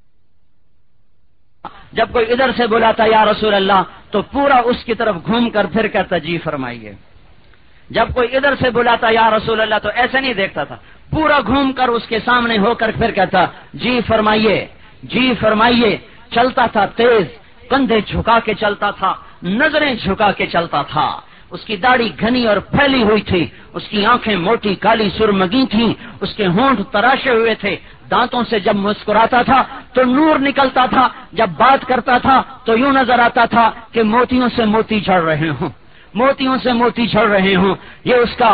جب کوئی ادھر سے بلاتا یا رسول اللہ تو پورا اس کی طرف گھوم کر پھر کہتا جی فرمائیے۔ جب کوئی ادھر سے بلاتا یا رسول اللہ تو ایسے نہیں دیکھتا تھا، پورا گھوم کر اس کے سامنے ہو کر پھر کہتا جی فرمائیے۔ جی فرمائیے، چلتا تھا تیز، کندھے جھکا کے چلتا تھا، نظریں جھکا کے چلتا تھا، اس کی داڑھی گھنی اور پھیلی ہوئی تھی، اس کی آنکھیں موٹی کالی سرمگی تھیں، اس کے ہونٹ تراشے ہوئے تھے، دانتوں سے جب مسکراتا تھا تو نور نکلتا تھا، جب بات کرتا تھا تو یوں نظر آتا تھا کہ موتیوں سے موتی جھڑ رہے ہوں، موتیوں سے موتی جھڑ رہے ہوں۔ یہ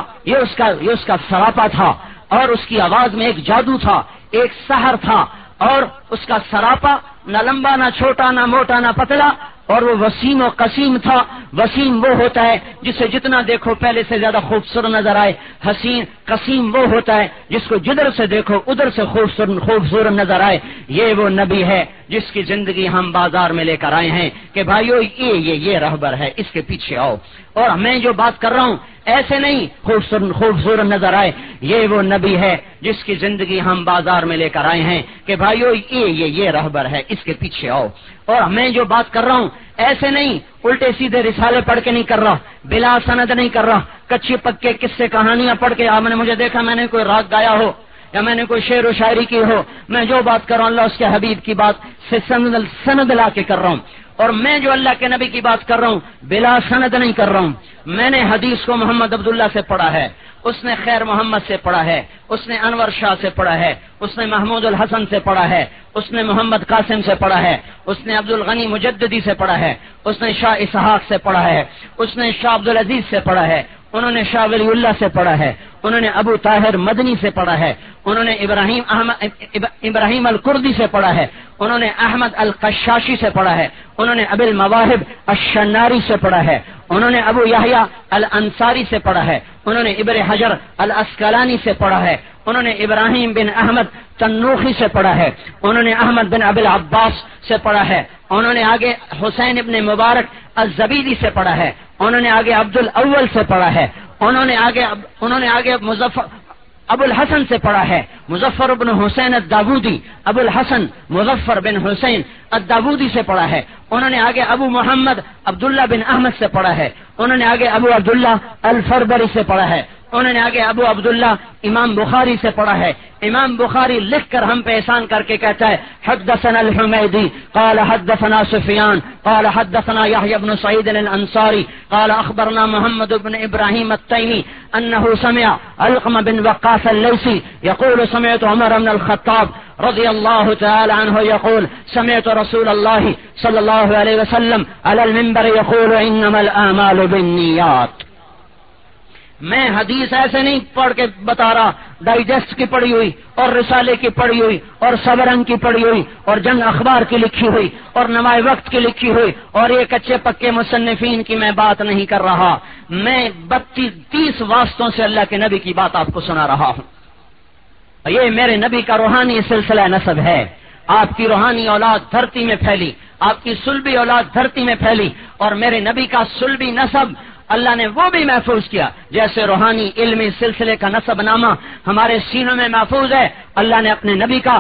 اس کا سراپا تھا، اور اس کی آواز میں ایک جادو تھا، ایک سحر تھا، اور اس کا سراپا نہ لمبا نہ چھوٹا نہ موٹا نہ پتلا، اور وہ وسیم و قسیم تھا۔ وسیم وہ ہوتا ہے جسے جتنا دیکھو پہلے سے زیادہ خوبصورت نظر آئے، حسین قسیم وہ ہوتا ہے جس کو جدھر سے دیکھو ادھر سے خوبصورت نظر آئے۔ یہ وہ نبی ہے جس کی زندگی ہم بازار میں لے کر آئے ہیں کہ بھائیو یہ رہبر ہے، اس کے پیچھے آؤ۔ اور میں جو بات کر رہا ہوں ایسے نہیں خوبصورت نظر آئے، یہ وہ نبی ہے جس کی زندگی ہم بازار میں لے کر آئے ہیں کہ بھائیو یہ رہبر ہے، اس کے پیچھے آؤ۔ اور میں جو بات کر رہا ہوں ایسے نہیں الٹے سیدھے رسالے پڑھ کے نہیں کر رہا، بلا سند نہیں کر رہا، کچے پکے قصے کہانیاں پڑھ کے آپ نے مجھے دیکھا میں نے کوئی راگ گایا ہو یا میں نے کوئی شعر و شاعری کی ہو۔ میں جو بات کر رہا ہوں اللہ اس کے حبیب کی بات سے سند لا کے کر رہا ہوں، اور میں جو اللہ کے نبی کی بات کر رہا ہوں بلا سند نہیں کر رہا ہوں۔ میں نے حدیث کو محمد عبداللہ سے پڑھا ہے، اس نے خیر محمد سے پڑھا ہے، اس نے انور شاہ سے پڑھا ہے، اس نے محمود الحسن سے پڑھا ہے، اس نے محمد قاسم سے پڑھا ہے، اس نے عبد الغنی مجددی سے پڑھا ہے، اس نے شاہ اسحاق سے پڑھا ہے، اس نے شاہ عبدالعزیز سے پڑھا ہے، انہوں نے شاہ ولی اللہ سے پڑھا ہے، انہوں نے ابو طاہر مدنی سے پڑھا ہے، انہوں نے ابراہیم الکردی سے پڑھا ہے، انہوں نے احمد القشاشی سے پڑھا ہے، انہوں نے ابو المواہب الشناری سے پڑھا ہے، انہوں نے ابو یحییٰ الانصاری سے پڑھا ہے، انہوں نے ابن حجر الاسقلانی سے پڑھا ہے، انہوں نے ابراہیم بن احمد تنوخی سے پڑھا ہے، انہوں نے احمد بن ابی العباس سے پڑھا ہے، انہوں نے آگے حسین ابن مبارک الزبیدی سے پڑھا ہے، انہوں نے آگے عبد الاول سے پڑھا ہے، انہوں نے آگے ابو الحسن سے پڑھا ہے، مظفر بن حسین الداودی، ابو الحسن مظفر بن حسین الداودی سے پڑھا ہے، انہوں نے آگے ابو محمد عبداللہ بن احمد سے پڑھا ہے، انہوں نے آگے ابو عبداللہ الفربری سے پڑھا ہے، انہوں نے آگے ابو عبداللہ امام بخاری سے پڑھا ہے۔ امام بخاری لکھ کر ہم پہ احسان کر کے کہتا ہے حدثنا الحمیدی قال حدثنا سفیان قال حدثنا یحییٰ بن سعید الانصاری قال اخبرنا محمد بن ابراہیم التیمی انه سمع علقمہ بن وقاص اللیثی يقول سمعت عمر بن الخطاب رضی اللہ تعالی عنہ يقول سمعت رسول اللہ صلی اللہ علیہ وسلم على المنبر يقول انما الاعمال بالنیات۔ میں حدیث ایسے نہیں پڑھ کے بتا رہا، ڈائجسٹ کی پڑھی ہوئی اور رسالے کی پڑھی ہوئی اور سبرنگ کی پڑھی ہوئی اور جنگ اخبار کی لکھی ہوئی اور نمائے وقت کی لکھی ہوئی اور یہ کچے پکے مصنفین کی میں بات نہیں کر رہا، میں 32-30 واسطوں سے اللہ کے نبی کی بات آپ کو سنا رہا ہوں۔ یہ میرے نبی کا روحانی سلسلہ نسب ہے۔ آپ کی روحانی اولاد دھرتی میں پھیلی، آپ کی سلبی اولاد دھرتی میں پھیلی، اور میرے نبی کا سلبی نسب اللہ نے وہ بھی محفوظ کیا جیسے روحانی علمی سلسلے کا نسب نامہ ہمارے سینوں میں محفوظ ہے۔ اللہ نے اپنے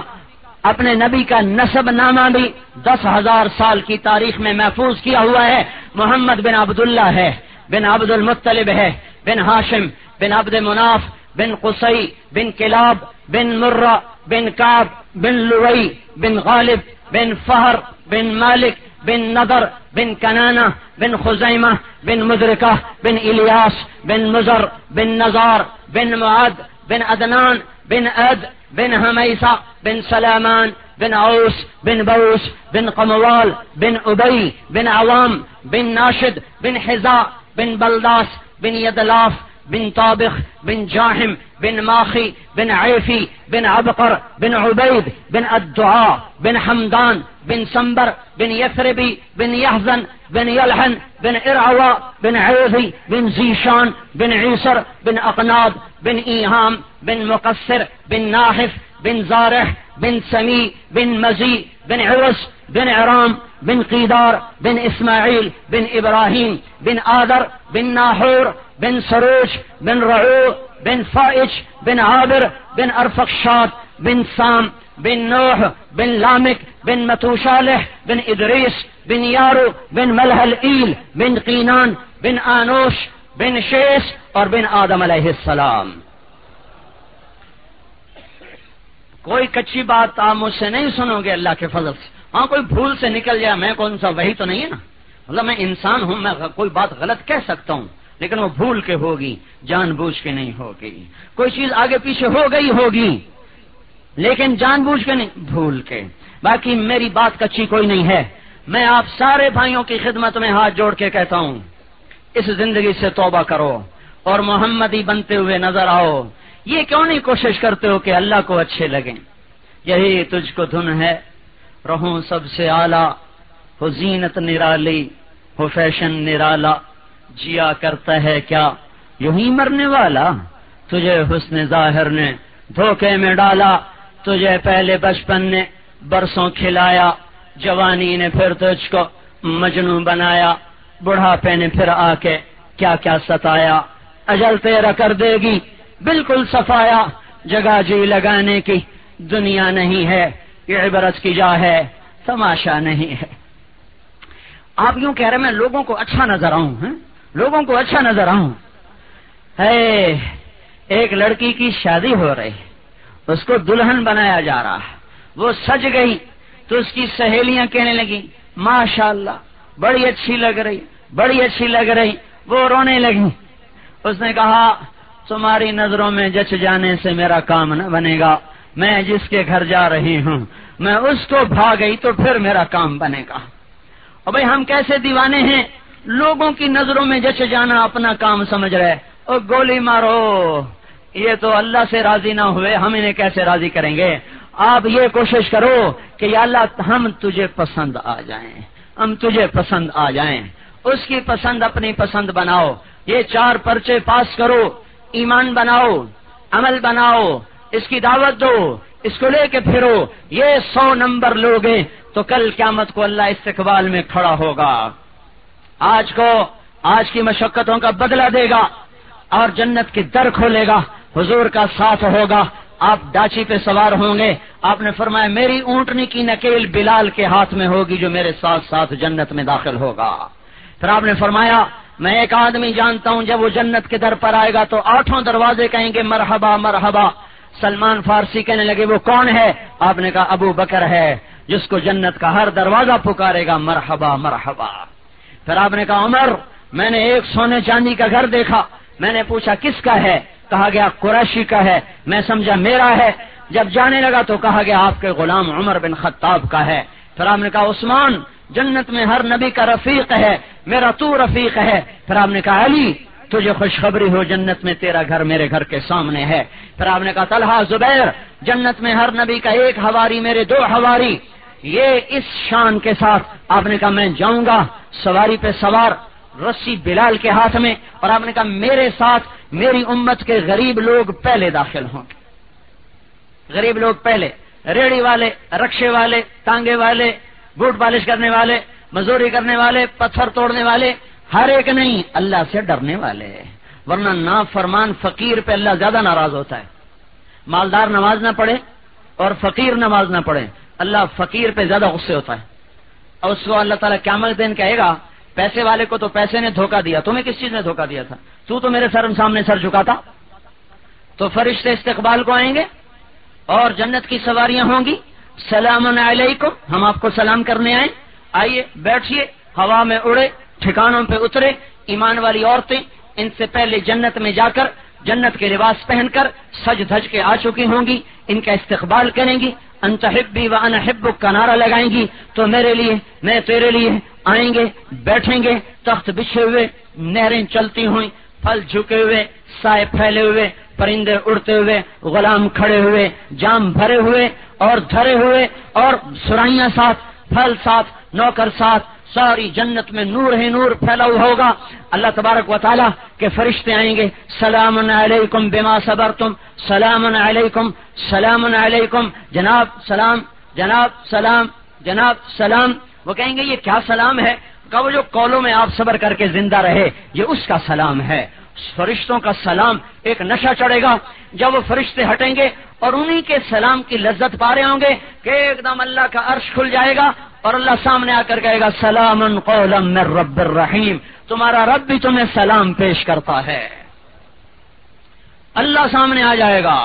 نبی کا نسب نامہ بھی 10,000 سال کی تاریخ میں محفوظ کیا ہوا ہے۔ محمد بن عبداللہ ہے، بن عبد المطلب ہے، بن ہاشم، بن عبد مناف، بن قصی، بن کلاب، بن مرہ، بن کعب، بن لوئی، بن غالب، بن فہر، بن مالک، بن نضر، بن کنانہ، بن خزیمہ، بن مدرکہ، بن الیاس، بن مزر، بن نزار، بن معد، بن عدنان، بن عد، بن حمیسہ، بن سلامان، بن عوس، بن بوس، بن قموال، بن ابی، بن عوام، بن ناشد، بن حذاء، بن بلداس، بن یدلاف، بن طابخ، بن جاحم، بن ماخی، بن عیفی، بن عبقر، بن عبید، بن الدعاء، بن حمدان، بن سنبر، بن یثربی، بن یحزن، بن یلحن، بن ارعوا، بن عیضی، بن زیشان، بن عیسر، بن اقناب، بن ایہام، بن مقصر، بن ناحف، بن زارح، بن سمی، بن مزی، بن عرس، بن عرام، بن قیدار، بن اسماعیل، بن ابراہیم، بن آدر، بن ناحور، بن سروج، بن رعو، بن فائج، بن عابر، بن ارفخشاد، بن سام، بن نوح، بن لامک، بن متوشالح، بن ادریس، بن یارو، بن ملح الایل، بن قینان، بن آنوش، بن شیس اور بن آدم علیہ السلام۔ کوئی کچی بات آپ مجھ سے نہیں سنو گے اللہ کے فضل سے. ہاں کوئی بھول سے نکل جائے، میں کون سا وہی تو نہیں ہے نا، مطلب میں انسان ہوں، میں کوئی بات غلط کہہ سکتا ہوں، لیکن وہ بھول کے ہوگی، جان بوجھ کے نہیں ہوگی. کوئی چیز آگے پیچھے ہو گئی ہوگی لیکن جان بوجھ کے نہیں، بھول کے. باقی میری بات کچی کوئی نہیں ہے. میں آپ سارے بھائیوں کی خدمت میں ہاتھ جوڑ کے کہتا ہوں، اس زندگی سے توبہ کرو اور محمدی بنتے ہوئے نظر آؤ. یہ کیوں نہیں کوشش کرتے ہو کہ اللہ کو اچھے لگیں؟ یہی تجھ کو دھن ہے، رہوں سب سے اعلیٰ، ہو زینت نرالی، ہو فیشن نرالا، جیا کرتا ہے کیا یوں ہی مرنے والا. تجھے حسن ظاہر نے دھوکے میں ڈالا، تجھے پہلے بچپن نے برسوں کھلایا، جوانی نے پھر تجھ کو مجنون بنایا، بڑھاپے نے پھر آ کے کیا کیا ستایا. اجل تیرا کر دے گی بالکل صفایا، جگہ جی لگانے کی دنیا نہیں ہے، یہ عبرت کی جا ہے، تماشا نہیں ہے. آپ یوں کہہ رہے میں لوگوں کو اچھا نظر آؤں، لوگوں کو اچھا نظر آؤں. ایک لڑکی کی شادی ہو رہی، اس کو دلہن بنایا جا رہا، وہ سج گئی تو اس کی سہیلیاں کہنے لگی ماشاءاللہ بڑی اچھی لگ رہی، بڑی اچھی لگ رہی. وہ رونے لگی. اس نے کہا تمہاری نظروں میں جچ جانے سے میرا کام نہ بنے گا، میں جس کے گھر جا رہی ہوں میں اس کو بھا گئی تو پھر میرا کام بنے گا. اور بھائی ہم کیسے دیوانے ہیں، لوگوں کی نظروں میں جچ جانا اپنا کام سمجھ رہے. اور گولی مارو، یہ تو اللہ سے راضی نہ ہوئے، ہم انہیں کیسے راضی کریں گے. آپ یہ کوشش کرو کہ یا اللہ ہم تجھے پسند آ جائیں، ہم تجھے پسند آ جائیں. اس کی پسند اپنی پسند بناؤ. یہ 4 پرچے پاس کرو، ایمان بناؤ، عمل بناؤ، اس کی دعوت دو، اس کو لے کے پھرو. یہ 100 نمبر لوگ ہیں تو کل قیامت کو اللہ استقبال میں کھڑا ہوگا، آج کی مشقتوں کا بدلہ دے گا اور جنت کی در کھولے گا. حضور کا ساتھ ہوگا، آپ ڈاچی پہ سوار ہوں گے. آپ نے فرمایا میری اونٹنی کی نکیل بلال کے ہاتھ میں ہوگی جو میرے ساتھ ساتھ جنت میں داخل ہوگا. پھر آپ نے فرمایا میں ایک آدمی جانتا ہوں جب وہ جنت کے در پر آئے گا تو 8 دروازے کہیں گے مرحبا مرحبا. سلمان فارسی کہنے لگے وہ کون ہے؟ آپ نے کہا ابو بکر ہے، جس کو جنت کا ہر دروازہ پکارے گا مرحبا مرحبا. پھر آپ نے کہا عمر میں نے ایک سونے چاندی کا گھر دیکھا، میں نے پوچھا کس کا ہے؟ کہا گیا قریشی کا ہے. میں سمجھا میرا ہے. جب جانے لگا تو کہا گیا آپ کے غلام عمر بن خطاب کا ہے. پھر آپ نے کہا عثمان جنت میں ہر نبی کا رفیق ہے، میرا تو رفیق ہے. پھر آپ نے کہا علی تجھے خوشخبری ہو جنت میں تیرا گھر میرے گھر کے سامنے ہے. پھر آپ نے کہا طلحہ زبیر جنت میں ہر نبی کا 1 حواری میرے 2 حواری. یہ اس شان کے ساتھ آپ نے کہا میں جاؤں گا سواری پہ سوار، رسی بلال کے ہاتھ میں. اور آپ نے کہا میرے ساتھ میری امت کے غریب لوگ پہلے داخل ہوں گے. غریب لوگ پہلے، ریڑی والے، رکشے والے، ٹانگے والے، بوٹ پالش کرنے والے، مزدوری کرنے والے، پتھر توڑنے والے، ہر ایک نہیں، اللہ سے ڈرنے والے. ورنہ نافرمان فقیر پہ اللہ زیادہ ناراض ہوتا ہے. مالدار نماز نہ پڑھے اور فقیر نماز نہ پڑھے، اللہ فقیر پہ زیادہ غصے ہوتا ہے. اور اس کو اللہ تعالیٰ قیامت دن کہے گا پیسے والے کو تو پیسے نے دھوکہ دیا، تمہیں کس چیز نے دھوکہ دیا تھا؟ تو میرے سامنے سر جھکاتا. تو فرشتے استقبال کو آئیں گے اور جنت کی سواریاں ہوں گی. سلام علیکم، ہم آپ کو سلام کرنے آئے، آئیے بیٹھیے. ہوا میں اڑے، ٹھکانوں پہ اترے. ایمان والی عورتیں ان سے پہلے جنت میں جا کر جنت کے لباس پہن کر سج دھج کے آ چکی ہوں گی. ان کا استقبال کریں گی. انت حبی و انا حبک کا نعرہ لگائیں گی. تو میرے لیے میں تیرے لیے آئیں گے، بیٹھیں گے. تخت بچھے ہوئے، نہریں چلتی ہوئی، پھل جھکے ہوئے، سائے پھیلے ہوئے، پرندے اڑتے ہوئے، غلام کھڑے ہوئے، جام بھرے ہوئے اور دھرے ہوئے، اور سرائیاں ساتھ، پھل ساتھ، نوکر ساتھ. ساری جنت میں نور ہی نور پھیلا ہوا ہوگا. اللہ تبارک و تعالیٰ کے فرشتے آئیں گے. سلام علیکم بما صبرتم، سلام علیکم، سلام علیکم. جناب سلام، جناب سلام، جناب سلام. وہ کہیں گے یہ کیا سلام ہے؟ کہ وہ جو قولوں میں آپ صبر کر کے زندہ رہے یہ اس کا سلام ہے. فرشتوں کا سلام ایک نشہ چڑھے گا جب وہ فرشتے ہٹیں گے اور انہی کے سلام کی لذت پا رہے ہوں گے کہ ایک دم اللہ کا عرش کھل جائے گا اور اللہ سامنے آ کر کہے گا سلام قولا من رب الرحیم، تمہارا رب بھی تمہیں سلام پیش کرتا ہے. اللہ سامنے آ جائے گا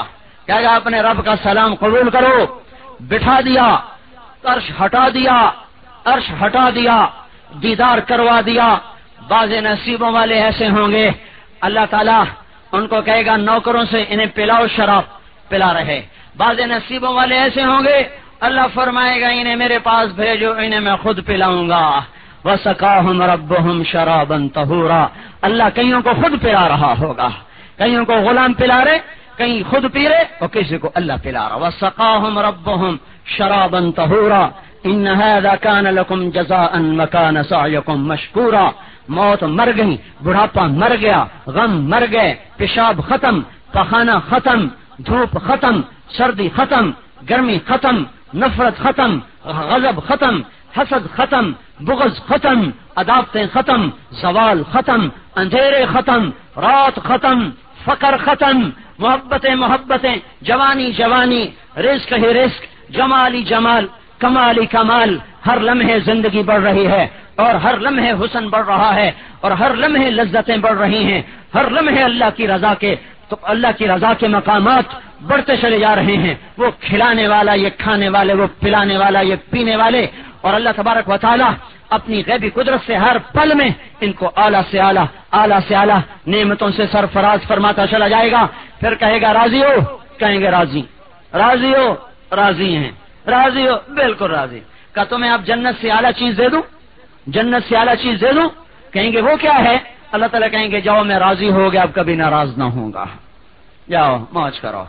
کہے گا اپنے رب کا سلام قبول کرو، بٹھا دیا، عرش ہٹا دیا، دیدار کروا دیا۔ بعض نصیبوں والے ایسے ہوں گے اللہ تعالیٰ ان کو کہے گا نوکروں سے انہیں پلاؤ، شراب پلا رہے۔ بعض نصیبوں والے ایسے ہوں گے اللہ فرمائے گا انہیں میرے پاس بھیجو، انہیں میں خود پلاؤں گا۔ وَسَقَاهُمْ رَبُّهُمْ شَرَابًا طَهُورًا، اللہ کئیوں کو خود پلا رہا ہوگا، کئیوں کو غلام پلا رہے، کہیں خود پی رہے اور کسی کو اللہ پلا رہا۔ وَسَقَاهُمْ رَبُّهُمْ شَرَابًا طَهُورًا إِنَّ هَذَا كَانَ لَكُمْ جَزَاءً وَكَانَ سَعْيُكُمْ مَشْكُورًا۔ موت مر گئی، بڑھاپا مر گیا، غم مر گئے، پیشاب ختم، پخانہ ختم، دھوپ ختم، سردی ختم، گرمی ختم، نفرت ختم، غضب ختم، حسد ختم، بغض ختم، عداوتیں ختم، زوال ختم، اندھیرے ختم، رات ختم، فقر ختم، محبتیں، جوانی، رزق ہی رزق، جمالی جمال، کمالی کمال۔ ہر لمحے زندگی بڑھ رہی ہے اور ہر لمحے حسن بڑھ رہا ہے اور ہر لمحے لذتیں بڑھ رہی ہیں، ہر لمحے اللہ کی رضا کے مقامات بڑھتے چلے جا رہے ہیں۔ وہ کھلانے والا، یہ کھانے والے، وہ پلانے والا، یہ پینے والے، اور اللہ تبارک و تعالی اپنی غیبی قدرت سے ہر پل میں ان کو اعلیٰ سے اعلیٰ نعمتوں سے سرفراز فرماتا چلا جائے گا۔ پھر کہے گا راضی ہو، کہیں گے راضی ہو، راضی ہیں، راضی ہو، بالکل راضی۔ کہ تمہیں اب جنت سے اعلیٰ چیز دے دوں، کہیں گے وہ کیا ہے؟ اللہ تعالیٰ کہیں گے جاؤ میں راضی ہو گیا، اب کبھی ناراض نہ ہوں گا، جاؤ موج کرو،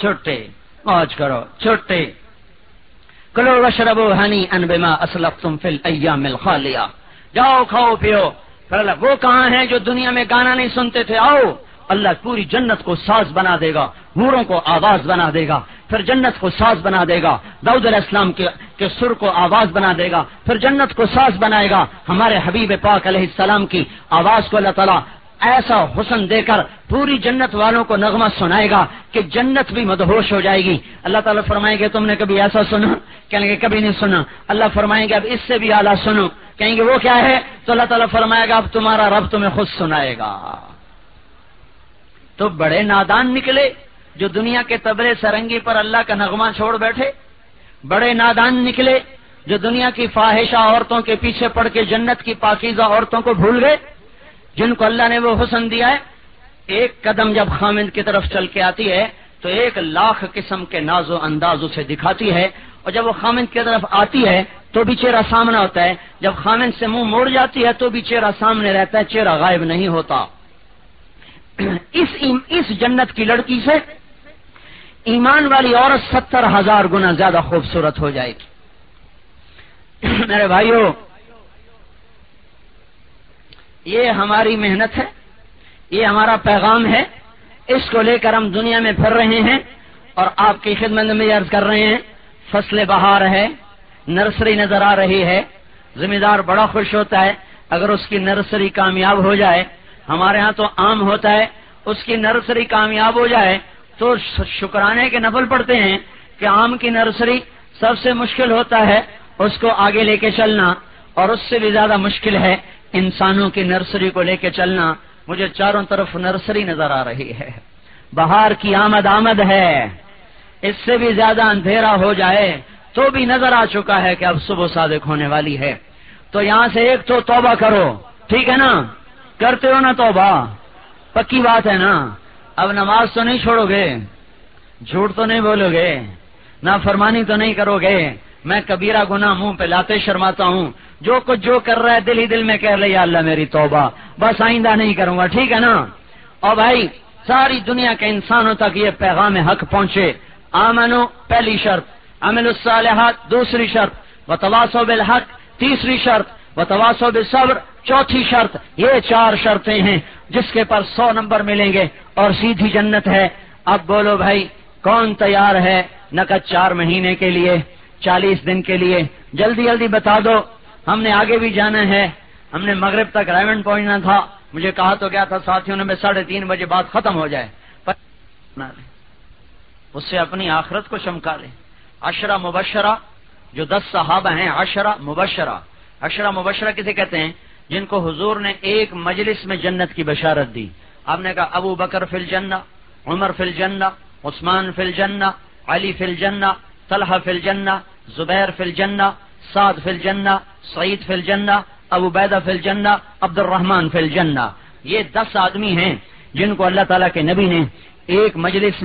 چھٹے کلو وشربو ہنیئا بما اسلفتم فی الایام الخالیہ، جاؤ کھاؤ پیو۔ پھر اللہ وہ کہاں ہیں جو دنیا میں گانا نہیں سنتے تھے؟ آؤ، اللہ پوری جنت کو ساز بنا دے گا، حوروں کو آواز بنا دے گا، پھر جنت کو ساز بنا دے گا، داؤد علیہ السلام کے سر کو آواز بنا دے گا، پھر جنت کو ساز بنائے گا، ہمارے حبیب پاک علیہ السلام کی آواز کو اللہ تعالیٰ ایسا حسن دے کر پوری جنت والوں کو نغمہ سنائے گا کہ جنت بھی مدہوش ہو جائے گی۔ اللہ تعالیٰ فرمائیں گے تم نے کبھی ایسا سنا؟ کہیں گے کبھی نہیں سنا۔ اللہ فرمائیں گے اب اس سے بھی اعلیٰ سنو، کہیں گے وہ کیا ہے؟ تو اللہ تعالیٰ فرمائے گا اب تمہارا رب تمہیں خود سنائے گا۔ تو بڑے نادان نکلے جو دنیا کے تبلے سرنگی پر اللہ کا نغمہ چھوڑ بیٹھے، بڑے نادان نکلے جو دنیا کی فاحشہ عورتوں کے پیچھے پڑ کے جنت کی پاکیزہ عورتوں کو بھول گئے، جن کو اللہ نے وہ حسن دیا ہے۔ ایک قدم جب خامند کی طرف چل کے آتی ہے تو 1,00,000 قسم کے ناز و انداز اسے دکھاتی ہے، اور جب وہ خامند کی طرف آتی ہے تو بھی چہرہ سامنا ہوتا ہے، جب خامند سے منہ موڑ جاتی ہے تو بھی چہرہ سامنے رہتا ہے، چہرہ غائب نہیں ہوتا۔ اس جنت کی لڑکی سے ایمان والی عورت 70,000 گنا زیادہ خوبصورت ہو جائے گی۔ میرے بھائیو، یہ ہماری محنت ہے، یہ ہمارا پیغام ہے، اس کو لے کر ہم دنیا میں پھر رہے ہیں اور آپ کی خدمت میں عرض کر رہے ہیں۔ فصل بہار ہے، نرسری نظر آ رہی ہے، ذمہ دار بڑا خوش ہوتا ہے اگر اس کی نرسری کامیاب ہو جائے۔ ہمارے ہاں تو عام ہوتا ہے اس کی نرسری کامیاب ہو جائے تو شکرانے کے نفل پڑتے ہیں کہ آم کی نرسری سب سے مشکل ہوتا ہے اس کو آگے لے کے چلنا، اور اس سے بھی زیادہ مشکل ہے انسانوں کی نرسری کو لے کے چلنا۔ مجھے چاروں طرف نرسری نظر آ رہی ہے، بہار کی آمد ہے، اس سے بھی زیادہ اندھیرا ہو جائے تو بھی نظر آ چکا ہے کہ اب صبح صادق ہونے والی ہے۔ تو یہاں سے ایک تو توبہ کرو، ٹھیک ہے نا؟ کرتے ہو نا توبہ؟ پکی بات ہے نا؟ اب نماز تو نہیں چھوڑو گے، جھوٹ تو نہیں بولو گے، نافرمانی تو نہیں کرو گے؟ میں کبیرہ گناہ منہ پہ لاتے شرماتا ہوں، جو کچھ جو کر رہا ہے دل ہی دل میں کہہ رہے یا اللہ میری توبہ، بس آئندہ نہیں کروں گا، ٹھیک ہے نا؟ اور بھائی ساری دنیا کے انسانوں تک یہ پیغام حق پہنچے۔ آمنو پہلی شرط، عمل الصالحات دوسری شرط، وتواصوا بالحق تیسری شرط، وتواصوا بالصبر چوتھی شرط۔ یہ 4 شرطیں ہیں جس کے پر 100 نمبر ملیں گے اور سیدھی جنت ہے۔ اب بولو بھائی کون تیار ہے نقد 4 مہینے کے لیے، 40 دن کے لیے؟ جلدی جلدی بتا دو، ہم نے آگے بھی جانا ہے، ہم نے مغرب تک رائمنڈ پہنچنا تھا، مجھے کہا تو کیا تھا ساتھیوں نے 3:30 بجے بات ختم ہو جائے، اس سے اپنی آخرت کو چمکا لیں۔ 10 مبشرہ جو 10 صحابہ ہیں، 10 مبشرہ کسے کہتے ہیں؟ جن کو حضور نے ایک مجلس میں جنت کی بشارت دی۔ آپ نے کہا ابو بکر فی الجنہ، عمر فی الجنہ، عثمان فی الجنہ، علی فی الجنہ، طلحہ فی الجنہ، زبیر فی الجنہ، سعد فی الجنہ، سعید فی الجنہ، ابو عبیدہ فی الجنہ، عبد الرحمن فی الجنہ۔ یہ 10 آدمی ہیں جن کو اللہ تعالیٰ کے نبی نے ایک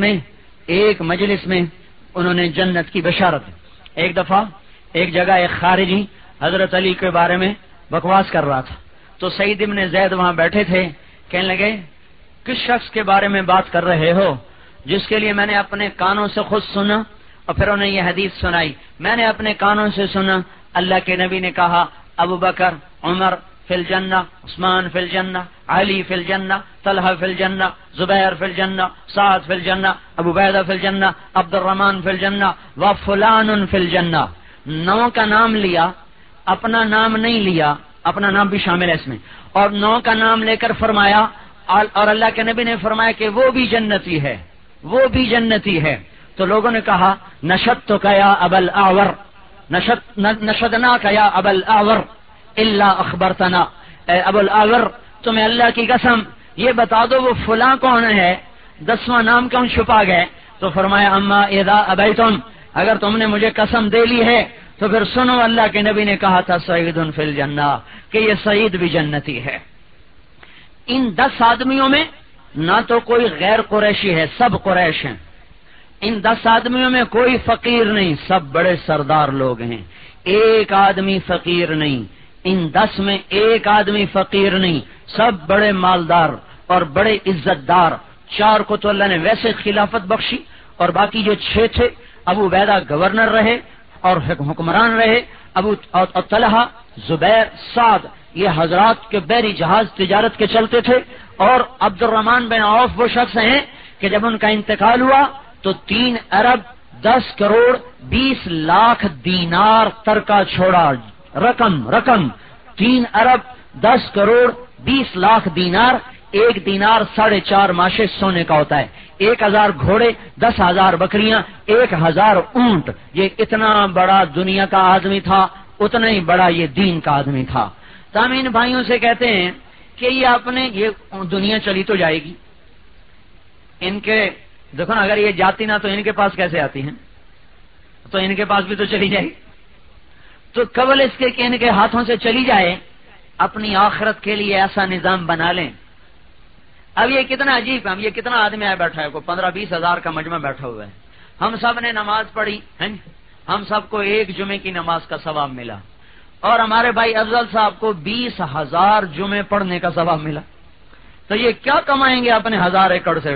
مجلس میں انہوں نے جنت کی بشارت۔ ایک دفعہ ایک جگہ ایک خارجی حضرت علی کے بارے میں بکواس کر رہا تھا، تو سعید ابن زید وہاں بیٹھے تھے، کہنے لگے کس شخص کے بارے میں بات کر رہے ہو جس کے لیے میں نے اپنے کانوں سے خود سنا، اور پھر انہیں یہ حدیث سنائی۔ میں نے اپنے کانوں سے سنا، اللہ کے نبی نے کہا ابو بکر عمر فی الجنہ، عثمان فی الجنہ، علی فی الجنہ، طلحہ فی الجنہ، زبیر فی الجنہ، سعد فی الجنہ، ابو عبیدہ فی الجنہ، عبد الرحمن فی الجنہ وفلان فی الجنہ۔ 9 کا نام لیا، اپنا نام نہیں لیا، اپنا نام بھی شامل ہے اس میں، اور 9 کا نام لے کر فرمایا، اور اللہ کے نبی نے فرمایا کہ وہ بھی جنتی ہے۔ تو لوگوں نے کہا نشدتک یا ابا الاعور، نشدناک یا ابا الاعور الا اخبرتنا، اے ابو الاعور تمہیں اللہ کی قسم یہ بتا دو وہ فلاں کون ہے، 10واں نام کیوں چھپا گئے؟ تو فرمایا اما اذا ابیتم، اگر تم نے مجھے قسم دے لی ہے تو پھر سنو، اللہ کے نبی نے کہا تھا سعید فی الجنہ، کہ یہ سعید بھی جنتی ہے۔ ان 10 آدمیوں میں نہ تو کوئی غیر قریشی ہے، سب قریش ہیں۔ ان 10 آدمیوں میں کوئی فقیر نہیں، سب بڑے سردار لوگ ہیں، ایک آدمی فقیر نہیں۔ ان 10 میں ایک آدمی فقیر نہیں، سب بڑے مالدار اور بڑے عزت دار۔ 4 کو تو اللہ نے ویسے خلافت بخشی، اور باقی جو 6 تھے، ابو عبیدہ گورنر رہے اور حکمران رہے، اور طلحہ، زبیر، سعد یہ حضرات کے بحری جہاز تجارت کے چلتے تھے، اور عبد الرحمن بن عوف وہ شخص ہیں کہ جب ان کا انتقال ہوا تو 3 ارب 10 کروڑ 20 لاکھ دینار ترکہ چھوڑا، رقم 3 ارب 10 کروڑ 20 لاکھ دینار۔ 1 دینار 4.5 ماشے سونے کا ہوتا ہے، 1000 گھوڑے، 10,000 بکریاں، 1000 اونٹ۔ یہ اتنا بڑا دنیا کا آدمی تھا، اتنا ہی بڑا یہ دین کا آدمی تھا۔ تامین بھائیوں سے کہتے ہیں کہ یہ دنیا چلی تو جائے گی، ان کے دیکھو نا، اگر یہ جاتی نا تو ان کے پاس کیسے آتی ہیں، تو ان کے پاس بھی تو چلی جائے گی۔ تو قبل اس کے کہ ان کے ہاتھوں سے چلی جائے، اپنی آخرت کے لیے ایسا نظام بنا لیں۔ اب یہ کتنا عجیب ہے، یہ کتنا آدمی آیا بیٹھا ہے، کوئی 15-20 ہزار کا مجمع بیٹھا ہوا ہے، ہم سب نے نماز پڑھی، ہم سب کو 1 جمعے کی نماز کا ثواب ملا، اور ہمارے بھائی افضل صاحب کو 20,000 جمعے پڑھنے کا ثواب ملا۔ تو یہ کیا کمائیں گے اپنے 1000 ایکڑ سے؟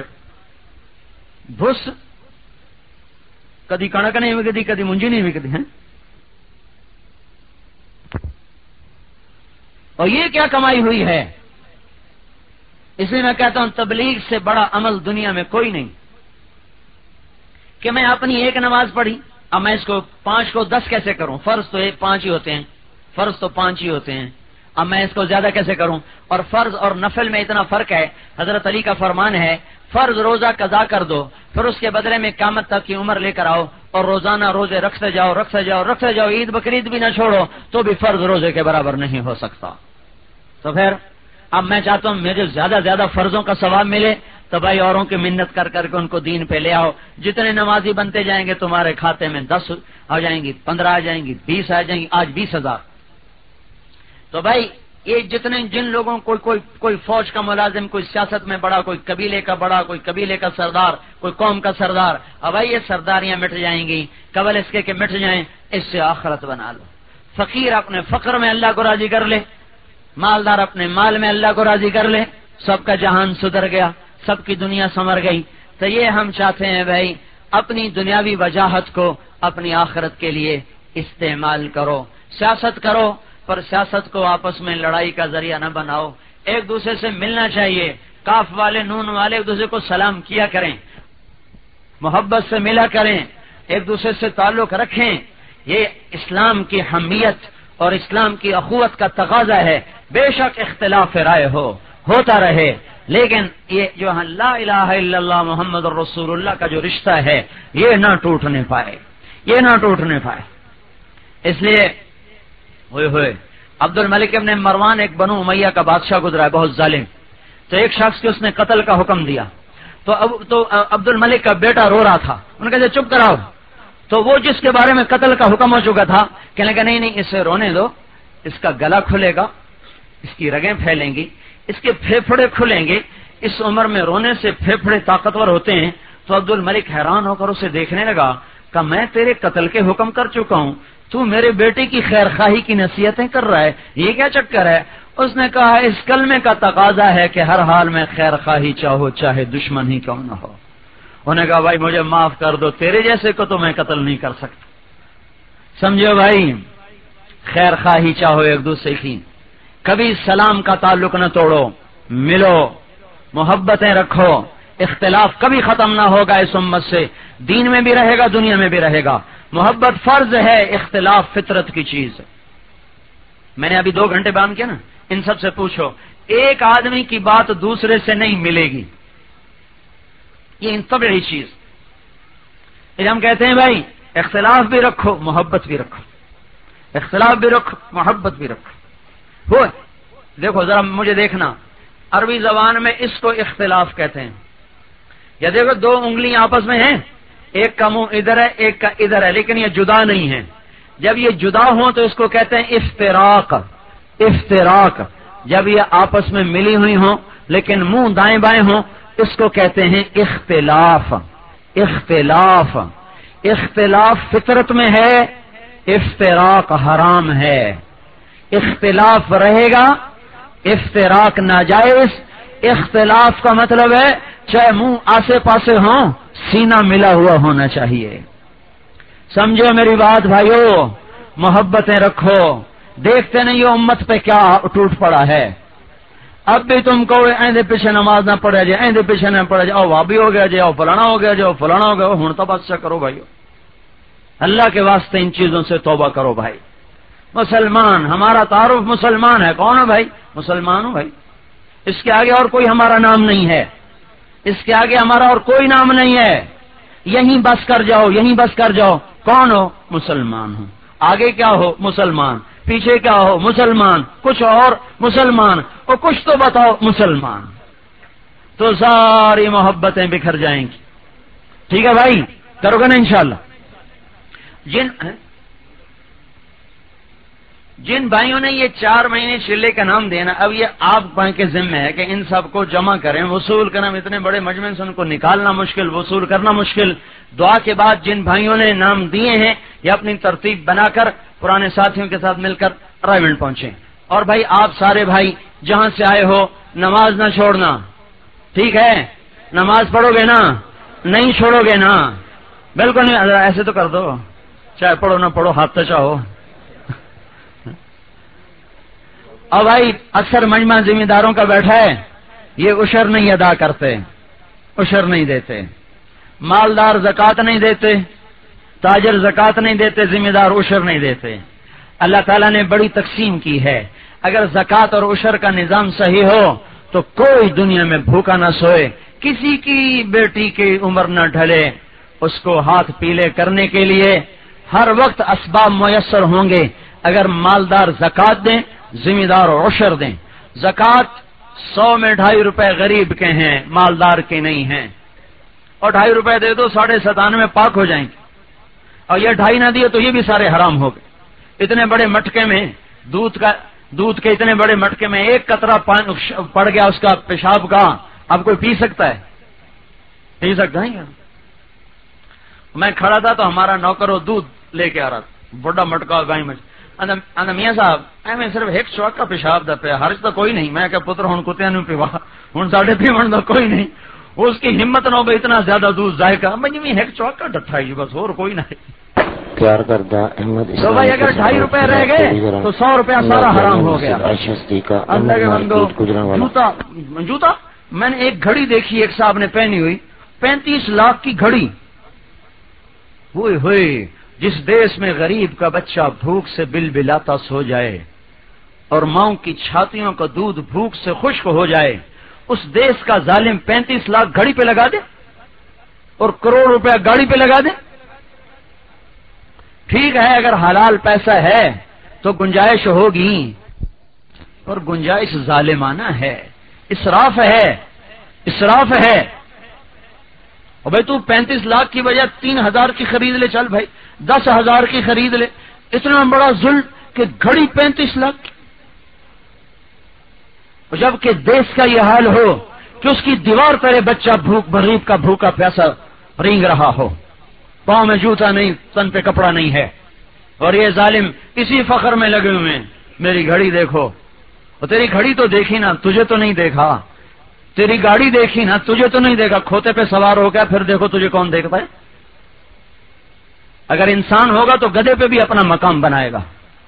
بھس کدی کنک نہیں وکتی، کدی منجی نہیں وکتی ہیں، اور یہ کیا کمائی ہوئی ہے؟ اس لیے میں کہتا ہوں تبلیغ سے بڑا عمل دنیا میں کوئی نہیں، کہ میں اپنی 1 نماز پڑھی، اب میں اس کو 5 کو 10 کیسے کروں؟ فرض تو 5 ہی ہوتے ہیں، اب میں اس کو زیادہ کیسے کروں؟ اور فرض اور نفل میں اتنا فرق ہے، حضرت علی کا فرمان ہے فرض روزہ قضا کر دو، پھر اس کے بدلے میں قیامت تک کی عمر لے کر آؤ، اور روزانہ روزے رکھتے جاؤ، عید بقرعید بھی نہ چھوڑو، تو بھی فرض روزے کے برابر نہیں ہو سکتا۔ تو پھر اب میں چاہتا ہوں مجھے زیادہ فرضوں کا ثواب ملے، تو بھائی اوروں کی منت کر کے ان کو دین پہ لے آؤ، جتنے نمازی بنتے جائیں گے تمہارے کھاتے میں 10 آ جائیں گی، 15 آ جائیں گی، 20 آ جائیں گی، آج 20,000۔ تو بھائی یہ جن لوگوں کوئی فوج کا ملازم، کوئی سیاست میں بڑا، کوئی قبیلے کا بڑا، کوئی قبیلے کا سردار، کوئی قوم کا سردار، اب بھائی یہ سرداریاں مٹ جائیں گی، قبل اس کے کہ مٹ جائیں، اس سے آخرت بنا لو۔ فقیر اپنے فقر میں اللہ کو راضی کر لے، مالدار اپنے مال میں اللہ کو راضی کر لے، سب کا جہان سدھر گیا، سب کی دنیا سنور گئی۔ تو یہ ہم چاہتے ہیں بھائی اپنی دنیاوی وجاہت کو اپنی آخرت کے لیے استعمال کرو، سیاست کرو، پر سیاست کو آپس میں لڑائی کا ذریعہ نہ بناؤ۔ ایک دوسرے سے ملنا چاہیے، کاف والے نون والے ایک دوسرے کو سلام کیا کریں، محبت سے ملا کریں، ایک دوسرے سے تعلق رکھیں۔ یہ اسلام کی حمیت اور اسلام کی اخوت کا تقاضا ہے۔ بے شک اختلاف رائے ہوتا رہے، لیکن یہ جو لا الہ الا اللہ محمد الرسول اللہ کا جو رشتہ ہے یہ نہ ٹوٹنے پائے۔ اس لیے ہوئے عبد الملک ابن مروان ایک بنو امیہ کا بادشاہ گزرا ہے، بہت ظالم۔ تو ایک شخص کے اس نے قتل کا حکم دیا، تو عبد الملک کا بیٹا رو رہا تھا. انہوں نے کہا چپ کراؤ. تو وہ جس کے بارے میں قتل کا حکم ہو چکا تھا کہنے لگا نہیں اسے رونے دو, اس کا گلا کھلے گا, اس کی رگیں پھیلیں گی, اس کے پھیپھڑے کھلیں گے, اس عمر میں رونے سے پھیپھڑے طاقتور ہوتے ہیں. تو عبد الملک حیران ہو کر اسے دیکھنے لگا کہ میں تیرے قتل کے حکم کر چکا ہوں, تو میرے بیٹے کی خیر خواہی کی نصیحتیں کر رہا ہے, یہ کیا چکر ہے؟ اس نے کہا اس کلمے کا تقاضا ہے کہ ہر حال میں خیر خواہی چاہو چاہے دشمن ہی کیوں نہ ہو. انہوں نے کہا بھائی مجھے معاف کر دو, تیرے جیسے کو تو میں قتل نہیں کر سکتا. سمجھو بھائی, خیر خواہی چاہو ایک دوسرے کی, کبھی سلام کا تعلق نہ توڑو, ملو, محبتیں رکھو, اختلاف کبھی ختم نہ ہوگا اس امت سے, دین میں بھی رہے گا دنیا میں بھی رہے گا. محبت فرض ہے, اختلاف فطرت کی چیز ہے. میں نے ابھی 2 گھنٹے بیان کیا نا, ان سب سے پوچھو ایک آدمی کی بات دوسرے سے نہیں ملے گی, یہ انتہائی بڑی چیز. ہم کہتے ہیں بھائی اختلاف بھی رکھو محبت بھی رکھو, اختلاف بھی رکھو محبت بھی رکھو. وہ دیکھو ذرا مجھے دیکھنا, عربی زبان میں اس کو اختلاف کہتے ہیں. یا دیکھو 2 انگلیاں آپس میں ہیں, ایک کا منہ ادھر ہے ایک کا ادھر ہے, لیکن یہ جدا نہیں ہے. جب یہ جدا ہوں تو اس کو کہتے ہیں افتراق. افتراق جب یہ آپس میں ملی ہوئی ہوں لیکن منہ دائیں بائیں ہوں اس کو کہتے ہیں اختلاف. اختلاف اختلاف فطرت میں ہے, افتراق حرام ہے. اختلاف رہے گا, افتراق ناجائز. اختلاف کا مطلب ہے چاہے منہ آسے پاسے ہوں سینہ ملا ہوا ہونا چاہیے. سمجھو میری بات بھائیو, محبتیں رکھو. دیکھتے نہیں یہ امت پہ کیا ٹوٹ پڑا ہے. اب بھی تم کو ایندے پیچھے نماز نہ پڑھے جائے, ایندے پیچھے نہ پڑھے جائے, وہ بھی ہو گیا جائے, فلانا ہو گیا جائے, فلانا ہو گیا. ہوں تو بات کرو بھائیو, اللہ کے واسطے ان چیزوں سے توبہ کرو بھائی. مسلمان, ہمارا تعارف مسلمان ہے. کون ہے بھائی؟ مسلمان ہوں بھائی. اس کے آگے اور کوئی ہمارا نام نہیں ہے, اس کے آگے ہمارا اور کوئی نام نہیں ہے. یہیں بس کر جاؤ, یہیں بس کر جاؤ. کون ہو؟ مسلمان ہوں. آگے کیا ہو؟ مسلمان. پیچھے کیا ہو؟ مسلمان. کچھ اور؟ مسلمان. اور کچھ تو بتاؤ؟ مسلمان. تو ساری محبتیں بکھر جائیں گی. ٹھیک ہے بھائی, کرو گے نا انشاءاللہ. جن بھائیوں نے یہ 4 مہینے چلے کا نام دینا, اب یہ آپ کے ذمہ ہے کہ ان سب کو جمع کریں. وصول کرنا, اتنے بڑے مجمع سے ان کو نکالنا مشکل, وصول کرنا مشکل. دعا کے بعد جن بھائیوں نے نام دیے ہیں یہ اپنی ترتیب بنا کر پرانے ساتھیوں کے ساتھ مل کر رائمنڈ پہنچے. اور بھائی آپ سارے بھائی جہاں سے آئے ہو نماز نہ چھوڑنا, ٹھیک ہے؟ نماز پڑھو گے نا, نہیں چھوڑو گے نا؟ بالکل نہیں. ایسے تو کر دو, چاہے پڑھو نہ پڑھو, ہاتھ تو چاہو. اور بھائی اکثر مجمع ذمہ داروں کا بیٹھا ہے, یہ عشر نہیں ادا کرتے, عشر نہیں دیتے. مالدار زکوٰۃ نہیں دیتے, تاجر زکوٰۃ نہیں دیتے, ذمہ دار عشر نہیں دیتے. اللہ تعالیٰ نے بڑی تقسیم کی ہے. اگر زکوٰۃ اور عشر کا نظام صحیح ہو تو کوئی دنیا میں بھوکا نہ سوئے, کسی کی بیٹی کی عمر نہ ڈھلے. اس کو ہاتھ پیلے کرنے کے لیے ہر وقت اسباب میسر ہوں گے اگر مالدار زکوٰۃ دیں, ذمہ دار عشر دیں. زکوٰۃ 100 میں 2.5 روپے غریب کے ہیں, مالدار کے نہیں ہیں. اور 2.5 روپے دے دو 97.5 پاک ہو جائیں گے. اور یہ 2.5 نہ دیے تو یہ بھی سارے حرام ہو گئے. اتنے بڑے مٹکے میں دودھ کے اتنے بڑے مٹکے میں ایک قطرہ پانی پڑ گیا اس کا پیشاب کا, اب کوئی پی سکتا ہے؟ پی سکتا ہے کیا؟ میں کھڑا تھا تو ہمارا نوکر وہ دودھ لے کے آ رہا تھا, بڑا مٹکا گائے میں. میاں صاحب میں صرف ایک چوک کا پیشاب دا پیا, ہرج تو کوئی نہیں. میں کہ پتر ہوں کتیا نہیں پیوا, ہوں ساڈے پیون دا کوئی نہیں. اس کی ہمت نہ ہو گئی اتنا زیادہ دودھ ضائع کا. میں ایک چوک کا ڈٹھا ہی بس, اور کوئی نہیں. پیار کردہ احمد تو بھائی اگر 2.5 روپے رہ گئے تو 100 روپیہ سارا حرام ہو گیا. اللہ کے بندو, جوتا میں نے ایک گھڑی دیکھی ایک صاحب نے پہنی ہوئی, 35 لاکھ کی گھڑی. ہوئے ہوئے, جس دیش میں غریب کا بچہ بھوک سے بل بلاتا سو جائے اور ماؤں کی چھاتیوں کا دودھ بھوک سے خشک ہو جائے, اس دیش کا ظالم 35 لاکھ گھڑی پہ لگا دے اور کروڑ روپیہ گاڑی پہ لگا دے. ٹھیک ہے اگر حلال پیسہ ہے تو گنجائش ہوگی, اور گنجائش ظالمانہ ہے, اسراف ہے, اسراف ہے. اور بھائی تو 35 لاکھ کی بجائے 3,000 کی خرید لے، چل بھائی 10,000 کی خرید لے، اتنا بڑا ظلم کہ گھڑی 35 لاکھ کی. اور جب کہ دیش کا یہ حال ہو کہ اس کی دیوار پر بچہ غریب کا بھوکا پیاسا رینگ رہا ہو، پاؤں میں جوتا نہیں، تن پہ کپڑا نہیں ہے، اور یہ ظالم اسی فخر میں لگے ہوئے ہیں، میری گھڑی دیکھو. اور تیری گھڑی تو دیکھی نا، تجھے تو نہیں دیکھا. تیری گاڑی دیکھی نا، تجھے تو نہیں دیکھا. کھوتے پہ سوار ہو گیا، پھر دیکھو تجھے کون دیکھتا ہے. اگر انسان ہوگا تو گدھے پہ بھی اپنا مقام بنائے گا.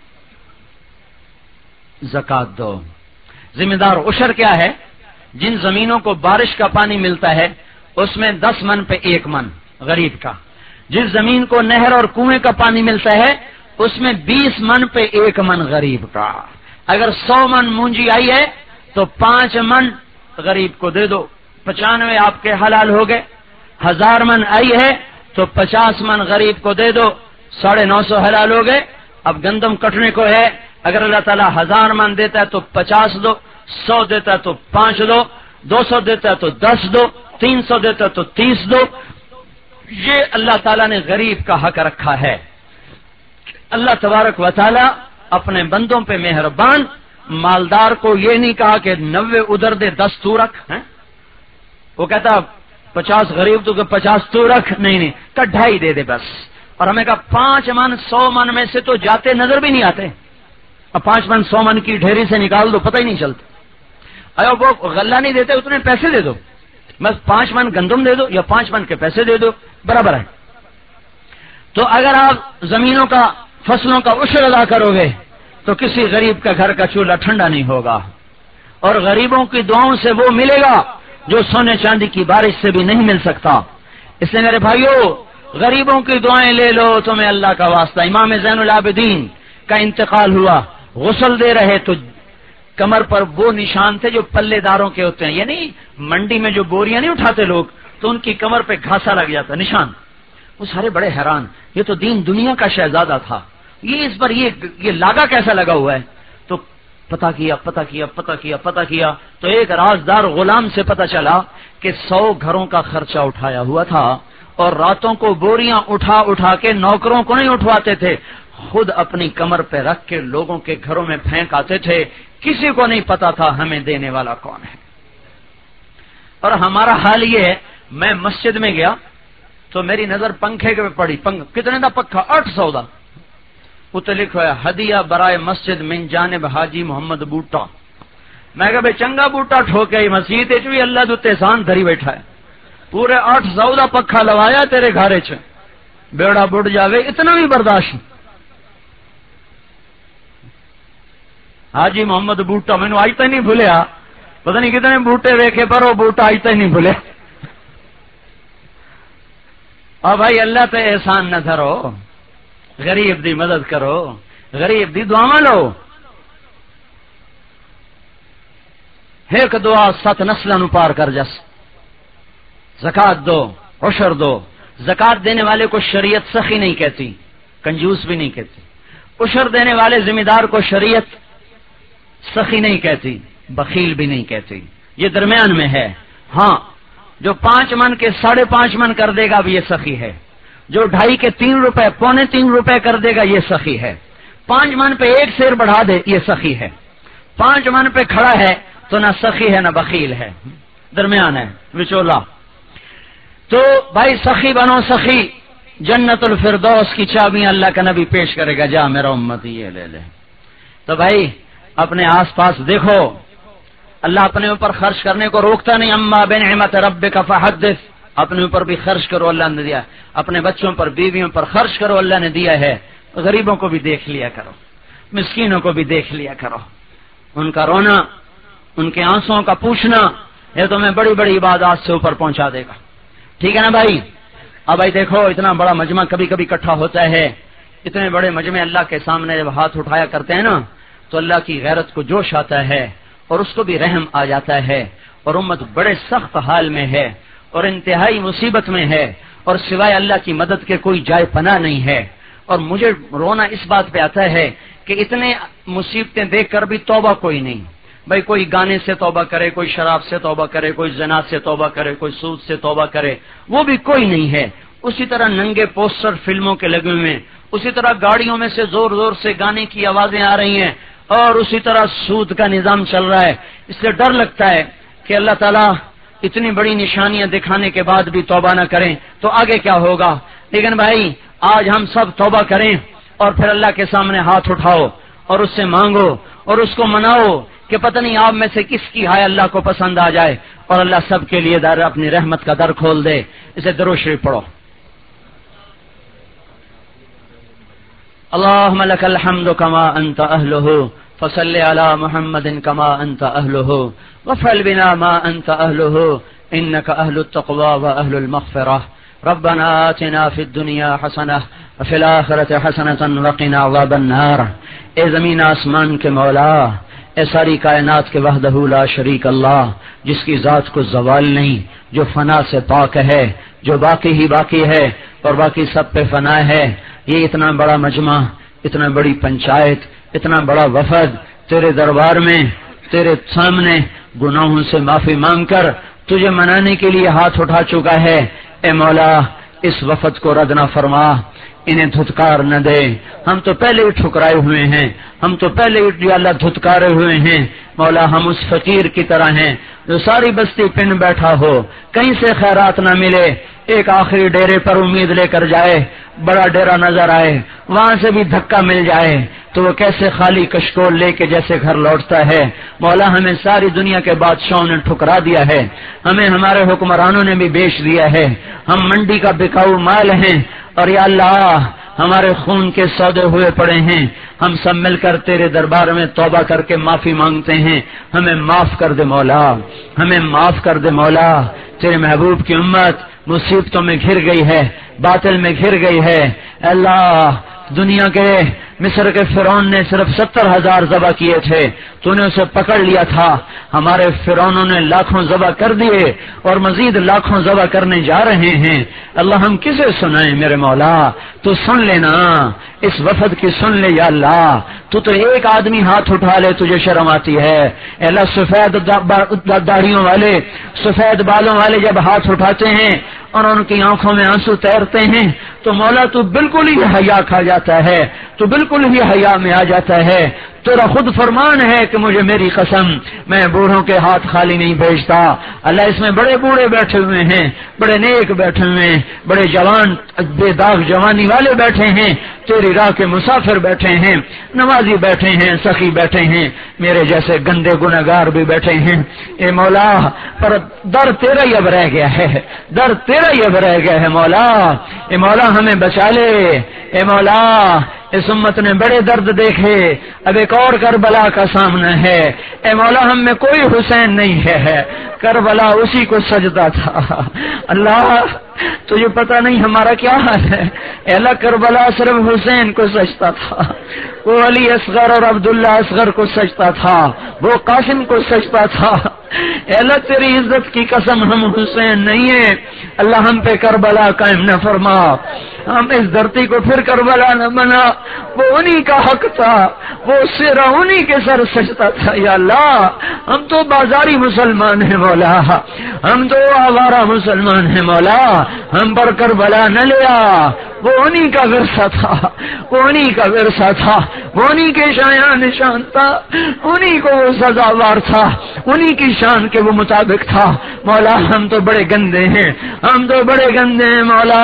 زکات دو. ذمہ دار عشر کیا ہے؟ جن زمینوں کو بارش کا پانی ملتا ہے اس میں 10 من پہ 1 من غریب کا. جس زمین کو نہر اور کنویں کا پانی ملتا ہے اس میں 20 من پہ 1 من غریب کا. اگر 100 من مونجی آئی ہے تو 5 من غریب کو دے دو، 95 آپ کے حلال ہو گئے. 1000 من آئی ہے تو 50 من غریب کو دے دو، 950 حلال ہو گئے. اب گندم کٹنے کو ہے، اگر اللہ تعالیٰ 1000 من دیتا ہے تو 50 دو، 100 دیتا ہے تو 5 دو، 200 دیتا ہے تو 10 دو، 300 دیتا ہے تو 30 دو. یہ اللہ تعالیٰ نے غریب کا حق رکھا ہے. اللہ تبارک و تعالیٰ اپنے بندوں پہ مہربان. مالدار کو یہ نہیں کہا کہ 90 ادھر دے 10 تو رکھ. وہ کہتا 50 غریب تو کہ 50 تو رکھ، نہیں کہ 2.5 دے دے بس. اور ہمیں کہا 5 من 100 من میں سے تو جاتے نظر بھی نہیں آتے. اب 5 من 100 من کی ڈھیری سے نکال دو، پتہ ہی نہیں چلتا. وہ غلہ نہیں دیتے، اتنے پیسے دے دو، بس 5 من گندم دے دو یا 5 من کے پیسے دے دو، برابر ہے. تو اگر آپ زمینوں کا فصلوں کا عشر ادا کرو گے تو کسی غریب کا گھر کا چولہا ٹھنڈا نہیں ہوگا. اور غریبوں کی دعاؤں سے وہ ملے گا جو سونے چاندی کی بارش سے بھی نہیں مل سکتا. اس لیے میرے بھائیوں، غریبوں کی دعائیں لے لو، تمہیں اللہ کا واسطہ. امام زین العابدین کا انتقال ہوا، غسل دے رہے تو کمر پر وہ نشان تھے جو پلے داروں کے ہوتے ہیں، یعنی منڈی میں جو بوریاں نہیں اٹھاتے لوگ تو ان کی کمر پہ گھاسا لگ جاتا نشان. وہ سارے بڑے حیران، یہ تو دین دنیا کا شہزادہ تھا، یہ اس پر یہ لاگا کیسا لگا ہوا ہے؟ تو پتہ کیا تو ایک رازدار غلام سے پتہ چلا کہ 100 گھروں کا خرچہ اٹھایا ہوا تھا، اور راتوں کو بوریاں اٹھا کے نوکروں کو نہیں اٹھواتے تھے، خود اپنی کمر پہ رکھ کے لوگوں کے گھروں میں پھینک آتے تھے. کسی کو نہیں پتا تھا ہمیں دینے والا کون ہے. اور ہمارا حال یہ ہے، میں مسجد میں گیا تو میری نظر پنکھے کے پڑی. کتنے دا پکھا؟ 800 دا. اتنے لکھا ہے ہدیہ برائے مسجد من جانب حاجی محمد بوٹا. میں کہا بھائی چنگا بوٹا ٹھوکے مسجد بھی اللہ دے احسان دھری بیٹھا ہے. پورے 800 دا پکھا لوایا تیرے گھارے چ، بیڑا بڑ جاوے اتنا بھی برداشت. حاجی محمد بوٹا مینو آج تک نہیں بھولیا. پتہ نہیں کتنے بوٹے ویکھے پر وہ بوٹا آج تک نہیں بھولیا. اور بھائی اللہ تے احسان نہ دھرو، غریب دی مدد کرو، غریب دی دعا لو. ایک دعا 7 نسلوں نو پار کر جس. زکات دو، عشر دو. زکات دینے والے کو شریعت سخی نہیں کہتی، کنجوس بھی نہیں کہتی. عشر دینے والے ذمہ دار کو شریعت سخی نہیں کہتی، بخیل بھی نہیں کہتی، یہ درمیان میں ہے. ہاں جو 5 من کے 5.5 من کر دے گا اب یہ سخی ہے. جو 2.5 کے 3 روپے 2.25 روپے کر دے گا یہ سخی ہے. 5 من پہ 1 سیر بڑھا دے یہ سخی ہے. 5 من پہ کھڑا ہے تو نہ سخی ہے نہ بخیل ہے، درمیان ہے، وچولا. تو بھائی سخی بنو سخی. جنت الفردوس کی چابیاں اللہ کا نبی پیش کرے گا، جا میرا امت یہ لے لے. تو بھائی اپنے آس پاس دیکھو، اللہ اپنے اوپر خرچ کرنے کو روکتا نہیں. اما بنعمت ربک فحدث. اپنے اوپر بھی خرچ کرو، اللہ نے دیا. اپنے بچوں پر بیویوں پر خرچ کرو، اللہ نے دیا ہے. غریبوں کو بھی دیکھ لیا کرو، مسکینوں کو بھی دیکھ لیا کرو. ان کا رونا، ان کے آنسوؤں کا پوچھنا، یہ تمہیں بڑی بڑی عبادات سے اوپر پہنچا دے گا. ٹھیک ہے نا بھائی؟ اب بھائی دیکھو، اتنا بڑا مجمع کبھی کبھی اکٹھا ہوتا ہے. اتنے بڑے مجمع اللہ کے سامنے جب ہاتھ اٹھایا کرتے ہیں نا تو اللہ کی غیرت کو جوش آتا ہے اور اس کو بھی رحم آ جاتا ہے. اور امت بڑے سخت حال میں ہے اور انتہائی مصیبت میں ہے، اور سوائے اللہ کی مدد کے کوئی جائے پناہ نہیں ہے. اور مجھے رونا اس بات پہ آتا ہے کہ اتنے مصیبتیں دیکھ کر بھی توبہ کوئی نہیں. بھائی کوئی گانے سے توبہ کرے، کوئی شراب سے توبہ کرے، کوئی زنا سے توبہ کرے، کوئی سود سے توبہ کرے، وہ بھی کوئی نہیں ہے۔ اسی طرح ننگے پوسٹر فلموں کے لگے ہوئے ہیں، اسی طرح گاڑیوں میں سے زور زور سے گانے کی آوازیں آ رہی ہیں، اور اسی طرح سود کا نظام چل رہا ہے۔ اس سے ڈر لگتا ہے کہ اللہ تعالیٰ اتنی بڑی نشانیاں دکھانے کے بعد بھی توبہ نہ کریں تو آگے کیا ہوگا۔ لیکن بھائی آج ہم سب توبہ کریں اور پھر اللہ کے سامنے ہاتھ اٹھاؤ اور اس سے مانگو اور اس کو مناؤ کہ پتہ نہیں آپ میں سے کس کی ہائے اللہ کو پسند آ جائے اور اللہ سب کے لیے در اپنی رحمت کا در کھول دے۔ اسے درود شریف پڑھو۔ اللهم لك الحمد كما أنت أهله فصل على محمد كما أنت أهله وافعل بنا ما أنت أهله إنك أهل التقوى وأهل المغفرة ربنا آتنا في الدنيا حسنة وفي الآخرة حسنة وقنا عذاب النار۔ اے زمین آسمان کے مولا، اے ساری کائنات کے وحدہ لا شریک اللہ، جس کی ذات کو زوال نہیں، جو فنا سے پاک ہے، جو باقی ہی باقی ہے اور باقی سب پہ فنا ہے، یہ اتنا بڑا مجمع، اتنا بڑی پنچایت، اتنا بڑا وفد تیرے دربار میں تیرے سامنے گناہوں سے معافی مانگ کر تجھے منانے کے لیے ہاتھ اٹھا چکا ہے۔ اے مولا اس وفد کو رد نہ فرما، انہیں دھتکار نہ دے۔ ہم تو پہلے ہی ٹھکرائے ہوئے ہیں، ہم تو پہلے ہی اللہ دھتکارے ہوئے ہیں۔ مولا ہم اس فقیر کی طرح ہیں جو ساری بستی پن بیٹھا ہو، کہیں سے خیرات نہ ملے، ایک آخری ڈیرے پر امید لے کر جائے، بڑا ڈیرا نظر آئے، وہاں سے بھی دھکا مل جائے تو وہ کیسے خالی کشکول لے کے جیسے گھر لوٹتا ہے۔ مولا ہمیں ساری دنیا کے بادشاہوں نے ٹھکرا دیا ہے، ہمیں ہمارے حکمرانوں نے بھی بیچ دیا ہے، ہم منڈی کا بکاؤ مال ہیں، اور یا اللہ ہمارے خون کے سودے ہوئے پڑے ہیں۔ ہم سب مل کر تیرے دربار میں توبہ کر کے معافی مانگتے ہیں، ہمیں معاف کر دے مولا، ہمیں معاف کر دے مولا۔ تیرے محبوب کی امت مصیبتوں میں گھر گئی ہے، باطل میں گھر گئی ہے۔ اللہ دنیا کے مصر کے فرعون نے صرف 70,000 ذبح کیے تھے، تو نے اسے پکڑ لیا تھا۔ ہمارے فرعونوں نے لاکھوں ذبح کر دیے اور مزید لاکھوں ذبح کرنے جا رہے ہیں۔ اللہ ہم کسے سنائیں میرے مولا، تو سن لینا، اس وفد کی سن لے یا اللہ۔ تو ایک آدمی ہاتھ اٹھا لے تجھے شرم آتی ہے۔ اے اللہ سفید داڑھیوں والے، سفید بالوں والے جب ہاتھ اٹھاتے ہیں اور ان کی آنکھوں میں آنسو تیرتے ہیں تو مولا تو بالکل ہی حیا کھا جاتا ہے، تو بالکل ہی حیا میں آ جاتا ہے۔ تیرا خود فرمان ہے کہ مجھے میری قسم میں بوڑھوں کے ہاتھ خالی نہیں بھیجتا۔ اللہ اس میں بڑے بوڑھے بیٹھے ہوئے ہیں، بڑے نیک بیٹھے ہوئے ہیں، بڑے جوان بے داغ جوانی والے بیٹھے ہیں، تیری راہ کے مسافر بیٹھے ہیں، نمازی بیٹھے ہیں، سخی بیٹھے ہیں، میرے جیسے گندے گنہگار بھی بیٹھے ہیں۔ اے مولا پر در تیرا ہی اب رہ گیا ہے، در تیرا ہی اب رہ گیا ہے مولا۔ اے مولا ہمیں بچا لے۔ اے مولا اس امت نے بڑے درد دیکھے، اب ایک اور کربلا کا سامنا ہے۔ اے مولا ہم میں کوئی حسین نہیں ہے، کربلا اسی کو سجدہ تھا۔ اللہ تجھے پتہ نہیں ہمارا کیا حال ہے۔ اے اللہ کربلا صرف حسین کو سجدہ تھا، وہ علی اصغر اور عبداللہ اصغر کو سجدہ تھا، وہ قاسم کو سجدہ تھا۔ اے اللہ تیری عزت کی قسم ہم حسین نہیں ہیں، اللہ ہم پہ کربلا قائم نہ فرما، ہم اس دھرتی کو پھر کربلا نہ بنا۔ وہ انہی کا حق تھا، وہ سرا انہی کے سر سجدہ تھا۔ یا اللہ ہم تو بازاری مسلمان ہیں مولا، ہم تو آوارہ مسلمان ہیں مولا، ہم پر کربلا نہ لیا۔ وہ انہی کا ورثہ تھا، وہ انہی کا ورثہ تھا، وہ انہی کے شایان نشان تھا، انہی کو وہ سزاوار تھا، انہی کی شان کے وہ مطابق تھا۔ مولا ہم تو بڑے گندے ہیں، ہم تو بڑے گندے ہیں مولا،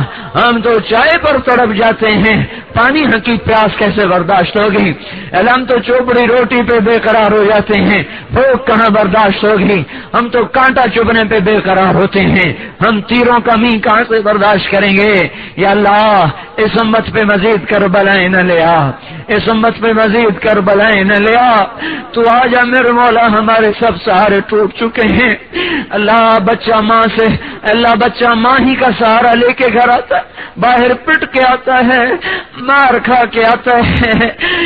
ہم تو چائے پر تڑپ جاتے ہیں، پانی کی پیاس کیسے برداشت ہوگی؟ ہم تو چوپڑی روٹی پہ بے قرار ہو جاتے ہیں، بھوک کہاں برداشت ہوگی؟ ہم تو کانٹا چبھنے پہ بے قرار ہوتے ہیں، ہم تیروں کا مینہ کہاں سے برداشت کریں گے؟ یا اللہ اس امت پہ مزید کربلائیں نہ لیا، اس امت پہ مزید کربلائیں نہ لیا۔ تو آجا میرے مولا، ہمارے سب سہارے ٹوٹ چکے ہیں۔ اللہ بچہ ماں سے، اللہ بچہ ماں ہی کا سہارا لے کے گھر آتا ہے، باہر پٹ کے آتا ہے، مار کھا کے آتا ہے۔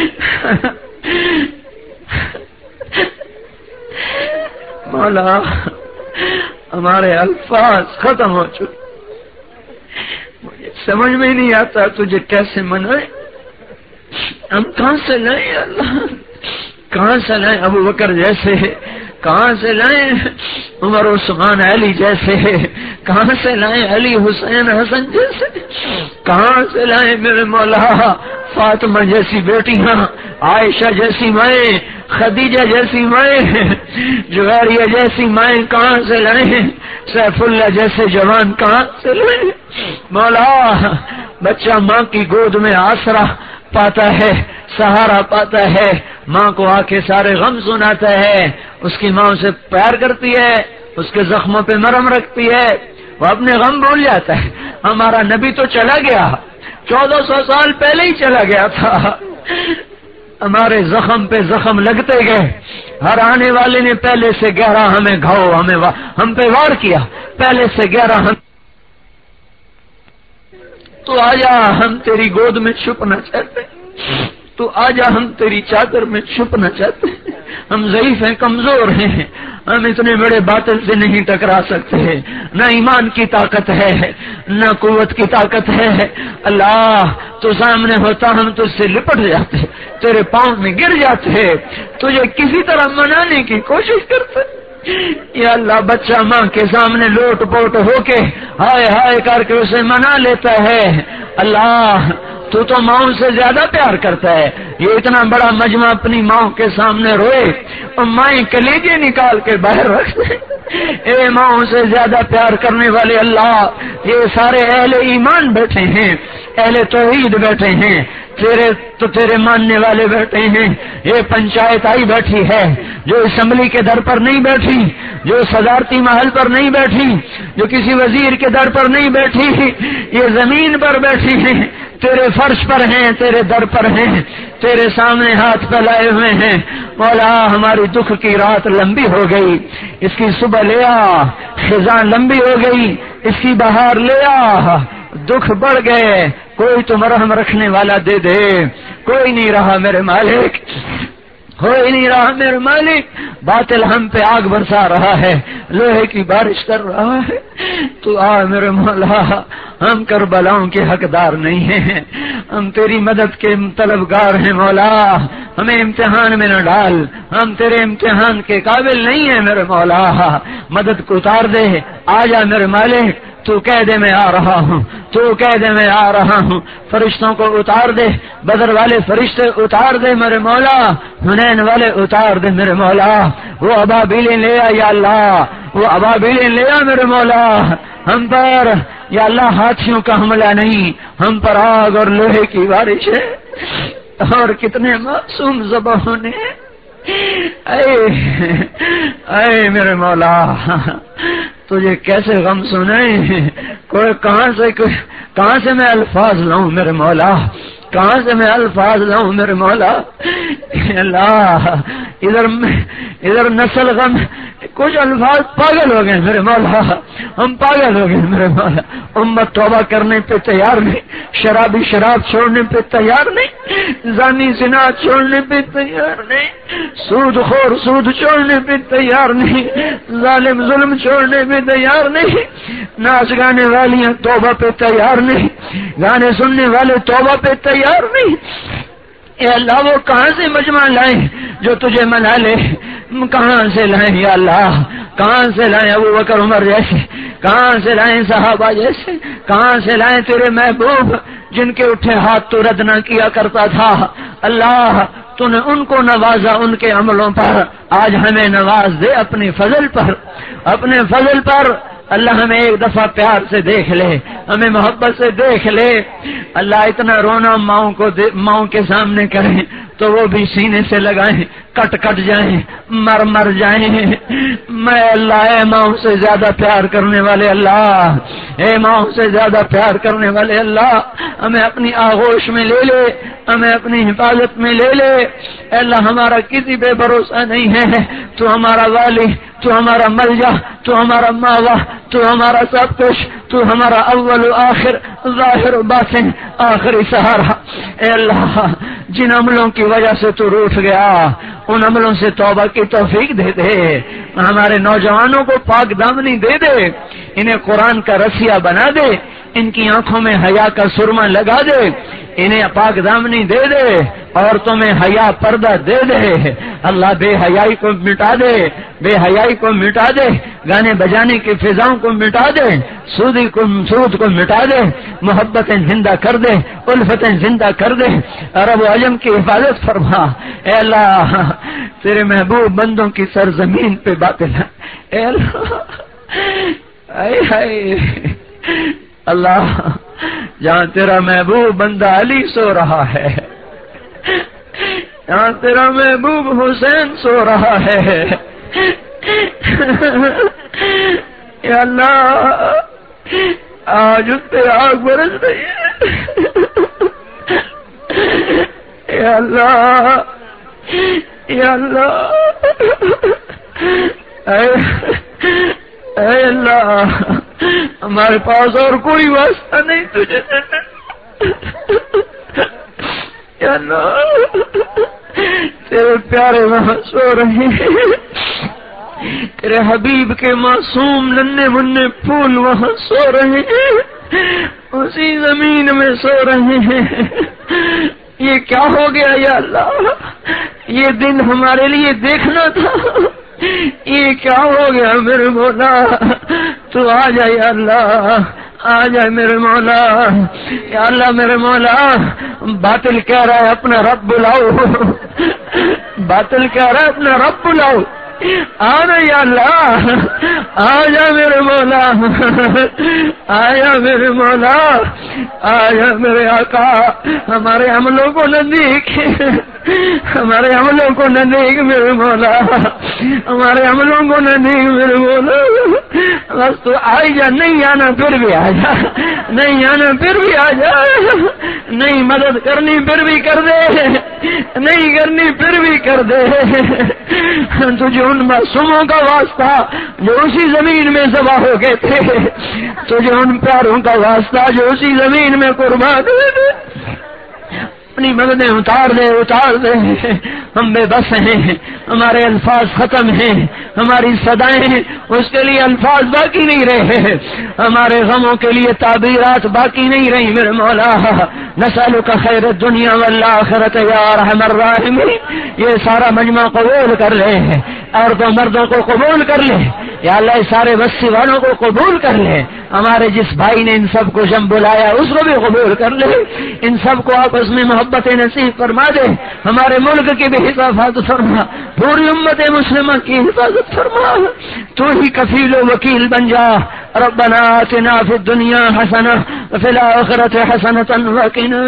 مولا ہمارے الفاظ ختم ہو چکے، مجھے سمجھ میں نہیں آتا تجھے کیسے منائے، ہم کہاں سے لائیں اللہ، کہاں سے لائیں ابو بکر جیسے، کہاں سے لائیں عمر عثمان علی جیسے، کہاں سے لائیں علی حسین حسن جیسے، کہاں سے لائیں میرے مولا فاطمہ جیسی بیٹیاں، عائشہ جیسی مائیں، خدیجہ جیسی مائیں، جویریہ جیسی مائیں کہاں سے لائیں، سیف اللہ جیسے جوان کہاں سے لائیں مولا۔ بچہ ماں کی گود میں آسرا پاتا ہے، سہارا پاتا ہے، ماں کو آ کے سارے غم سناتا ہے، اس کی ماں اسے پیار کرتی ہے، اس کے زخموں پہ مرہم رکھتی ہے، وہ اپنے غم بھول جاتا ہے۔ ہمارا نبی تو چلا گیا، 1400 سال پہلے ہی چلا گیا تھا، ہمارے زخم پہ زخم لگتے گئے، ہر آنے والے نے پہلے سے گہرا ہمیں گھاؤ ہم پہ وار کیا، پہلے سے گہرا ہم تو آجا ہم تیری گود میں چھپنا چاہتے ہیں، تو آجا ہم تیری چادر میں چھپنا چاہتے ہیں، ہم ضعیف ہیں، کمزور ہیں، ہم اتنے بڑے باطل سے نہیں ٹکرا سکتے، نہ ایمان کی طاقت ہے نہ قوت کی طاقت ہے، اللہ تو سامنے ہوتا ہم تجھ سے لپٹ جاتے، تیرے پاؤں میں گر جاتے، تجھے کسی طرح منانے کی کوشش کرتے۔ یا اللہ بچہ ماں کے سامنے لوٹ پوٹ ہو کے ہائے ہائے کر کے اسے منا لیتا ہے، اللہ تو ماؤں سے زیادہ پیار کرتا ہے، یہ اتنا بڑا مجمع اپنی ماں کے سامنے روئے اور مائیں کلیجے نکال کے باہر رکھ دے، اے ماؤں سے زیادہ پیار کرنے والے اللہ، یہ سارے اہل ایمان بیٹھے ہیں، اہل توحید بیٹھے ہیں، تیرے ماننے والے بیٹھے ہیں، یہ پنچایت آئی بیٹھی ہے جو اسمبلی کے در پر نہیں بیٹھی، جو صدارتی محل پر نہیں بیٹھی، جو کسی وزیر کے در پر نہیں بیٹھی، یہ زمین پر بیٹھی ہیں، تیرے فرش پر ہیں، تیرے در پر ہیں، تیرے سامنے ہاتھ پھیلائے ہوئے ہیں، مولا ہماری دکھ کی رات لمبی ہو گئی، اس کی صبح لے آ، خزاں لمبی ہو گئی، اس کی بہار لے آ، دکھ بڑھ گئے، کوئی تو مرہم رکھنے والا دے دے، کوئی نہیں رہا میرے مالک، کوئی نہیں رہا میرے مالک، باطل ہم پہ آگ برسا رہا ہے، لوہے کی بارش کر رہا ہے، تو آ میرے مولا، ہم کربلاؤں کے حقدار نہیں ہیں، ہم تیری مدد کے طلبگار ہیں مولا، ہمیں امتحان میں نہ ڈال، ہم تیرے امتحان کے قابل نہیں ہیں میرے مولا، مدد کو اتار دے، آ جا میرے مالک، تو کہہ دے میں آ رہا ہوں، تو کہہ دے میں آ رہا ہوں، فرشتوں کو اتار دے، بدر والے فرشتے اتار دے میرے مولا، حنین والے اتار دے میرے مولا، وہ ابابیلیں لے آ یا اللہ، وہ ابابیلیں لے آ میرے مولا، ہم پر یا اللہ ہاتھیوں کا حملہ نہیں، ہم پر آگ اور لوہے کی بارش ہے، اور کتنے معصوم ذبح ہونے ہیں، اے میرے مولا تجھے کیسے غم سنائیں، کوئی کہاں سے میں الفاظ لاؤں میرے مولا، کہاں سے میں الفاظ لاؤں میرے مولا، اللہ ادھر نسل غم، کچھ الفاظ پاگل ہو گئے میرے مولا، ہم پاگل ہو گئے میرے مولا، امت توبہ کرنے پہ تیار نہیں، شرابی شراب چھوڑنے پہ تیار نہیں، زانی زنا چھوڑنے پہ تیار نہیں، سود خور سود چھوڑنے پہ تیار نہیں، ظالم ظلم چھوڑنے پہ تیار نہیں، ناچ گانے والیاں توبہ پہ تیار نہیں، گانے سننے والے توبہ پہ تیار نہیں، اے اللہ وہ کہاں سے مجمع لائیں جو تجھے منا لے، کہاں سے لائیں یا اللہ، کہاں سے لائیں ابو بکر عمر جیسے، کہاں سے لائیں صحابہ جیسے، کہاں سے لائیں تیرے محبوب جن کے اٹھے ہاتھ تو رد نہ کیا کرتا تھا، اللہ تو نے ان کو نوازا ان کے عملوں پر، آج ہمیں نواز دے اپنے فضل پر، اپنے فضل پر، اللہ ہمیں ایک دفعہ پیار سے دیکھ لے، ہمیں محبت سے دیکھ لے، اللہ اتنا رونا ماؤں کے سامنے کریں تو وہ بھی سینے سے لگائیں، کٹ جائیں، مر جائیں، میں اللہ اے ماؤں سے زیادہ پیار کرنے والے اللہ، اے ماؤں سے زیادہ پیار کرنے والے اللہ، ہمیں اپنی آغوش میں لے لے، ہمیں اپنی حفاظت میں لے لے، اے اللہ ہمارا کسی پہ بھروسہ نہیں ہے، تو ہمارا والی، تو ہمارا ملجا، تو ہمارا ماوا، تو ہمارا سب کچھ، تو ہمارا اول و آخر، ظاہر و باطن، آخری سہارا، اے اللہ جن عملوں کی وجہ سے تو روٹھ گیا ان عملوں سے توبہ کی توفیق دے دے، ہمارے نوجوانوں کو پاک دامنی دے دے، انہیں قرآن کا رسیہ بنا دے، ان کی آنکھوں میں حیا کا سرما لگا دے، انہیں پاک دامنی دے دے، عورتوں میں حیا پردہ دے دے۔ اللہ بے حیائی کو مٹا دے، بے حیائی کو مٹا دے، گانے بجانے کی فضاؤں کو مٹا دے، سود کو مٹا دے، محبتیں زندہ کر دے، الفتیں زندہ کر دے، عرب و عجم کی حفاظت فرما۔ اے اللہ تیرے محبوب بندوں کی سرزمین پہ باطل ہے، اے اللہ اے ہائے اللہ، جہاں تیرا محبوب بندہ علی سو رہا ہے، جہاں تیرا محبوب حسین سو رہا ہے، یا اللہ آج اس پہ آگ برس رہی ہے، یا اللہ یا اللہ، اے اللہ ہمارے پاس اور کوئی واسطہ نہیں تجھے، یا اللہ تیرے پیارے وہاں سو رہے ہیں، تیرے حبیب کے معصوم ننھے منھے پھول وہاں سو رہے ہیں، اسی زمین میں سو رہے ہیں۔ یہ کیا ہو گیا یا اللہ؟ یہ دن ہمارے لیے دیکھنا تھا، یہ کیا ہو گیا میرے مولا؟ تو آ جا یا اللہ، آ جائے میرے مولا، یا اللہ میرے مولا، باطل کہہ رہا ہے اپنا رب بلاؤ، باطل کہہ رہا ہے اپنا رب بلاؤ، آ رہے یا اللہ، آ جا میرے مولا، آ جا میرے مولا، آ جا میرے آقا، ہمارے عملوں کو نہ دیکھ، ہمارے عملوں کو نہ دیکھ میرے مولا، ہمارے عملوں کو نہ دیکھ میرے مولا، بس تو آئی جا، نہیں آنا پھر بھی آ جا، نہیں آنا پھر بھی آ جا، نہیں مدد کرنی پھر بھی کر دے، نہیں کرنی پھر بھی کر دے، تجھے ان معصوموں کا واسطہ جو اسی زمین میں ذبح ہو گئے تھے، تجھے ان پیاروں کا واسطہ جو اسی زمین میں قربان ہوئے تھے، اپنی مددیں اتار دے، اتار دے، ہم بے بس ہیں، ہمارے الفاظ ختم ہیں، ہماری صدائیں اس کے لیے الفاظ باقی نہیں رہے، ہمارے غموں کے لیے تعبیرات باقی نہیں رہی میرے مولا، نسألک خیر الدنیا والآخرت یا ارحم الراحمین۔ یہ سارا مجمع قبول کر لے، عورتوں مردوں کو قبول کر لے، یا اللہ اس سارے بستی والوں کو قبول کر لے، ہمارے جس بھائی نے ان سب کو جم بلایا اس کو بھی قبول کر لے، ان سب کو آپس میں محبت نصیب فرما دے، ہمارے ملک کی بھی حفاظت فرما، پوری امت مسلمہ کی حفاظت فرما، تو ہی کفیل و وکیل بن جا۔ ربنا آتنا فی الدنیا حسنہ وفی الآخرۃ حسنۃ وقنا،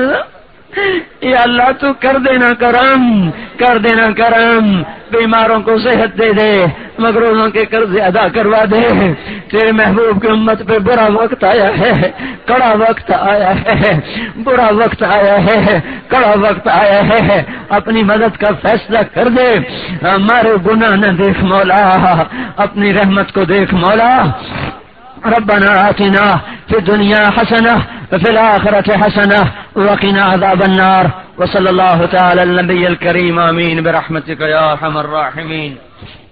یا اللہ تو کر دینا کرم، کر دینا کرم، بیماروں کو صحت دے دے، مغروضوں کے قرض ادا کروا دے، تیرے محبوب کی امت پہ برا وقت آیا ہے، کڑا وقت آیا ہے، برا وقت آیا ہے، کڑا وقت آیا ہے، اپنی مدد کا فیصلہ کر دے، ہمارے گناہ نہ دیکھ مولا، اپنی رحمت کو دیکھ مولا۔ ربنا آتنا فی الدنیا حسنہ وفی الآخرۃ حسنہ وقنا عذاب النار، وصلی اللہ تعالی علی النبی الکریم، آمین برحمتک یا ارحم الراحمین۔